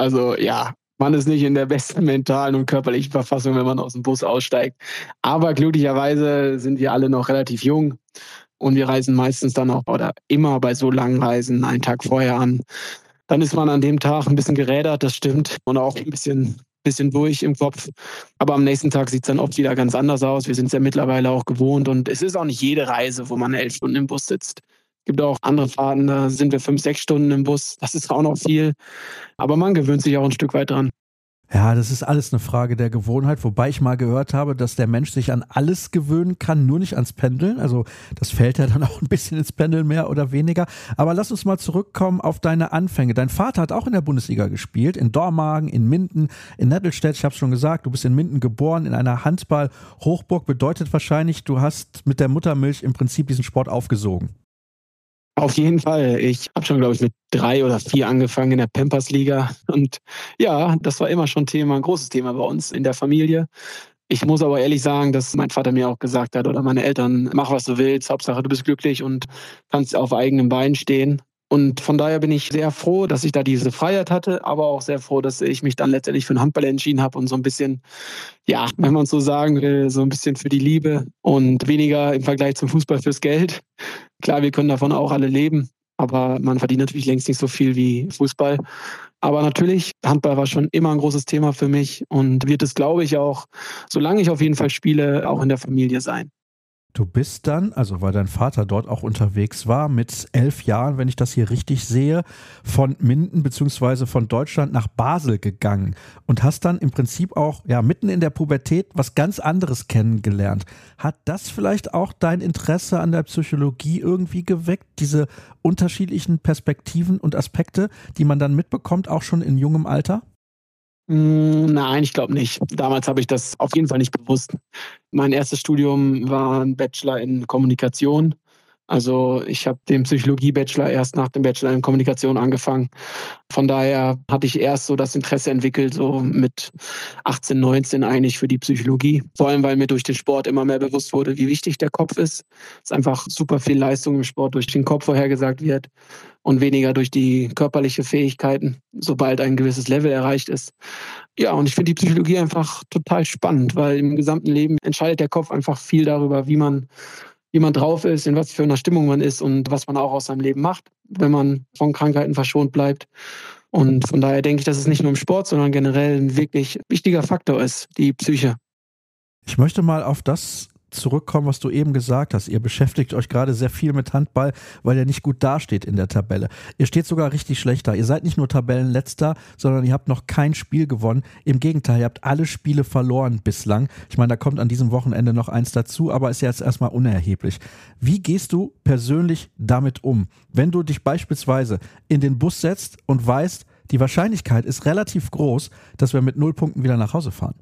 man ist nicht in der besten mentalen und körperlichen Verfassung, wenn man aus dem Bus aussteigt. Aber glücklicherweise sind wir alle noch relativ jung. Und wir reisen meistens dann auch oder immer bei so langen Reisen einen Tag vorher an. Dann ist man an dem Tag ein bisschen gerädert, das stimmt. Und auch ein bisschen durch im Kopf. Aber am nächsten Tag sieht es dann oft wieder ganz anders aus. Wir sind es ja mittlerweile auch gewohnt. Und es ist auch nicht jede Reise, wo man 11 Stunden im Bus sitzt. Es gibt auch andere Fahrten, da sind wir 5, 6 Stunden im Bus. Das ist auch noch viel. Aber man gewöhnt sich auch ein Stück weit dran. Ja, das ist alles eine Frage der Gewohnheit, wobei ich mal gehört habe, dass der Mensch sich an alles gewöhnen kann, nur nicht ans Pendeln. Also das fällt ja dann auch ein bisschen ins Pendeln mehr oder weniger. Aber lass uns mal zurückkommen auf deine Anfänge. Dein Vater hat auch in der Bundesliga gespielt, in Dormagen, in Minden, in Nettelstedt. Ich habe es schon gesagt, du bist in Minden geboren, in einer Handball-Hochburg. Bedeutet wahrscheinlich, du hast mit der Muttermilch im Prinzip diesen Sport aufgesogen. Auf jeden Fall. Ich habe schon, glaube ich, mit 3 oder 4 angefangen in der Pampers-Liga. Und ja, das war immer schon ein großes Thema bei uns in der Familie. Ich muss aber ehrlich sagen, dass mein Vater mir auch gesagt hat, oder meine Eltern, mach was du willst, Hauptsache du bist glücklich und kannst auf eigenen Beinen stehen. Und von daher bin ich sehr froh, dass ich da diese Freiheit hatte, aber auch sehr froh, dass ich mich dann letztendlich für den Handball entschieden habe und so ein bisschen, wenn man so sagen will, so ein bisschen für die Liebe und weniger im Vergleich zum Fußball fürs Geld. Klar, wir können davon auch alle leben, aber man verdient natürlich längst nicht so viel wie Fußball. Aber natürlich, Handball war schon immer ein großes Thema für mich und wird es, glaube ich, auch, solange ich auf jeden Fall spiele, auch in der Familie sein. Du bist dann, also weil dein Vater dort auch unterwegs war, mit 11 Jahren, wenn ich das hier richtig sehe, von Minden bzw. von Deutschland nach Basel gegangen und hast dann im Prinzip auch mitten in der Pubertät was ganz anderes kennengelernt. Hat das vielleicht auch dein Interesse an der Psychologie irgendwie geweckt, diese unterschiedlichen Perspektiven und Aspekte, die man dann mitbekommt, auch schon in jungem Alter? Nein, ich glaube nicht. Damals habe ich das auf jeden Fall nicht bewusst. Mein erstes Studium war ein Bachelor in Kommunikation Also ich habe den Psychologie-Bachelor erst nach dem Bachelor in Kommunikation angefangen. Von daher hatte ich erst so das Interesse entwickelt, so mit 18, 19 eigentlich für die Psychologie. Vor allem, weil mir durch den Sport immer mehr bewusst wurde, wie wichtig der Kopf ist. Es ist einfach super viel Leistung im Sport durch den Kopf vorhergesagt wird und weniger durch die körperliche Fähigkeiten, sobald ein gewisses Level erreicht ist. Ja, und ich finde die Psychologie einfach total spannend, weil im gesamten Leben entscheidet der Kopf einfach viel darüber, wie man drauf ist, in was für einer Stimmung man ist und was man auch aus seinem Leben macht, wenn man von Krankheiten verschont bleibt. Und von daher denke ich, dass es nicht nur im Sport, sondern generell ein wirklich wichtiger Faktor ist, die Psyche. Ich möchte mal auf das zurückkommen, was du eben gesagt hast. Ihr beschäftigt euch gerade sehr viel mit Handball, weil ihr nicht gut dasteht in der Tabelle. Ihr steht sogar richtig schlecht da. Ihr seid nicht nur Tabellenletzter, sondern ihr habt noch kein Spiel gewonnen. Im Gegenteil, ihr habt alle Spiele verloren bislang. Ich meine, da kommt an diesem Wochenende noch eins dazu, aber ist jetzt erstmal unerheblich. Wie gehst du persönlich damit um, wenn du dich beispielsweise in den Bus setzt und weißt, die Wahrscheinlichkeit ist relativ groß, dass wir mit 0 Punkten wieder nach Hause fahren?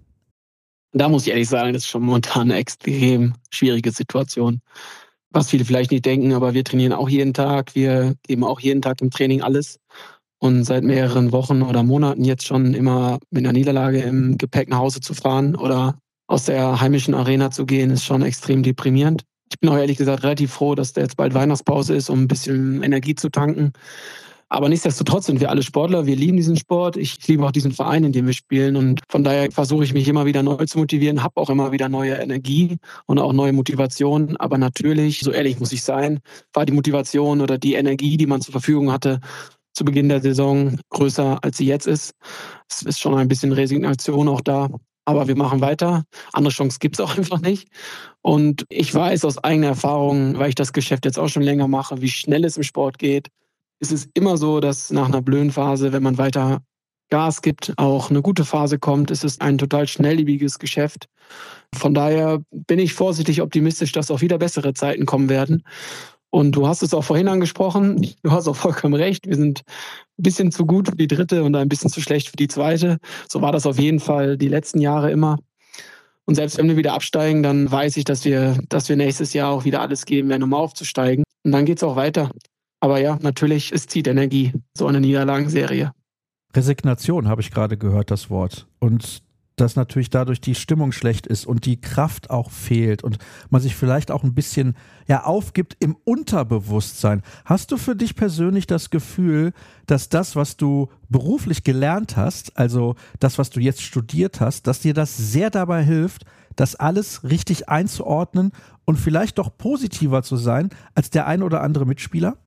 Da muss ich ehrlich sagen, das ist schon momentan eine extrem schwierige Situation. Was viele vielleicht nicht denken, aber wir trainieren auch jeden Tag. Wir geben auch jeden Tag im Training alles. Und seit mehreren Wochen oder Monaten jetzt schon immer mit einer Niederlage im Gepäck nach Hause zu fahren oder aus der heimischen Arena zu gehen, ist schon extrem deprimierend. Ich bin auch ehrlich gesagt relativ froh, dass da jetzt bald Weihnachtspause ist, um ein bisschen Energie zu tanken. Aber nichtsdestotrotz sind wir alle Sportler, wir lieben diesen Sport. Ich liebe auch diesen Verein, in dem wir spielen. Und von daher versuche ich mich immer wieder neu zu motivieren, habe auch immer wieder neue Energie und auch neue Motivation. Aber natürlich, so ehrlich muss ich sein, war die Motivation oder die Energie, die man zur Verfügung hatte, zu Beginn der Saison größer, als sie jetzt ist. Es ist schon ein bisschen Resignation auch da. Aber wir machen weiter. Andere Chance gibt es auch einfach nicht. Und ich weiß aus eigener Erfahrung, weil ich das Geschäft jetzt auch schon länger mache, wie schnell es im Sport geht. Es ist immer so, dass nach einer blöden Phase, wenn man weiter Gas gibt, auch eine gute Phase kommt. Es ist ein total schnelllebiges Geschäft. Von daher bin ich vorsichtig optimistisch, dass auch wieder bessere Zeiten kommen werden. Und du hast es auch vorhin angesprochen. Du hast auch vollkommen recht. Wir sind ein bisschen zu gut für die dritte und ein bisschen zu schlecht für die zweite. So war das auf jeden Fall die letzten Jahre immer. Und selbst wenn wir wieder absteigen, dann weiß ich, dass wir nächstes Jahr auch wieder alles geben werden, um aufzusteigen. Und dann geht es auch weiter. Aber ja, natürlich, es zieht Energie, so eine Niederlagenserie. Resignation habe ich gerade gehört, das Wort. Und dass natürlich dadurch die Stimmung schlecht ist und die Kraft auch fehlt und man sich vielleicht auch ein bisschen aufgibt im Unterbewusstsein. Hast du für dich persönlich das Gefühl, dass das, was du beruflich gelernt hast, also das, was du jetzt studiert hast, dass dir das sehr dabei hilft, das alles richtig einzuordnen und vielleicht doch positiver zu sein als der ein oder andere Mitspieler?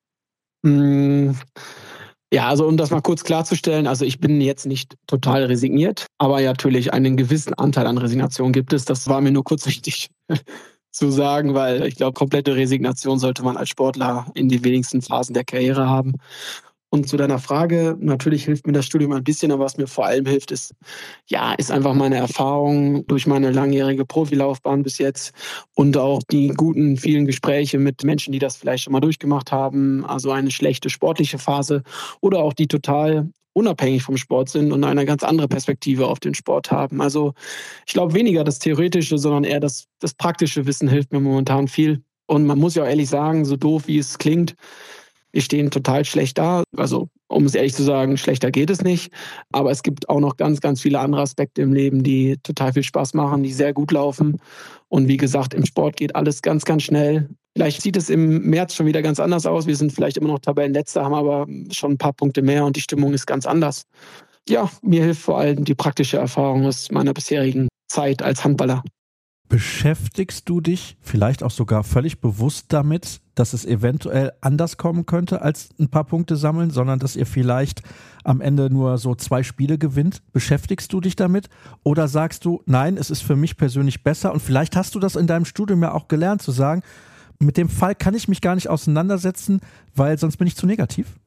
Ja, also um das mal kurz klarzustellen, also ich bin jetzt nicht total resigniert, aber natürlich einen gewissen Anteil an Resignation gibt es. Das war mir nur kurz wichtig zu sagen, weil ich glaube, komplette Resignation sollte man als Sportler in den wenigsten Phasen der Karriere haben. Und zu deiner Frage, natürlich hilft mir das Studium ein bisschen, aber was mir vor allem hilft, ist einfach meine Erfahrung durch meine langjährige Profilaufbahn bis jetzt und auch die guten, vielen Gespräche mit Menschen, die das vielleicht schon mal durchgemacht haben, also eine schlechte sportliche Phase oder auch die total unabhängig vom Sport sind und eine ganz andere Perspektive auf den Sport haben. Also ich glaube weniger das Theoretische, sondern eher das praktische Wissen hilft mir momentan viel. Und man muss ja auch ehrlich sagen, so doof wie es klingt, wir stehen total schlecht da. Also, um es ehrlich zu sagen, schlechter geht es nicht. Aber es gibt auch noch ganz, ganz viele andere Aspekte im Leben, die total viel Spaß machen, die sehr gut laufen. Und wie gesagt, im Sport geht alles ganz, ganz schnell. Vielleicht sieht es im März schon wieder ganz anders aus. Wir sind vielleicht immer noch Tabellenletzter, haben aber schon ein paar Punkte mehr und die Stimmung ist ganz anders. Ja, mir hilft vor allem die praktische Erfahrung aus meiner bisherigen Zeit als Handballer. Beschäftigst du dich vielleicht auch sogar völlig bewusst damit, dass es eventuell anders kommen könnte als ein paar Punkte sammeln, sondern dass ihr vielleicht am Ende nur so 2 Spiele gewinnt? Beschäftigst du dich damit? Oder sagst du, nein, es ist für mich persönlich besser und vielleicht hast du das in deinem Studium ja auch gelernt, zu sagen, mit dem Fall kann ich mich gar nicht auseinandersetzen, weil sonst bin ich zu negativ?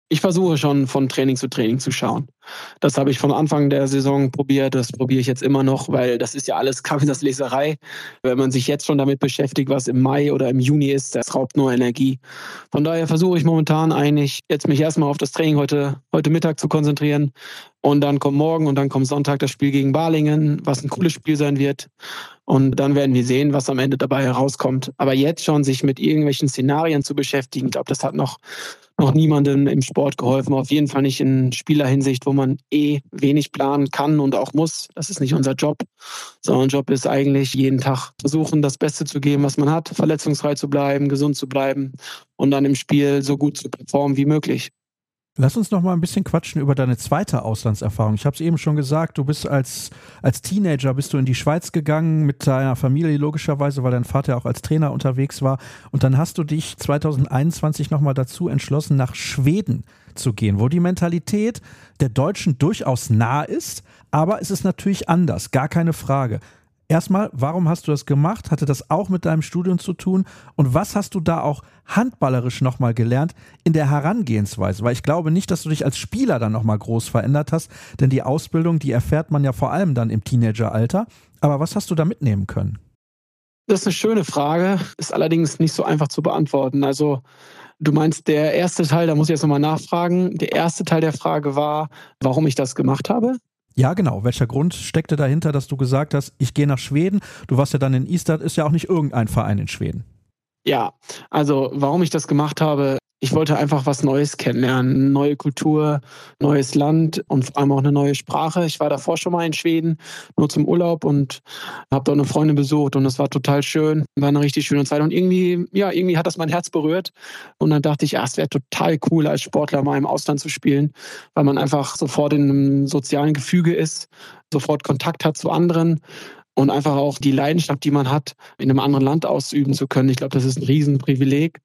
Ich versuche schon von Training zu schauen. Das habe ich von Anfang der Saison probiert, das probiere ich jetzt immer noch, weil das ist ja alles Kaffeesatzleserei. Wenn man sich jetzt schon damit beschäftigt, was im Mai oder im Juni ist, das raubt nur Energie. Von daher versuche ich momentan eigentlich jetzt mich erstmal auf das Training heute Mittag zu konzentrieren und dann kommt morgen und dann kommt Sonntag das Spiel gegen Balingen, was ein cooles Spiel sein wird. Und dann werden wir sehen, was am Ende dabei herauskommt. Aber jetzt schon sich mit irgendwelchen Szenarien zu beschäftigen, ich glaube, das hat noch niemandem im Sport geholfen. Auf jeden Fall nicht in Spielerhinsicht, wo man wenig planen kann und auch muss. Das ist nicht unser Job, sondern Job ist eigentlich jeden Tag versuchen, das Beste zu geben, was man hat, verletzungsfrei zu bleiben, gesund zu bleiben und dann im Spiel so gut zu performen wie möglich. Lass uns noch mal ein bisschen quatschen über deine zweite Auslandserfahrung. Ich habe es eben schon gesagt, du bist als Teenager bist du in die Schweiz gegangen mit deiner Familie logischerweise, weil dein Vater auch als Trainer unterwegs war. Und dann hast du dich 2021 noch mal dazu entschlossen, nach Schweden zu gehen, wo die Mentalität der Deutschen durchaus nah ist, aber es ist natürlich anders, gar keine Frage. Erstmal, warum hast du das gemacht? Hatte das auch mit deinem Studium zu tun? Und was hast du da auch handballerisch nochmal gelernt in der Herangehensweise? Weil ich glaube nicht, dass du dich als Spieler dann nochmal groß verändert hast, denn die Ausbildung, die erfährt man ja vor allem dann im Teenageralter. Aber was hast du da mitnehmen können? Das ist eine schöne Frage, ist allerdings nicht so einfach zu beantworten. Also du meinst, der erste Teil, da muss ich jetzt nochmal nachfragen. Der erste Teil der Frage war, warum ich das gemacht habe? Ja, genau. Welcher Grund steckte dahinter, dass du gesagt hast, ich gehe nach Schweden? Du warst ja dann in Ystad, ist ja auch nicht irgendein Verein in Schweden. Ja, also warum ich das gemacht habe, ich wollte einfach was Neues kennenlernen, eine neue Kultur, neues Land und vor allem auch eine neue Sprache. Ich war davor schon mal in Schweden, nur zum Urlaub und habe dort eine Freundin besucht und es war total schön, war eine richtig schöne Zeit und irgendwie hat das mein Herz berührt und dann dachte ich, es wäre total cool, als Sportler mal im Ausland zu spielen, weil man einfach sofort in einem sozialen Gefüge ist, sofort Kontakt hat zu anderen. Und einfach auch die Leidenschaft, die man hat, in einem anderen Land ausüben zu können. Ich glaube, das ist ein Riesenprivileg.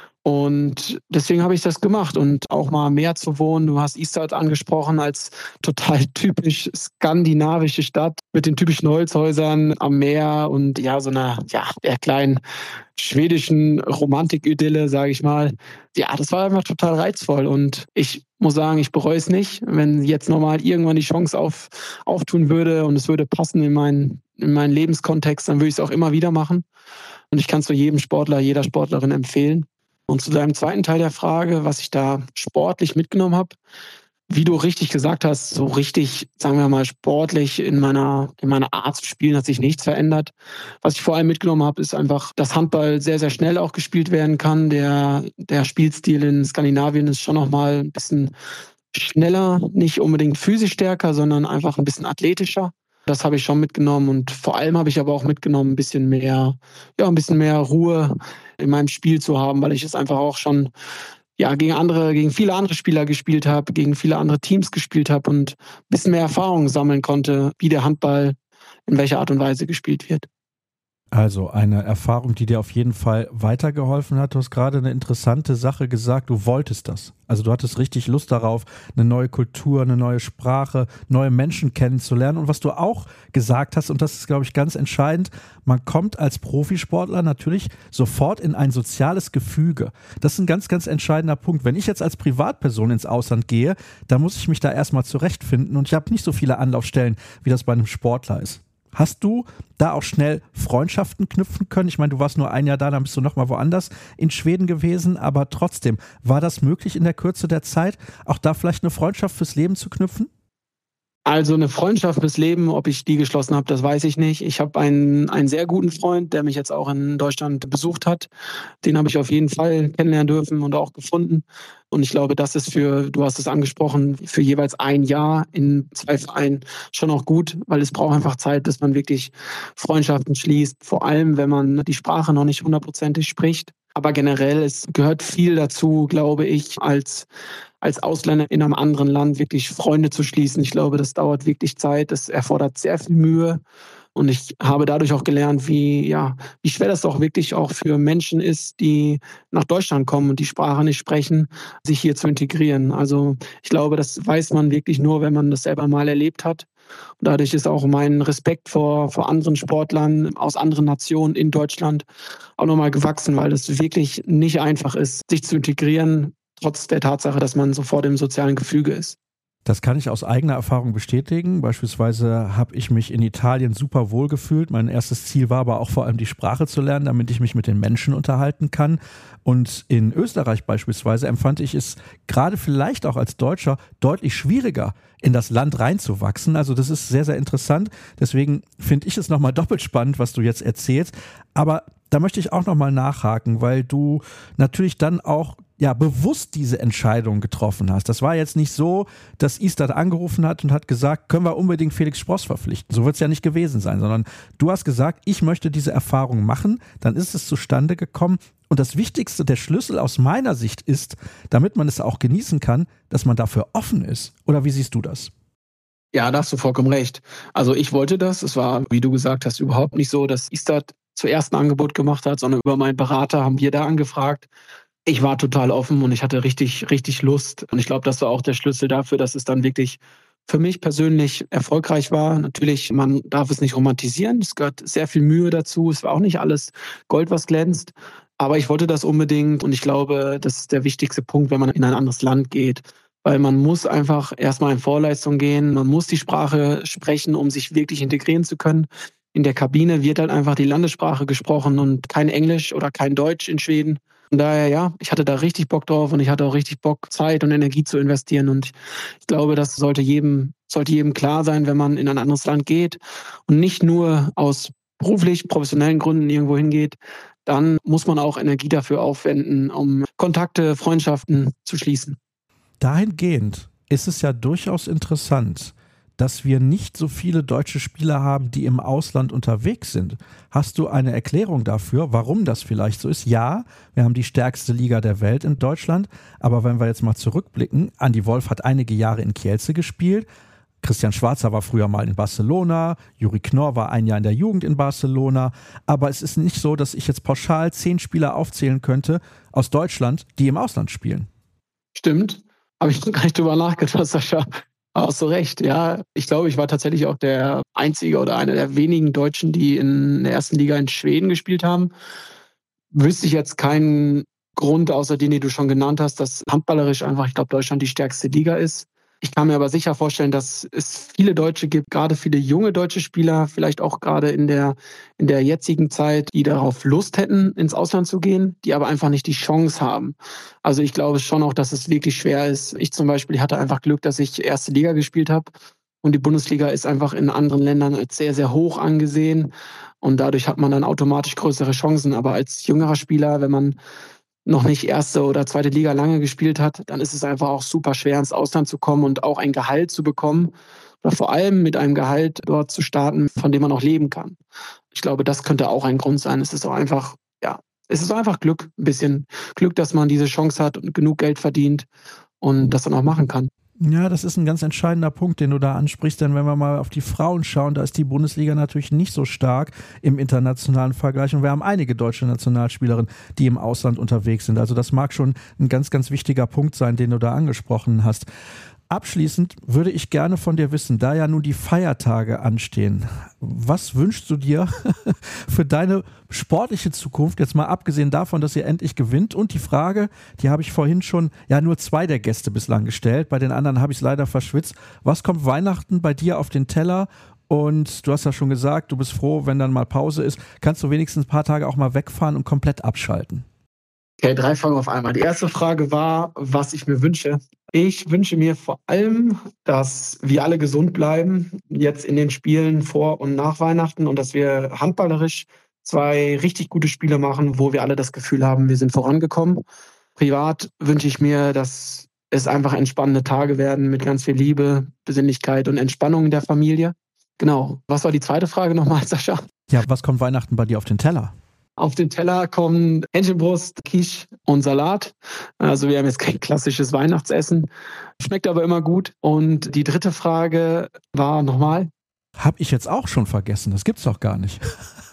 Und deswegen habe ich das gemacht und auch mal am Meer zu wohnen. Du hast Ystad angesprochen als total typisch skandinavische Stadt mit den typischen Holzhäusern am Meer und so einer der kleinen schwedischen Romantik-Idylle, sage ich mal. Ja, das war einfach total reizvoll und ich muss sagen, ich bereue es nicht, wenn jetzt nochmal irgendwann die Chance auftun würde und es würde passen in meinen Lebenskontext, dann würde ich es auch immer wieder machen. Und ich kann es nur jedem Sportler, jeder Sportlerin empfehlen. Und zu deinem zweiten Teil der Frage, was ich da sportlich mitgenommen habe, wie du richtig gesagt hast, so richtig, sagen wir mal, sportlich in meiner Art zu spielen hat sich nichts verändert. Was ich vor allem mitgenommen habe, ist einfach, dass Handball sehr, sehr schnell auch gespielt werden kann. Der Spielstil in Skandinavien ist schon nochmal ein bisschen schneller, nicht unbedingt physisch stärker, sondern einfach ein bisschen athletischer. Das habe ich schon mitgenommen und vor allem habe ich aber auch mitgenommen, ein bisschen mehr Ruhe in meinem Spiel zu haben, weil ich es einfach auch schon gegen viele andere Spieler gespielt habe, gegen viele andere Teams gespielt habe und ein bisschen mehr Erfahrung sammeln konnte, wie der Handball in welcher Art und Weise gespielt wird. Also eine Erfahrung, die dir auf jeden Fall weitergeholfen hat. Du hast gerade eine interessante Sache gesagt, du wolltest das. Also du hattest richtig Lust darauf, eine neue Kultur, eine neue Sprache, neue Menschen kennenzulernen. Und was du auch gesagt hast, und das ist, glaube ich, ganz entscheidend, man kommt als Profisportler natürlich sofort in ein soziales Gefüge. Das ist ein ganz, ganz entscheidender Punkt. Wenn ich jetzt als Privatperson ins Ausland gehe, dann muss ich mich da erstmal zurechtfinden und ich habe nicht so viele Anlaufstellen, wie das bei einem Sportler ist. Hast du da auch schnell Freundschaften knüpfen können? Ich meine, du warst nur ein Jahr da, dann bist du nochmal woanders in Schweden gewesen, aber trotzdem, war das möglich in der Kürze der Zeit, auch da vielleicht eine Freundschaft fürs Leben zu knüpfen? Also eine Freundschaft fürs Leben, ob ich die geschlossen habe, das weiß ich nicht. Ich habe einen sehr guten Freund, der mich jetzt auch in Deutschland besucht hat. Den habe ich auf jeden Fall kennenlernen dürfen und auch gefunden. Und ich glaube, das ist du hast es angesprochen, für jeweils ein Jahr in 2 Vereinen schon auch gut, weil es braucht einfach Zeit, dass man wirklich Freundschaften schließt. Vor allem, wenn man die Sprache noch nicht 100% spricht. Aber generell, es gehört viel dazu, glaube ich, als Ausländer in einem anderen Land wirklich Freunde zu schließen. Ich glaube, das dauert wirklich Zeit, das erfordert sehr viel Mühe. Und ich habe dadurch auch gelernt, wie schwer das auch wirklich auch für Menschen ist, die nach Deutschland kommen und die Sprache nicht sprechen, sich hier zu integrieren. Also ich glaube, das weiß man wirklich nur, wenn man das selber mal erlebt hat. Und dadurch ist auch mein Respekt vor anderen Sportlern aus anderen Nationen in Deutschland auch nochmal gewachsen, weil es wirklich nicht einfach ist, sich zu integrieren trotz der Tatsache, dass man sofort im sozialen Gefüge ist. Das kann ich aus eigener Erfahrung bestätigen. Beispielsweise habe ich mich in Italien super wohl gefühlt. Mein erstes Ziel war aber auch vor allem die Sprache zu lernen, damit ich mich mit den Menschen unterhalten kann. Und in Österreich beispielsweise empfand ich es gerade vielleicht auch als Deutscher deutlich schwieriger, in das Land reinzuwachsen. Also das ist sehr, sehr interessant. Deswegen finde ich es nochmal doppelt spannend, was du jetzt erzählst. Aber da möchte ich auch nochmal nachhaken, weil du natürlich dann auch bewusst diese Entscheidung getroffen hast. Das war jetzt nicht so, dass Istad angerufen hat und hat gesagt, können wir unbedingt Felix Spross verpflichten. So wird es ja nicht gewesen sein, sondern du hast gesagt, ich möchte diese Erfahrung machen, dann ist es zustande gekommen. Und das Wichtigste, der Schlüssel aus meiner Sicht ist, damit man es auch genießen kann, dass man dafür offen ist. Oder wie siehst du das? Ja, da hast du vollkommen recht. Also ich wollte das. Es war, wie du gesagt hast, überhaupt nicht so, dass Istad zuerst ein Angebot gemacht hat, sondern über meinen Berater haben wir da angefragt. Ich war total offen und ich hatte richtig, richtig Lust. Und ich glaube, das war auch der Schlüssel dafür, dass es dann wirklich für mich persönlich erfolgreich war. Natürlich, man darf es nicht romantisieren. Es gehört sehr viel Mühe dazu. Es war auch nicht alles Gold, was glänzt. Aber ich wollte das unbedingt und ich glaube, das ist der wichtigste Punkt, wenn man in ein anderes Land geht. Weil man muss einfach erstmal in Vorleistung gehen. Man muss die Sprache sprechen, um sich wirklich integrieren zu können. In der Kabine wird halt einfach die Landessprache gesprochen und kein Englisch oder kein Deutsch in Schweden. Von daher, ich hatte da richtig Bock drauf und ich hatte auch richtig Bock, Zeit und Energie zu investieren. Und ich glaube, das sollte jedem klar sein, wenn man in ein anderes Land geht und nicht nur aus beruflich, professionellen Gründen irgendwo hingeht. Dann muss man auch Energie dafür aufwenden, um Kontakte, Freundschaften zu schließen. Dahingehend ist es ja durchaus interessant, dass wir nicht so viele deutsche Spieler haben, die im Ausland unterwegs sind. Hast du eine Erklärung dafür, warum das vielleicht so ist? Ja, wir haben die stärkste Liga der Welt in Deutschland, aber wenn wir jetzt mal zurückblicken, Andi Wolf hat einige Jahre in Kielce gespielt, Christian Schwarzer war früher mal in Barcelona, Juri Knorr war ein Jahr in der Jugend in Barcelona, aber es ist nicht so, dass ich jetzt pauschal 10 Spieler aufzählen könnte aus Deutschland, die im Ausland spielen. Stimmt, habe ich gar nicht drüber nachgedacht, Sascha. Hast du recht, ja. Ich glaube, ich war tatsächlich auch der Einzige oder einer der wenigen Deutschen, die in der ersten Liga in Schweden gespielt haben. Wüsste ich jetzt keinen Grund, außer den du schon genannt hast, dass handballerisch einfach, ich glaube, Deutschland die stärkste Liga ist. Ich kann mir aber sicher vorstellen, dass es viele Deutsche gibt, gerade viele junge deutsche Spieler, vielleicht auch gerade in der jetzigen Zeit, die darauf Lust hätten, ins Ausland zu gehen, die aber einfach nicht die Chance haben. Also ich glaube schon auch, dass es wirklich schwer ist. Ich zum Beispiel hatte einfach Glück, dass ich erste Liga gespielt habe und die Bundesliga ist einfach in anderen Ländern als sehr, sehr hoch angesehen und dadurch hat man dann automatisch größere Chancen. Aber als jüngerer Spieler, wenn man noch nicht erste oder zweite Liga lange gespielt hat, dann ist es einfach auch super schwer, ins Ausland zu kommen und auch ein Gehalt zu bekommen oder vor allem mit einem Gehalt dort zu starten, von dem man auch leben kann. Ich glaube, das könnte auch ein Grund sein. Es ist auch einfach, Glück, ein bisschen Glück, dass man diese Chance hat und genug Geld verdient und das dann auch machen kann. Ja, das ist ein ganz entscheidender Punkt, den du da ansprichst, denn wenn wir mal auf die Frauen schauen, da ist die Bundesliga natürlich nicht so stark im internationalen Vergleich und wir haben einige deutsche Nationalspielerinnen, die im Ausland unterwegs sind. Also das mag schon ein ganz, ganz wichtiger Punkt sein, den du da angesprochen hast. Abschließend würde ich gerne von dir wissen, da ja nun die Feiertage anstehen, was wünschst du dir für deine sportliche Zukunft, jetzt mal abgesehen davon, dass ihr endlich gewinnt? Und die Frage, die habe ich vorhin schon, nur 2 der Gäste bislang gestellt, bei den anderen habe ich es leider verschwitzt. Was kommt Weihnachten bei dir auf den Teller? Und du hast ja schon gesagt, du bist froh, wenn dann mal Pause ist. Kannst du wenigstens ein paar Tage auch mal wegfahren und komplett abschalten? Okay, 3 Fragen auf einmal. Die erste Frage war, was ich mir wünsche. Ich wünsche mir vor allem, dass wir alle gesund bleiben, jetzt in den Spielen vor und nach Weihnachten und dass wir handballerisch 2 richtig gute Spiele machen, wo wir alle das Gefühl haben, wir sind vorangekommen. Privat wünsche ich mir, dass es einfach entspannende Tage werden mit ganz viel Liebe, Besinnlichkeit und Entspannung in der Familie. Genau. Was war die zweite Frage nochmal, Sascha? Ja, was kommt Weihnachten bei dir auf den Teller? Auf den Teller kommen Hähnchenbrust, Quiche und Salat. Also wir haben jetzt kein klassisches Weihnachtsessen. Schmeckt aber immer gut. Und die dritte Frage war nochmal? Hab ich jetzt auch schon vergessen. Das gibt's doch gar nicht.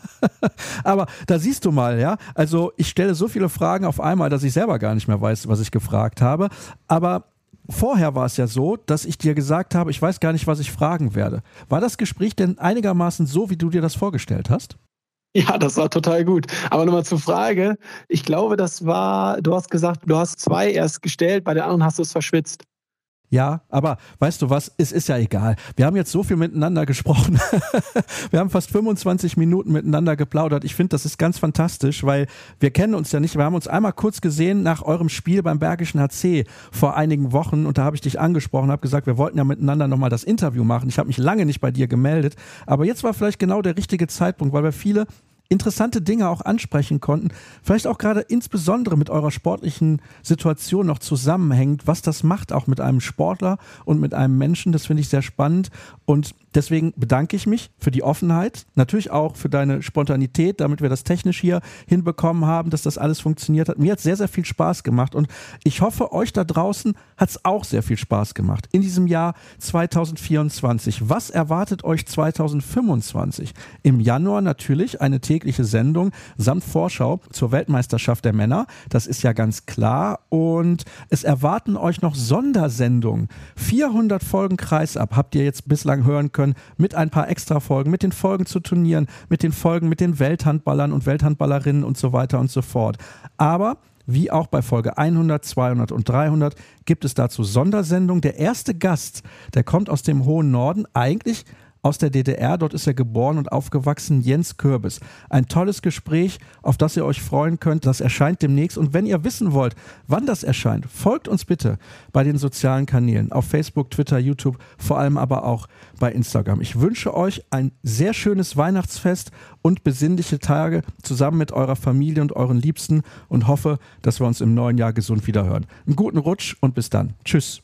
Aber da siehst du mal, ja. Also ich stelle so viele Fragen auf einmal, dass ich selber gar nicht mehr weiß, was ich gefragt habe. Aber vorher war es ja so, dass ich dir gesagt habe, ich weiß gar nicht, was ich fragen werde. War das Gespräch denn einigermaßen so, wie du dir das vorgestellt hast? Ja, das war total gut. Aber nochmal zur Frage. Ich glaube, du hast gesagt, du hast 2 erst gestellt, bei der anderen hast du es verschwitzt. Ja, aber weißt du was, es ist ja egal. Wir haben jetzt so viel miteinander gesprochen. Wir haben fast 25 Minuten miteinander geplaudert. Ich finde, das ist ganz fantastisch, weil wir kennen uns ja nicht. Wir haben uns einmal kurz gesehen nach eurem Spiel beim Bergischen HC vor einigen Wochen und da habe ich dich angesprochen, habe gesagt, wir wollten ja miteinander nochmal das Interview machen. Ich habe mich lange nicht bei dir gemeldet, aber jetzt war vielleicht genau der richtige Zeitpunkt, weil wir viele interessante Dinge auch ansprechen konnten, vielleicht auch gerade insbesondere mit eurer sportlichen Situation noch zusammenhängt, was das macht auch mit einem Sportler und mit einem Menschen, das finde ich sehr spannend und deswegen bedanke ich mich für die Offenheit, natürlich auch für deine Spontanität, damit wir das technisch hier hinbekommen haben, dass das alles funktioniert hat. Mir hat es sehr, sehr viel Spaß gemacht und ich hoffe, euch da draußen hat es auch sehr viel Spaß gemacht. In diesem Jahr 2024, was erwartet euch 2025? Im Januar natürlich eine tägliche Sendung samt Vorschau zur Weltmeisterschaft der Männer, das ist ja ganz klar und es erwarten euch noch Sondersendungen. 400 Folgen Kreisab habt ihr jetzt bislang hören können, mit ein paar Extra-Folgen, mit den Folgen zu Turnieren, mit den Folgen mit den Welthandballern und Welthandballerinnen und so weiter und so fort. Aber wie auch bei Folge 100, 200 und 300 gibt es dazu Sondersendungen. Der erste Gast, der kommt aus dem hohen Norden, eigentlich aus der DDR, dort ist er geboren und aufgewachsen, Jens Kürbis. Ein tolles Gespräch, auf das ihr euch freuen könnt, das erscheint demnächst. Und wenn ihr wissen wollt, wann das erscheint, folgt uns bitte bei den sozialen Kanälen, auf Facebook, Twitter, YouTube, vor allem aber auch bei Instagram. Ich wünsche euch ein sehr schönes Weihnachtsfest und besinnliche Tage zusammen mit eurer Familie und euren Liebsten und hoffe, dass wir uns im neuen Jahr gesund wiederhören. Einen guten Rutsch und bis dann. Tschüss.